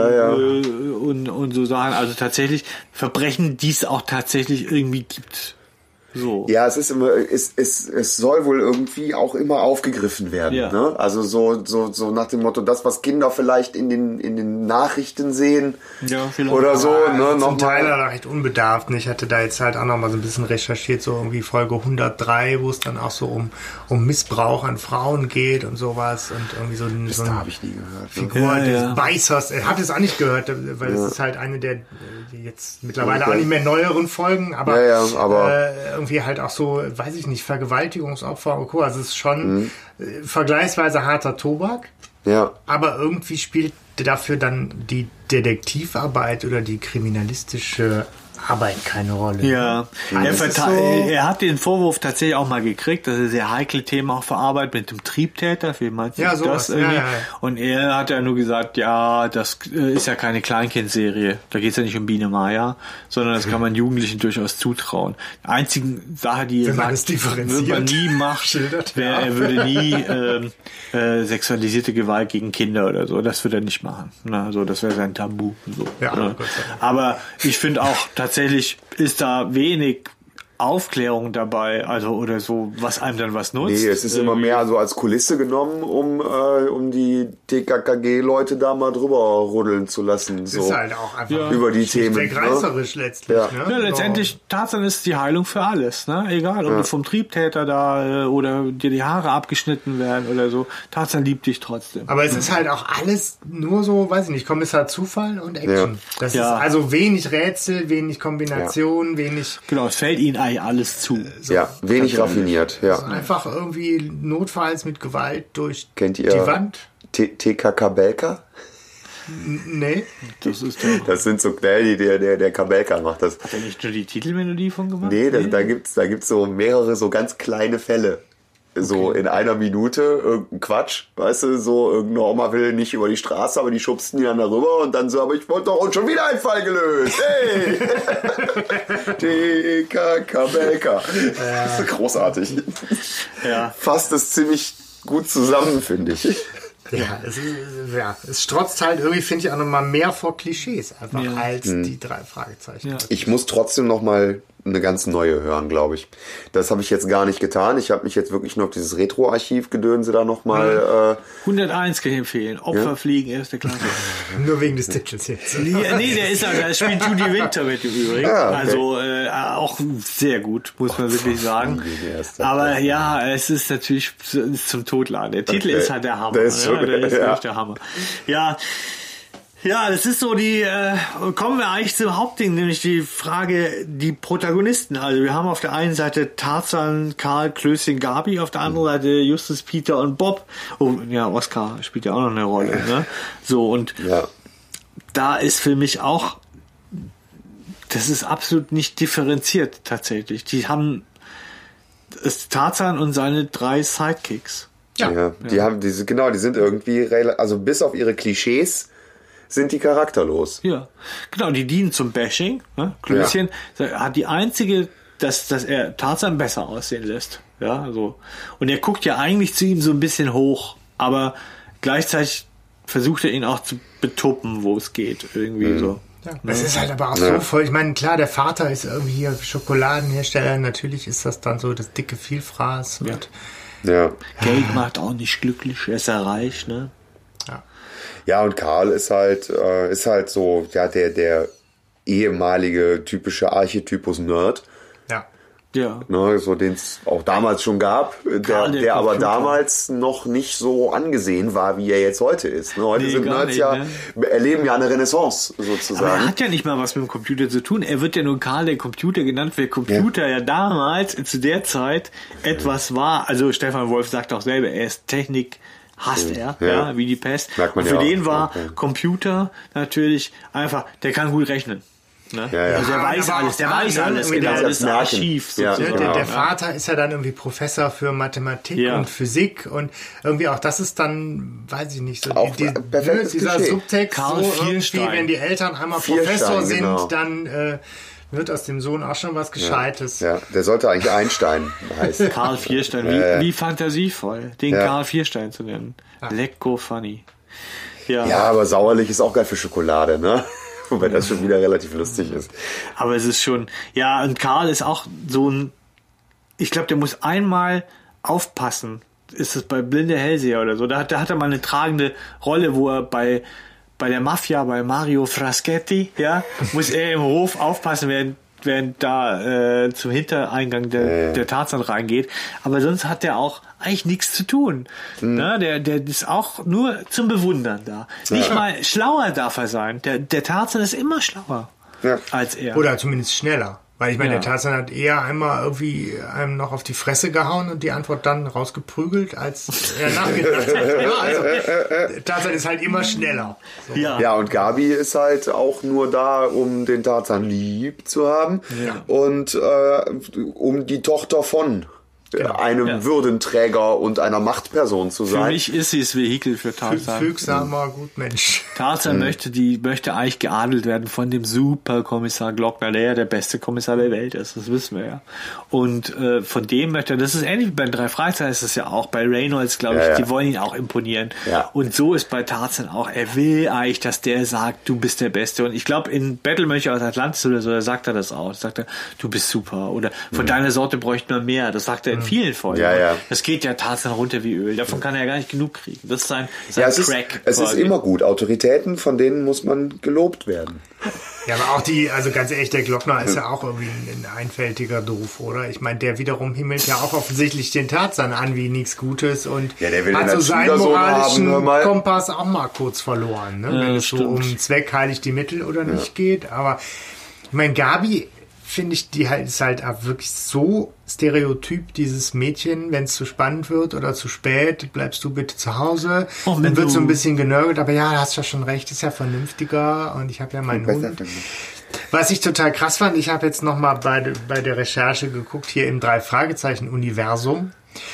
und so Sachen. Also tatsächlich Verbrechen, die es auch tatsächlich irgendwie gibt. So. Ja, es ist immer, es soll wohl irgendwie auch immer aufgegriffen werden. Ja. Ne? Also so nach dem Motto, das, was Kinder vielleicht in den Nachrichten sehen oder so. Ne? Zum Teil recht unbedarft. Ich hatte da jetzt halt auch noch mal so ein bisschen recherchiert, so irgendwie Folge 103, wo es dann auch so um Missbrauch an Frauen geht und sowas und irgendwie so eine habe ich nie gehört. Figur des Beißers. Er hat es auch nicht gehört, weil es ist halt eine der die jetzt mittlerweile auch nicht mehr neueren Folgen, aber irgendwie halt auch so, weiß ich nicht, Vergewaltigungsopfer und Co. Also es ist schon vergleichsweise harter Tobak. Ja. Aber irgendwie spielt dafür dann die Detektivarbeit oder die kriminalistische Arbeit keine Rolle. Ja, er hat den Vorwurf tatsächlich auch mal gekriegt, dass er sehr heikle Themen auch verarbeitet mit dem Triebtäter. Wie meinst du das irgendwie? Ja. Und er hat ja nur gesagt, das ist ja keine Kleinkindserie. Da geht es ja nicht um Biene Maya, sondern das kann man Jugendlichen durchaus zutrauen. Die einzige Sache, die er sagt, wird man nie machen, er würde nie sexualisierte Gewalt gegen Kinder oder so. Das würde er nicht machen. Also das wäre sein Tabu. So, ja, aber ich finde auch tatsächlich ist da wenig Aufklärung dabei, also oder so, was einem dann was nutzt. Nee, es ist immer mehr so als Kulisse genommen, um die TKKG-Leute da mal drüber ruddeln zu lassen. Das So ist halt auch einfach über die Themen. reißerisch letztlich. Ja. Ne? Ja, letztendlich, Tarzan ist die Heilung für alles, ne? Egal, ob du vom Triebtäter da oder dir die Haare abgeschnitten werden oder so. Tarzan liebt dich trotzdem. Aber es ist halt auch alles nur so, weiß ich nicht, Kommissar Zufall und Action. Das ist also wenig Rätsel, wenig Kombination, wenig... Genau, es fällt ihnen eigentlich alles zu. Ja, wenig raffiniert. Ja. Einfach irgendwie notfalls mit Gewalt durch Kennt ihr die Wand. TK Kabelka? Nee. Das ist doch... Das sind so Knäll, der Kabelka macht das. Hat er nicht nur die Titelmelodie von gemacht? Nee, da gibt's so mehrere so ganz kleine Fälle. So in einer Minute irgendein Quatsch, weißt du, so irgendeine Oma will nicht über die Straße, aber die schubsten die dann darüber und dann so, aber ich wollte doch und schon wieder ein Fall gelöst. Hey! TK Kabelka. Das ist großartig. Ja. Fasst es ziemlich gut zusammen, finde ich. Ja, es strotzt halt irgendwie, finde ich, auch nochmal mehr vor Klischees einfach als die 3 Fragezeichen. Ja. Ich muss trotzdem noch mal eine ganz neue hören, glaube ich. Das habe ich jetzt gar nicht getan. Ich habe mich jetzt wirklich nur auf dieses Retro-Archiv-Gedönse da noch mal... 101 kann ich empfehlen. Opfer fliegen, erste Klasse. Nur wegen des Titels jetzt. Nee, der ist ja, da spielt Judy Winter mit im Übrigen. Ah, okay. Also auch sehr gut, muss man wirklich sagen. Aber ja, es ist natürlich zum Totladen. Der Titel ist halt der Hammer. Der ist schon, der ist wirklich der Hammer. Ja, das ist so kommen wir eigentlich zum Hauptding, nämlich die Frage, die Protagonisten. Also wir haben auf der einen Seite Tarzan, Karl, Klößchen, Gabi, auf der anderen Seite Justus, Peter und Bob. Oh, ja, Oskar spielt ja auch noch eine Rolle, ne? So, und da ist für mich auch, das ist absolut nicht differenziert tatsächlich. Die haben Tarzan und seine 3 Sidekicks. Ja, die sind irgendwie, also bis auf ihre Klischees sind die charakterlos. Ja, genau, die dienen zum Bashing. Ne? Klößchen hat die einzige, dass er Tarzan besser aussehen lässt. Ja, so. Und er guckt ja eigentlich zu ihm so ein bisschen hoch, aber gleichzeitig versucht er ihn auch zu betuppen, wo es geht. Irgendwie so. Ja, das ist halt aber auch so voll. Ich meine, klar, der Vater ist irgendwie hier Schokoladenhersteller. Natürlich ist das dann so das dicke Vielfraß. Ja. Ja. Geld macht auch nicht glücklich, er ist ja reich, ne? Ja, und Karl ist halt so, ja, der ehemalige typische Archetypus Nerd. Ja. Ne, so den es auch damals schon gab, der aber damals noch nicht so angesehen war, wie er jetzt heute ist. Ne, heute sind Nerds erleben ja eine Renaissance sozusagen. Aber er hat ja nicht mal was mit dem Computer zu tun. Er wird ja nur Karl der Computer genannt, weil Computer ja damals, zu der Zeit, etwas war. Also Stefan Wolf sagt auch selber, er ist Technik, hasst er, wie die Pest. Und für den war Computer natürlich einfach, der kann gut rechnen. Ne? Ja, ja. Also der weiß alles, genau, das ist Archiv sozusagen. Der Vater ist ja dann irgendwie Professor für Mathematik und Physik und irgendwie auch das ist dann, weiß ich nicht, so auch dieser Subtext, Karl so Vierstein. irgendwie, wenn die Eltern einmal Professor sind, dann wird aus dem Sohn auch schon was Gescheites. Ja, der sollte eigentlich Einstein heißen. Karl Vierstein, wie fantasievoll, den Karl Vierstein zu nennen. Lecko funny. Ja, aber sauerlich ist auch geil für Schokolade, ne? Wobei das schon wieder relativ lustig ist. Aber es ist schon, und Karl ist auch so ein, ich glaube, der muss einmal aufpassen. Ist es bei Blinde Hellseher oder so? Da hat er mal eine tragende Rolle, wo er bei der Mafia, bei Mario Fraschetti, muss er im Hof aufpassen, während da zum Hintereingang der Tarzan reingeht. Aber sonst hat der auch eigentlich nichts zu tun. Ne? Der ist auch nur zum Bewundern da. Nicht mal schlauer darf er sein. Der Tarzan ist immer schlauer als er. Oder zumindest schneller. Weil ich meine, der Tarzan hat eher einmal irgendwie einem noch auf die Fresse gehauen und die Antwort dann rausgeprügelt, als er nachgedacht hat. Ja, also Tarzan ist halt immer schneller. So. Ja, und Gabi ist halt auch nur da, um den Tarzan lieb zu haben und um die Tochter von einem Würdenträger und einer Machtperson zu sein. Für mich ist sie das Vehikel für Tarzan. Fügsamer Gutmensch. Tarzan möchte eigentlich geadelt werden von dem Superkommissar Glockner, der ja der beste Kommissar der Welt ist, das wissen wir ja. Und von dem möchte er, das ist ähnlich wie bei den 3 Fragezeichen, ist es ja auch bei Reynolds, glaube ich, die wollen ihn auch imponieren. Ja. Und so ist bei Tarzan auch, er will eigentlich, dass der sagt, du bist der Beste. Und ich glaube, in Battlemönche aus Atlantis oder so, da sagt er das auch. Da sagt er, du bist super. Oder von deiner Sorte bräuchte man mehr. Das sagt er in vielen Folgen. Ja. Das geht ja Tarzan runter wie Öl. Davon kann er ja gar nicht genug kriegen. Das ist sein Crack. Es ist immer gut. Autoritäten, von denen muss man gelobt werden. Ja, aber auch also ganz ehrlich, der Glockner ist ja auch irgendwie ein einfältiger Doof, oder? Ich meine, der wiederum himmelt ja auch offensichtlich den Tarzan an wie nichts Gutes und der will hat so seinen moralischen Kompass auch mal kurz verloren, ne? Wenn es so um Zweck heiligt die Mittel oder nicht geht. Aber ich meine, Gabi, finde ich, ist halt auch wirklich so stereotyp, dieses Mädchen, wenn es zu spannend wird oder zu spät, bleibst du bitte zu Hause. Dann wird so ein bisschen genörgelt, aber ja, du hast ja schon recht, ist ja vernünftiger und ich habe ja meinen Hund. Was ich total krass fand, ich habe jetzt nochmal bei der Recherche geguckt, hier im 3-Fragezeichen-Universum.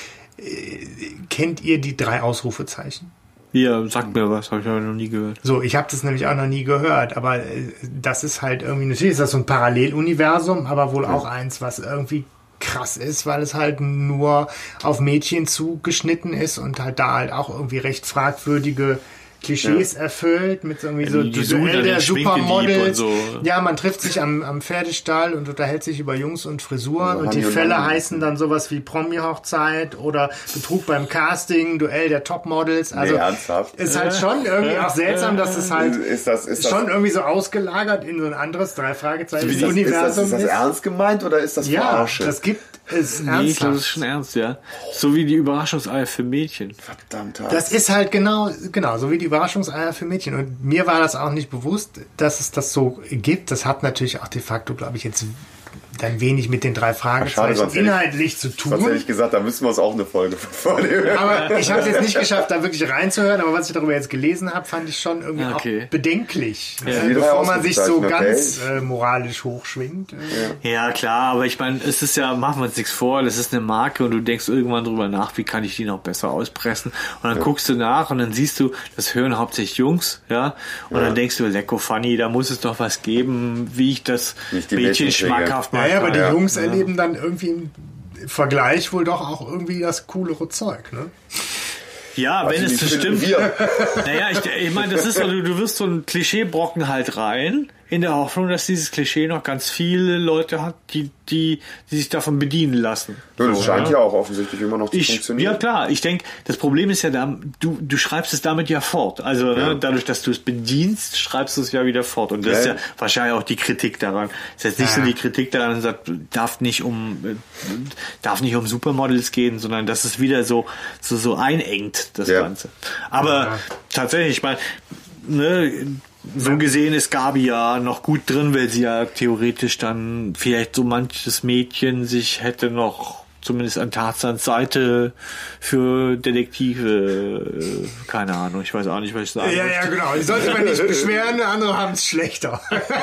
Kennt ihr die 3 Ausrufezeichen? Ja, sagt mir was, habe ich aber noch nie gehört. So, ich habe das nämlich auch noch nie gehört, aber das ist halt irgendwie, natürlich ist das so ein Paralleluniversum, aber wohl auch eins, was irgendwie krass ist, weil es halt nur auf Mädchen zugeschnitten ist und halt da halt auch irgendwie recht fragwürdige Klischees erfüllt, mit irgendwie so Duell der Supermodels. So. Ja, man trifft sich am Pferdestall und unterhält sich über Jungs und Frisuren und die Fälle heißen dann sowas wie Promi-Hochzeit oder Betrug beim Casting, Duell der Topmodels. Also ist halt schon irgendwie auch seltsam, dass es halt ist schon irgendwie so ausgelagert in so ein anderes 3-Fragezeichen-Universum ist. Ist das ernst gemeint oder ist das verarsche? Ja, das gibt es ernsthaft. Nee, das ist schon ernst, ja. So wie die Überraschungseier für Mädchen. Verdammt. Das ist halt genau, so wie die Überraschungseier für Mädchen. Und mir war das auch nicht bewusst, dass es das so gibt. Das hat natürlich auch de facto, glaube ich, jetzt dann wenig mit den 3 Fragezeichen inhaltlich zu tun. Sonst hätte ich gesagt, da müssen wir uns auch eine Folge vornehmen. Aber ich habe es jetzt nicht geschafft, da wirklich reinzuhören, aber was ich darüber jetzt gelesen habe, fand ich schon irgendwie auch bedenklich. Ja. Bevor man sich so ganz moralisch hochschwingt. Ja, klar, aber ich meine, es ist ja, machen wir uns nichts vor, das ist eine Marke und du denkst irgendwann drüber nach, wie kann ich die noch besser auspressen? Und dann guckst du nach und dann siehst du, das hören hauptsächlich Jungs, ja, und dann denkst du, lecko funny, da muss es doch was geben, wie ich das Mädchen schmackhaft mache. Ja, aber die Jungs erleben dann irgendwie im Vergleich wohl doch auch irgendwie das coolere Zeug, ne? Ja, wenn es so stimmt. Naja, ich meine, das ist so, du wirst so ein Klischeebrocken halt rein, in der Hoffnung, dass dieses Klischee noch ganz viele Leute hat, die sich davon bedienen lassen. Ja, das scheint ja auch offensichtlich immer noch zu funktionieren. Ja klar, ich denke, das Problem ist ja, du schreibst es damit ja fort. Also dadurch, dass du es bedienst, schreibst du es ja wieder fort. Und das ist ja wahrscheinlich auch die Kritik daran. Das ist jetzt nicht so die Kritik daran, sagt, darf nicht um Supermodels gehen, sondern dass es wieder so einengt, das Ganze. Aber tatsächlich, ich meine, so gesehen ist Gabi ja noch gut drin, weil sie ja theoretisch dann vielleicht so manches Mädchen sich hätte noch zumindest an Tarzans Seite für Detektive, keine Ahnung, ich weiß auch nicht, was ich sagen möchte. Ja, genau. Die sollte man nicht beschweren, andere haben es schlechter.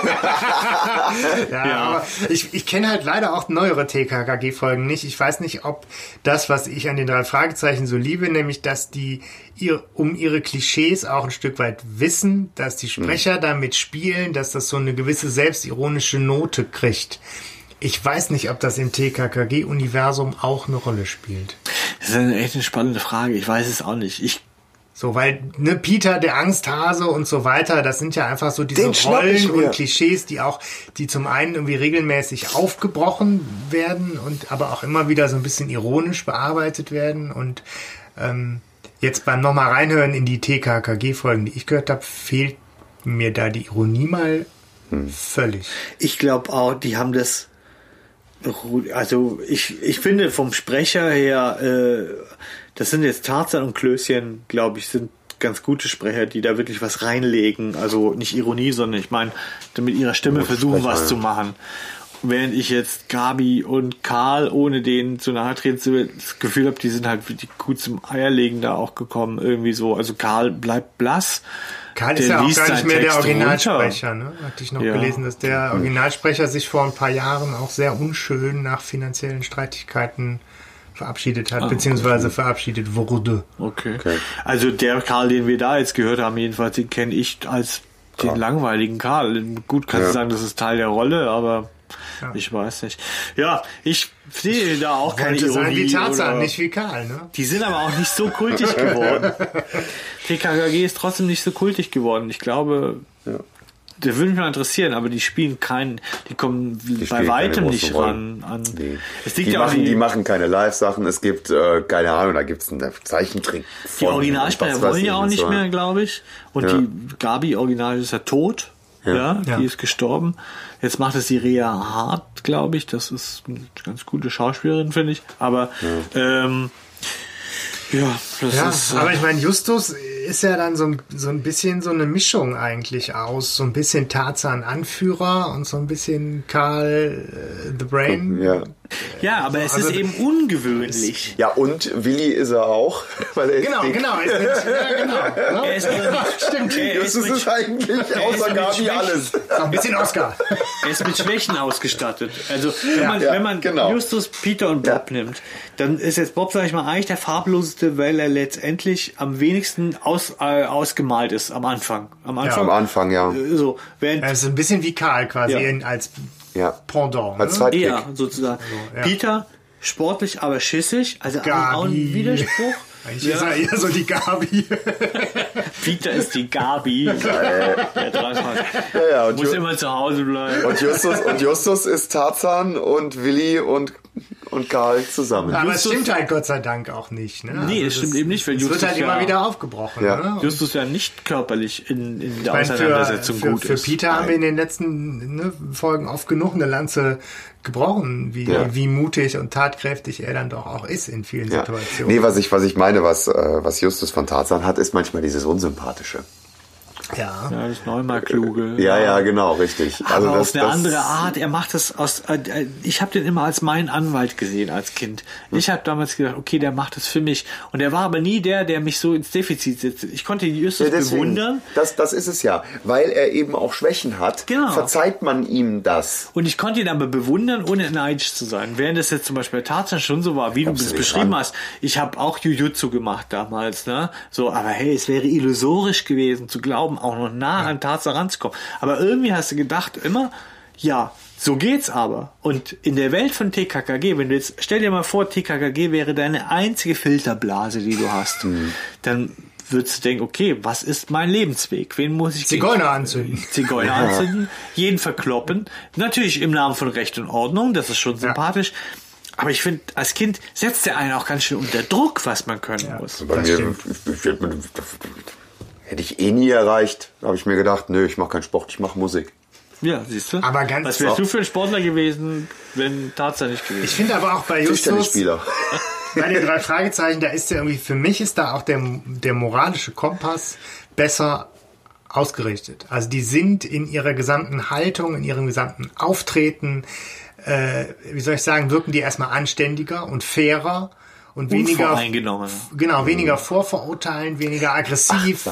Aber ich kenne halt leider auch neuere TKKG-Folgen nicht. Ich weiß nicht, ob das, was ich an den 3 Fragezeichen so liebe, nämlich, dass die um ihre Klischees auch ein Stück weit wissen, dass die Sprecher damit spielen, dass das so eine gewisse selbstironische Note kriegt. Ich weiß nicht, ob das im TKKG-Universum auch eine Rolle spielt. Das ist echt eine spannende Frage. Ich weiß es auch nicht. Weil Peter, der Angsthase und so weiter, das sind ja einfach so diese Rollen und Klischees, die zum einen irgendwie regelmäßig aufgebrochen werden und aber auch immer wieder so ein bisschen ironisch bearbeitet werden. Und jetzt beim nochmal reinhören in die TKKG-Folgen, die ich gehört habe, fehlt mir da die Ironie mal völlig. Ich glaube auch, die haben das. Also ich finde vom Sprecher her, das sind jetzt Tarzan und Klößchen, glaube ich, sind ganz gute Sprecher, die da wirklich was reinlegen. Also nicht Ironie, sondern ich meine, mit ihrer Stimme versuchen, was zu machen. Während ich jetzt Gabi und Karl, ohne denen zu nahe treten zu will, das Gefühl habe, die sind halt wirklich gut zum Eierlegen da auch gekommen. Irgendwie so. Also Karl bleibt blass. Karl ist ja auch gar nicht mehr der Originalsprecher, ne? Hatte ich noch gelesen, dass der Originalsprecher sich vor ein paar Jahren auch sehr unschön nach finanziellen Streitigkeiten verabschiedet hat, beziehungsweise verabschiedet wurde. Okay. Also der Karl, den wir da jetzt gehört haben, jedenfalls, den kenne ich als den langweiligen Karl. Gut, kannst du sagen, das ist Teil der Rolle, aber ich weiß nicht. Ja, ich sehe da auch keine Ironie. Sein wie Tarzan, nicht wie Karl, ne? Die sind aber auch nicht so kultig geworden. TKKG ist trotzdem nicht so kultig geworden. Ich glaube, der würde mich mal interessieren, aber die spielen die kommen bei weitem nicht ran. Nee. Es liegt die machen keine Live-Sachen, es gibt, keine Ahnung, da gibt es einen Zeichentrick. Die Originalsprecher wollen ja auch nicht mehr, glaube ich. Und die Gabi Original ist ja tot. Ja, die ist gestorben. Jetzt macht es die Rea Hart, glaube ich. Das ist eine ganz gute Schauspielerin, finde ich. Aber das ist... aber ich meine, Justus ist ja dann so ein bisschen so eine Mischung eigentlich aus. So ein bisschen Tarzan-Anführer und so ein bisschen Karl the Brain. Ja, aber es ist eben ungewöhnlich. Ja, und Willi ist er auch. Weil er genau. Er ist Stimmt. Justus ist eigentlich außer Gabi alles. Ein bisschen Oscar. Er ist mit Schwächen ausgestattet. Also, wenn man Justus, Peter und Bob nimmt, dann ist jetzt Bob, sag ich mal, eigentlich der farbloseste, weil er letztendlich am wenigsten ausgemalt ist am Anfang. Am Anfang, ja. So, er ist ein bisschen wie Karl quasi als Pendant. Als Sidekick. Ja, sozusagen. So, Peter, sportlich, aber schissig. Also auch ein Widerspruch. Eigentlich ist er eher so die Gabi. Peter ist die Gabi. Und muss immer zu Hause bleiben. Und Justus ist Tarzan und Willi und Karl zusammen. Aber es stimmt halt Gott sei Dank auch nicht. Ne? Nee, es stimmt eben nicht. Weil Justus wird halt immer wieder aufgebrochen. Ja. Ne? Justus ja nicht körperlich in der Auseinandersetzung gut ist. Für Peter haben wir in den letzten Folgen oft genug eine Lanze gebrochen, wie mutig und tatkräftig er dann doch auch ist in vielen Situationen. Nee, was ich meine, was Justus von Tarzan hat, ist manchmal dieses Unsympathische. Ja, das neunmal kluge. Ja, genau, richtig. Aber also auf eine andere Art. Er macht das ich habe den immer als meinen Anwalt gesehen als Kind. Ich habe damals gedacht, okay, der macht das für mich. Und er war aber nie der mich so ins Defizit setzt. Ich konnte Justus bewundern. Das ist es ja. Weil er eben auch Schwächen hat, verzeiht man ihm das. Und ich konnte ihn aber bewundern, ohne neidisch zu sein. Während das jetzt zum Beispiel bei Tarzan schon so war, wie du es beschrieben hast. Ich habe auch Jujutsu gemacht damals, ne? So, aber hey, es wäre illusorisch gewesen zu glauben, auch noch nah an Tarzan ranzukommen. Aber irgendwie hast du gedacht immer, so geht's aber. Und in der Welt von TKKG, stell dir mal vor, TKKG wäre deine einzige Filterblase, die du hast, dann würdest du denken, okay, was ist mein Lebensweg? Wen muss ich Zigeuner anzünden, jeden verkloppen. Natürlich im Namen von Recht und Ordnung, das ist schon sympathisch. Aber ich finde, als Kind setzt der einen auch ganz schön unter Druck, was man können muss. Bei mir hätte ich nie erreicht. Da habe ich mir gedacht, nö, ich mache keinen Sport, ich mache Musik. Ja, siehst du. Aber was wärst du für ein Sportler gewesen, wenn Tarzan nicht gewesen? Ich finde aber auch bei Justus, bei den 3 Fragezeichen, da ist irgendwie, für mich ist da auch der moralische Kompass besser ausgerichtet. Also die sind in ihrer gesamten Haltung, in ihrem gesamten Auftreten, wirken die erstmal anständiger und fairer. Und weniger weniger vorverurteilen, weniger aggressiv,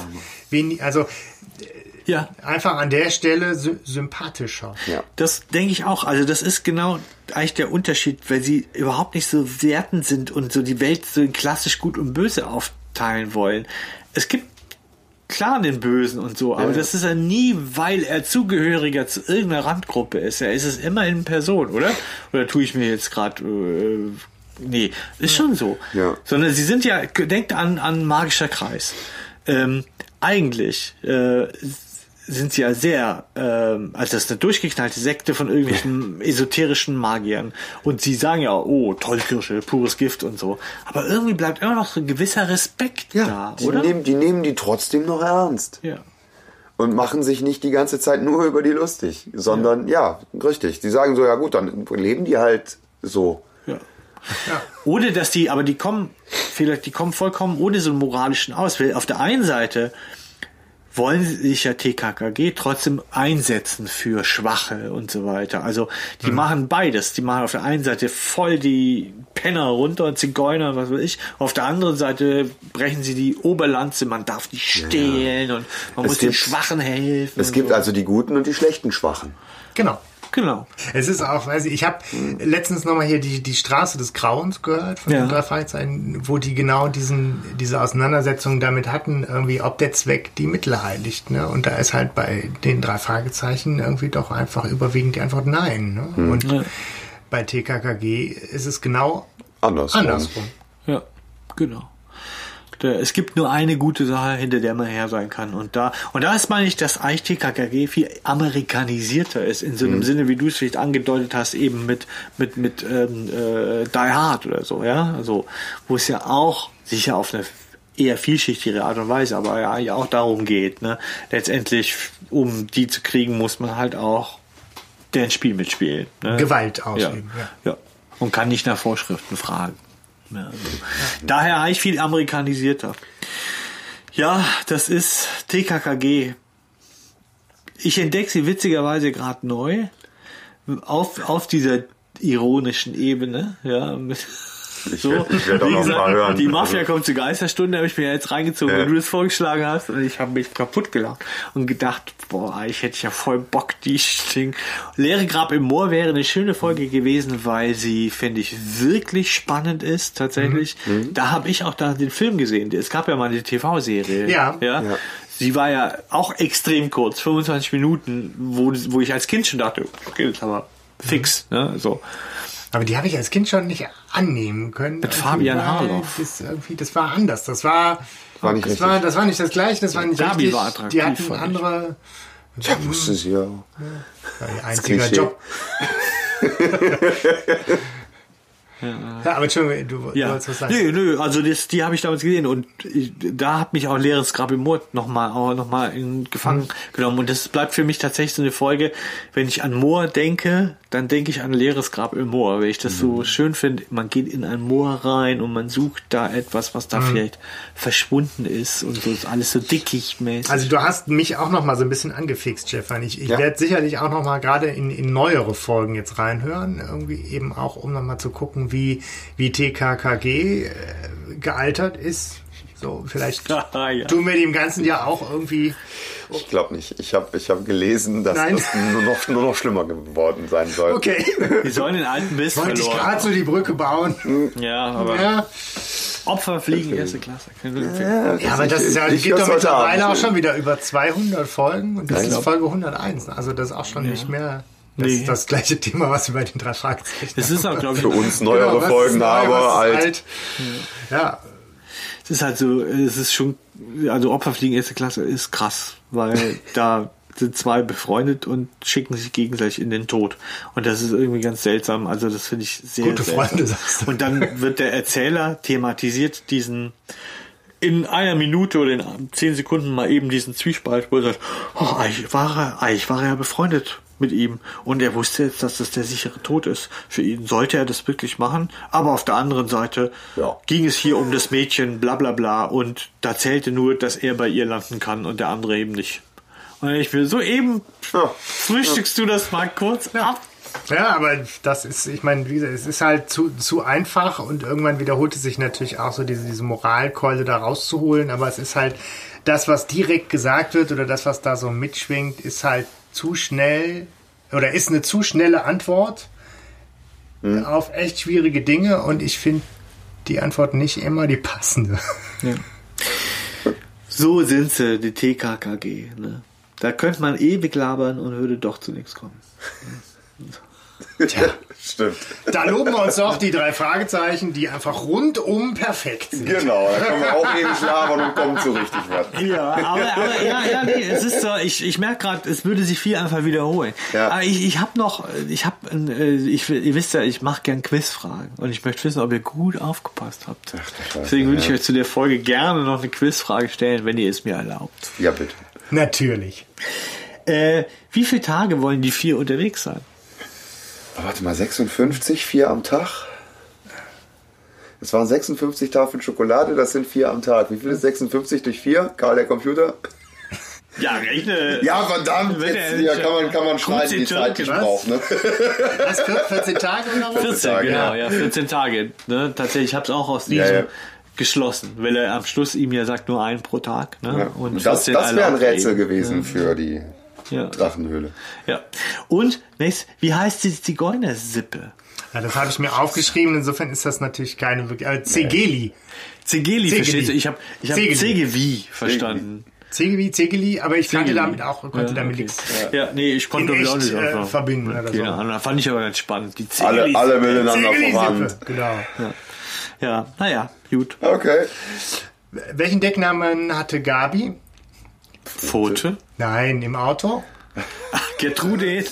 einfach an der Stelle sympathischer. Ja. Das denke ich auch. Also das ist genau eigentlich der Unterschied, weil sie überhaupt nicht so wertend sind und so die Welt so in klassisch gut und böse aufteilen wollen. Es gibt klar den Bösen und so, aber das ist ja nie, weil er Zugehöriger zu irgendeiner Randgruppe ist. Er ist es immer in Person, oder? Oder tue ich mir jetzt gerade... Nee, ist schon so. Ja. Sondern sie sind denkt an Magischer Kreis. Eigentlich sind sie ja sehr, also das ist eine durchgeknallte Sekte von irgendwelchen esoterischen Magiern. Und sie sagen ja, oh, Tollkirsche, pures Gift und so. Aber irgendwie bleibt immer noch ein gewisser Respekt da, oder? Die nehmen die trotzdem noch ernst. Ja. Und machen sich nicht die ganze Zeit nur über die lustig, sondern, richtig. Die sagen so, ja gut, dann leben die halt so. Ja. Ohne dass die kommen vollkommen ohne so einen moralischen Ausweg. Auf der einen Seite wollen sich ja TKKG trotzdem einsetzen für Schwache und so weiter. Also die machen beides. Die machen auf der einen Seite voll die Penner runter, Zigeuner, was weiß ich. Auf der anderen Seite brechen sie die Oberlanze, man darf nicht stehlen und man muss den Schwachen helfen. Es gibt also die guten und die schlechten Schwachen. Genau. Genau. Es ist auch, weiß ich habe letztens nochmal hier die Straße des Grauens gehört von den 3 Fragezeichen, wo die genau diese Auseinandersetzung damit hatten, irgendwie, ob der Zweck die Mittel heiligt. Ne? Und da ist halt bei den 3 Fragezeichen irgendwie doch einfach überwiegend die Antwort nein. Ne? Und bei TKKG ist es genau andersrum. Ja, genau. Es gibt nur eine gute Sache, hinter der man her sein kann. Und da ist, meine ich, dass eigentlich TKKG viel amerikanisierter ist, in so einem Sinne, wie du es vielleicht angedeutet hast, eben mit Die Hard oder so, ja. Also, wo es ja auch sicher auf eine eher vielschichtigere Art und Weise, aber ja auch darum geht, ne. Letztendlich, um die zu kriegen, muss man halt auch deren Spiel mitspielen. Ne? Gewalt ausüben, ja. Und kann nicht nach Vorschriften fragen. Ja, also. Daher eigentlich viel amerikanisierter. Ja, das ist TKKG. Ich entdecke sie witzigerweise gerade neu auf dieser ironischen Ebene. Ja, Ich werde auch noch mal hören. Die Mafia kommt zur Geisterstunde, habe ich mir jetzt reingezogen, wenn du das vorgeschlagen hast, und ich habe mich kaputt gelacht und gedacht, ich hätte ja voll Bock, die Ding. Leere Grab im Moor wäre eine schöne Folge gewesen, weil sie, finde ich, wirklich spannend ist, tatsächlich. Da habe ich auch den Film gesehen. Es gab ja mal eine TV-Serie. Ja. Sie war ja auch extrem kurz, 25 Minuten, wo ich als Kind schon dachte, okay, das ist aber fix, ne, so. Aber die habe ich als Kind schon nicht annehmen können. Mit Fabian Harloff. Das war anders. Das war nicht das Gleiche, das war nicht Darby richtig. War attraktiv, die hatten andere... Ja, wusste sie ja. Ein einziger Job. Ja, aber Entschuldigung, du wolltest was sagen. Nö, also die habe ich damals gesehen und da hat mich auch Leeres Grab im Moor noch mal gefangen genommen, und das bleibt für mich tatsächlich so eine Folge, wenn ich an Moor denke, dann denke ich an Leeres Grab im Moor, weil ich das so schön finde, man geht in ein Moor rein und man sucht da etwas, was da vielleicht verschwunden ist, und so ist alles so dickichtmäßig. Also du hast mich auch noch mal so ein bisschen angefixt, Stefan. Ich werde sicherlich auch noch mal gerade in neuere Folgen jetzt reinhören, irgendwie eben auch, um noch mal zu gucken, wie TKKG gealtert ist. So, vielleicht tun wir dem Ganzen ja auch irgendwie... Ich glaube nicht. Ich hab gelesen, dass das nur noch schlimmer geworden sein soll. Okay. Die sollen den alten Biss verloren. Wollte ich gerade so die Brücke bauen. Ja, aber... Ja. Opfer fliegen erste Klasse. Ja, aber das gibt doch mittlerweile auch schon wieder über 200 Folgen. Und das ist Folge 101. Also das ist auch schon nicht mehr... Das ist das gleiche Thema, was wir bei den 3 Fragezeichen. Das ist auch, glaube ich, für uns neuere Folgen, aber alt. Ja. Es ist halt so, es ist schon, also Opferfliegen erste Klasse ist krass, weil da sind 2 befreundet und schicken sich gegenseitig in den Tod. Und das ist irgendwie ganz seltsam. Also das finde ich sehr gute seltsam. Freunde, sagst du. Und dann wird der Erzähler thematisiert diesen in einer Minute oder in 10 Sekunden mal eben diesen Zwiespalt, wo er sagt, eigentlich war er ja befreundet mit ihm und er wusste jetzt, dass das der sichere Tod ist. Für ihn sollte er das wirklich machen, aber auf der anderen Seite ging es hier um das Mädchen, bla bla bla, und da zählte nur, dass er bei ihr landen kann und der andere eben nicht. Und ich will so eben, frühstückst du das mal kurz ab? Ja, aber das ist, ich meine, wie gesagt, es ist halt zu einfach, und irgendwann wiederholt es sich natürlich auch so, diese Moralkeule da rauszuholen, aber es ist halt das, was direkt gesagt wird, oder das, was da so mitschwingt, ist halt zu schnell, oder ist eine zu schnelle Antwort auf echt schwierige Dinge, und ich finde die Antwort nicht immer die passende. Ja. So sind sie, die TKKG. Ne? Da könnte man ewig labern und würde doch zu nichts kommen. Tja, stimmt. Da loben wir uns doch die 3 Fragezeichen, die einfach rundum perfekt sind. Genau, da können wir auch ewig labern und kommen zu richtig was. Ja, aber nee, es ist so, ich merke gerade, es würde sich viel einfach wiederholen. Ja. Aber ihr wisst ja, ich mache gern Quizfragen und ich möchte wissen, ob ihr gut aufgepasst habt. Deswegen würde ich euch zu der Folge gerne noch eine Quizfrage stellen, wenn ihr es mir erlaubt. Ja, bitte. Natürlich. Wie viele Tage wollen die 4 unterwegs sein? Warte mal, 56, 4 am Tag? Es waren 56 Tafeln Schokolade, das sind 4 am Tag. Wie viel ist 56 durch 4? Karl, der Computer? Ja, rechne. Ja, verdammt, jetzt hier kann man schneiden, die Zeit, die ich brauche. Ne? Was, 14 Tage oder was? 14 Tage, genau, ja, 14 Tage. Ne? Tatsächlich, ich habe es auch aus diesem geschlossen, weil er am Schluss ihm ja sagt, nur 1 pro Tag. Ne? Ja. Und das wäre ein Rätsel gewesen für die Ja. Drachenhöhle. Ja. Und, nächstes, wie heißt die Zigeunersippe? Ja, das habe ich mir aufgeschrieben, insofern ist das natürlich keine wirklich. Zegeli. Zegeli, verstehst du? Ich hab Zegeli. Zegewi verstanden. Zegeli, aber ich kannte Zegeli. damit auch, konnte damit okay. nichts Ja, nee, ich konnte in damit auch echt nicht einfach verbinden oder so. Ahnung, fand ich aber ganz spannend. Die Zegeli. Alle miteinander voran. Zegeli-Sippe, genau. Ja, naja, gut. Okay. Welchen Decknamen hatte Gabi? Pfote. Nein, im Auto. Gertrude.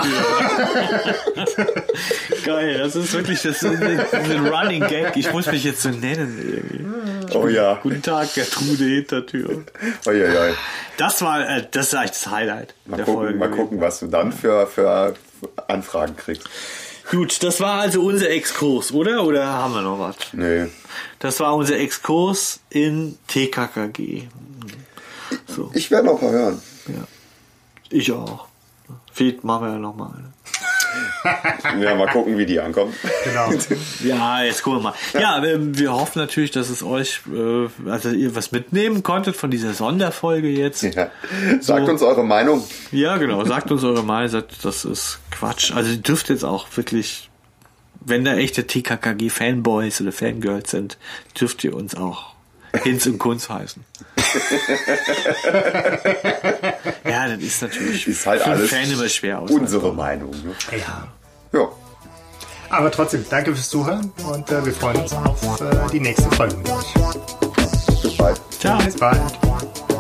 Geil, das ist wirklich das ist ein Running Gag. Ich muss mich jetzt so nennen irgendwie. Oh ja. Guten Tag, Gertrude Hintertür. Oi. Das ist eigentlich das Highlight der Folge. Mal gucken, was du dann für Anfragen kriegst. Gut, das war also unser Exkurs, oder? Oder haben wir noch was? Nee. Das war unser Exkurs in TKKG. So. Ich werde noch mal hören. Ja. Ich auch. Vielleicht machen wir ja nochmal. Ja, mal gucken, wie die ankommen. Genau. Ja, jetzt gucken wir mal. Ja, wir hoffen natürlich, dass es euch, also ihr was mitnehmen konntet von dieser Sonderfolge jetzt. Ja. Sagt uns eure Meinung. Ja, genau. Sagt uns eure Meinung. Sagt, das ist Quatsch. Also ihr dürft jetzt auch wirklich, wenn da echte TKKG-Fanboys oder Fangirls sind, dürft ihr uns auch Hinz und Kunz heißen. Ja, das ist natürlich Ist halt für einen alles Fan immer schwer aus. unsere Meinung. Ne? Ja. Aber trotzdem, danke fürs Zuhören und wir freuen uns auf die nächste Folge mit euch. Bis bald. Ciao. Bis bald.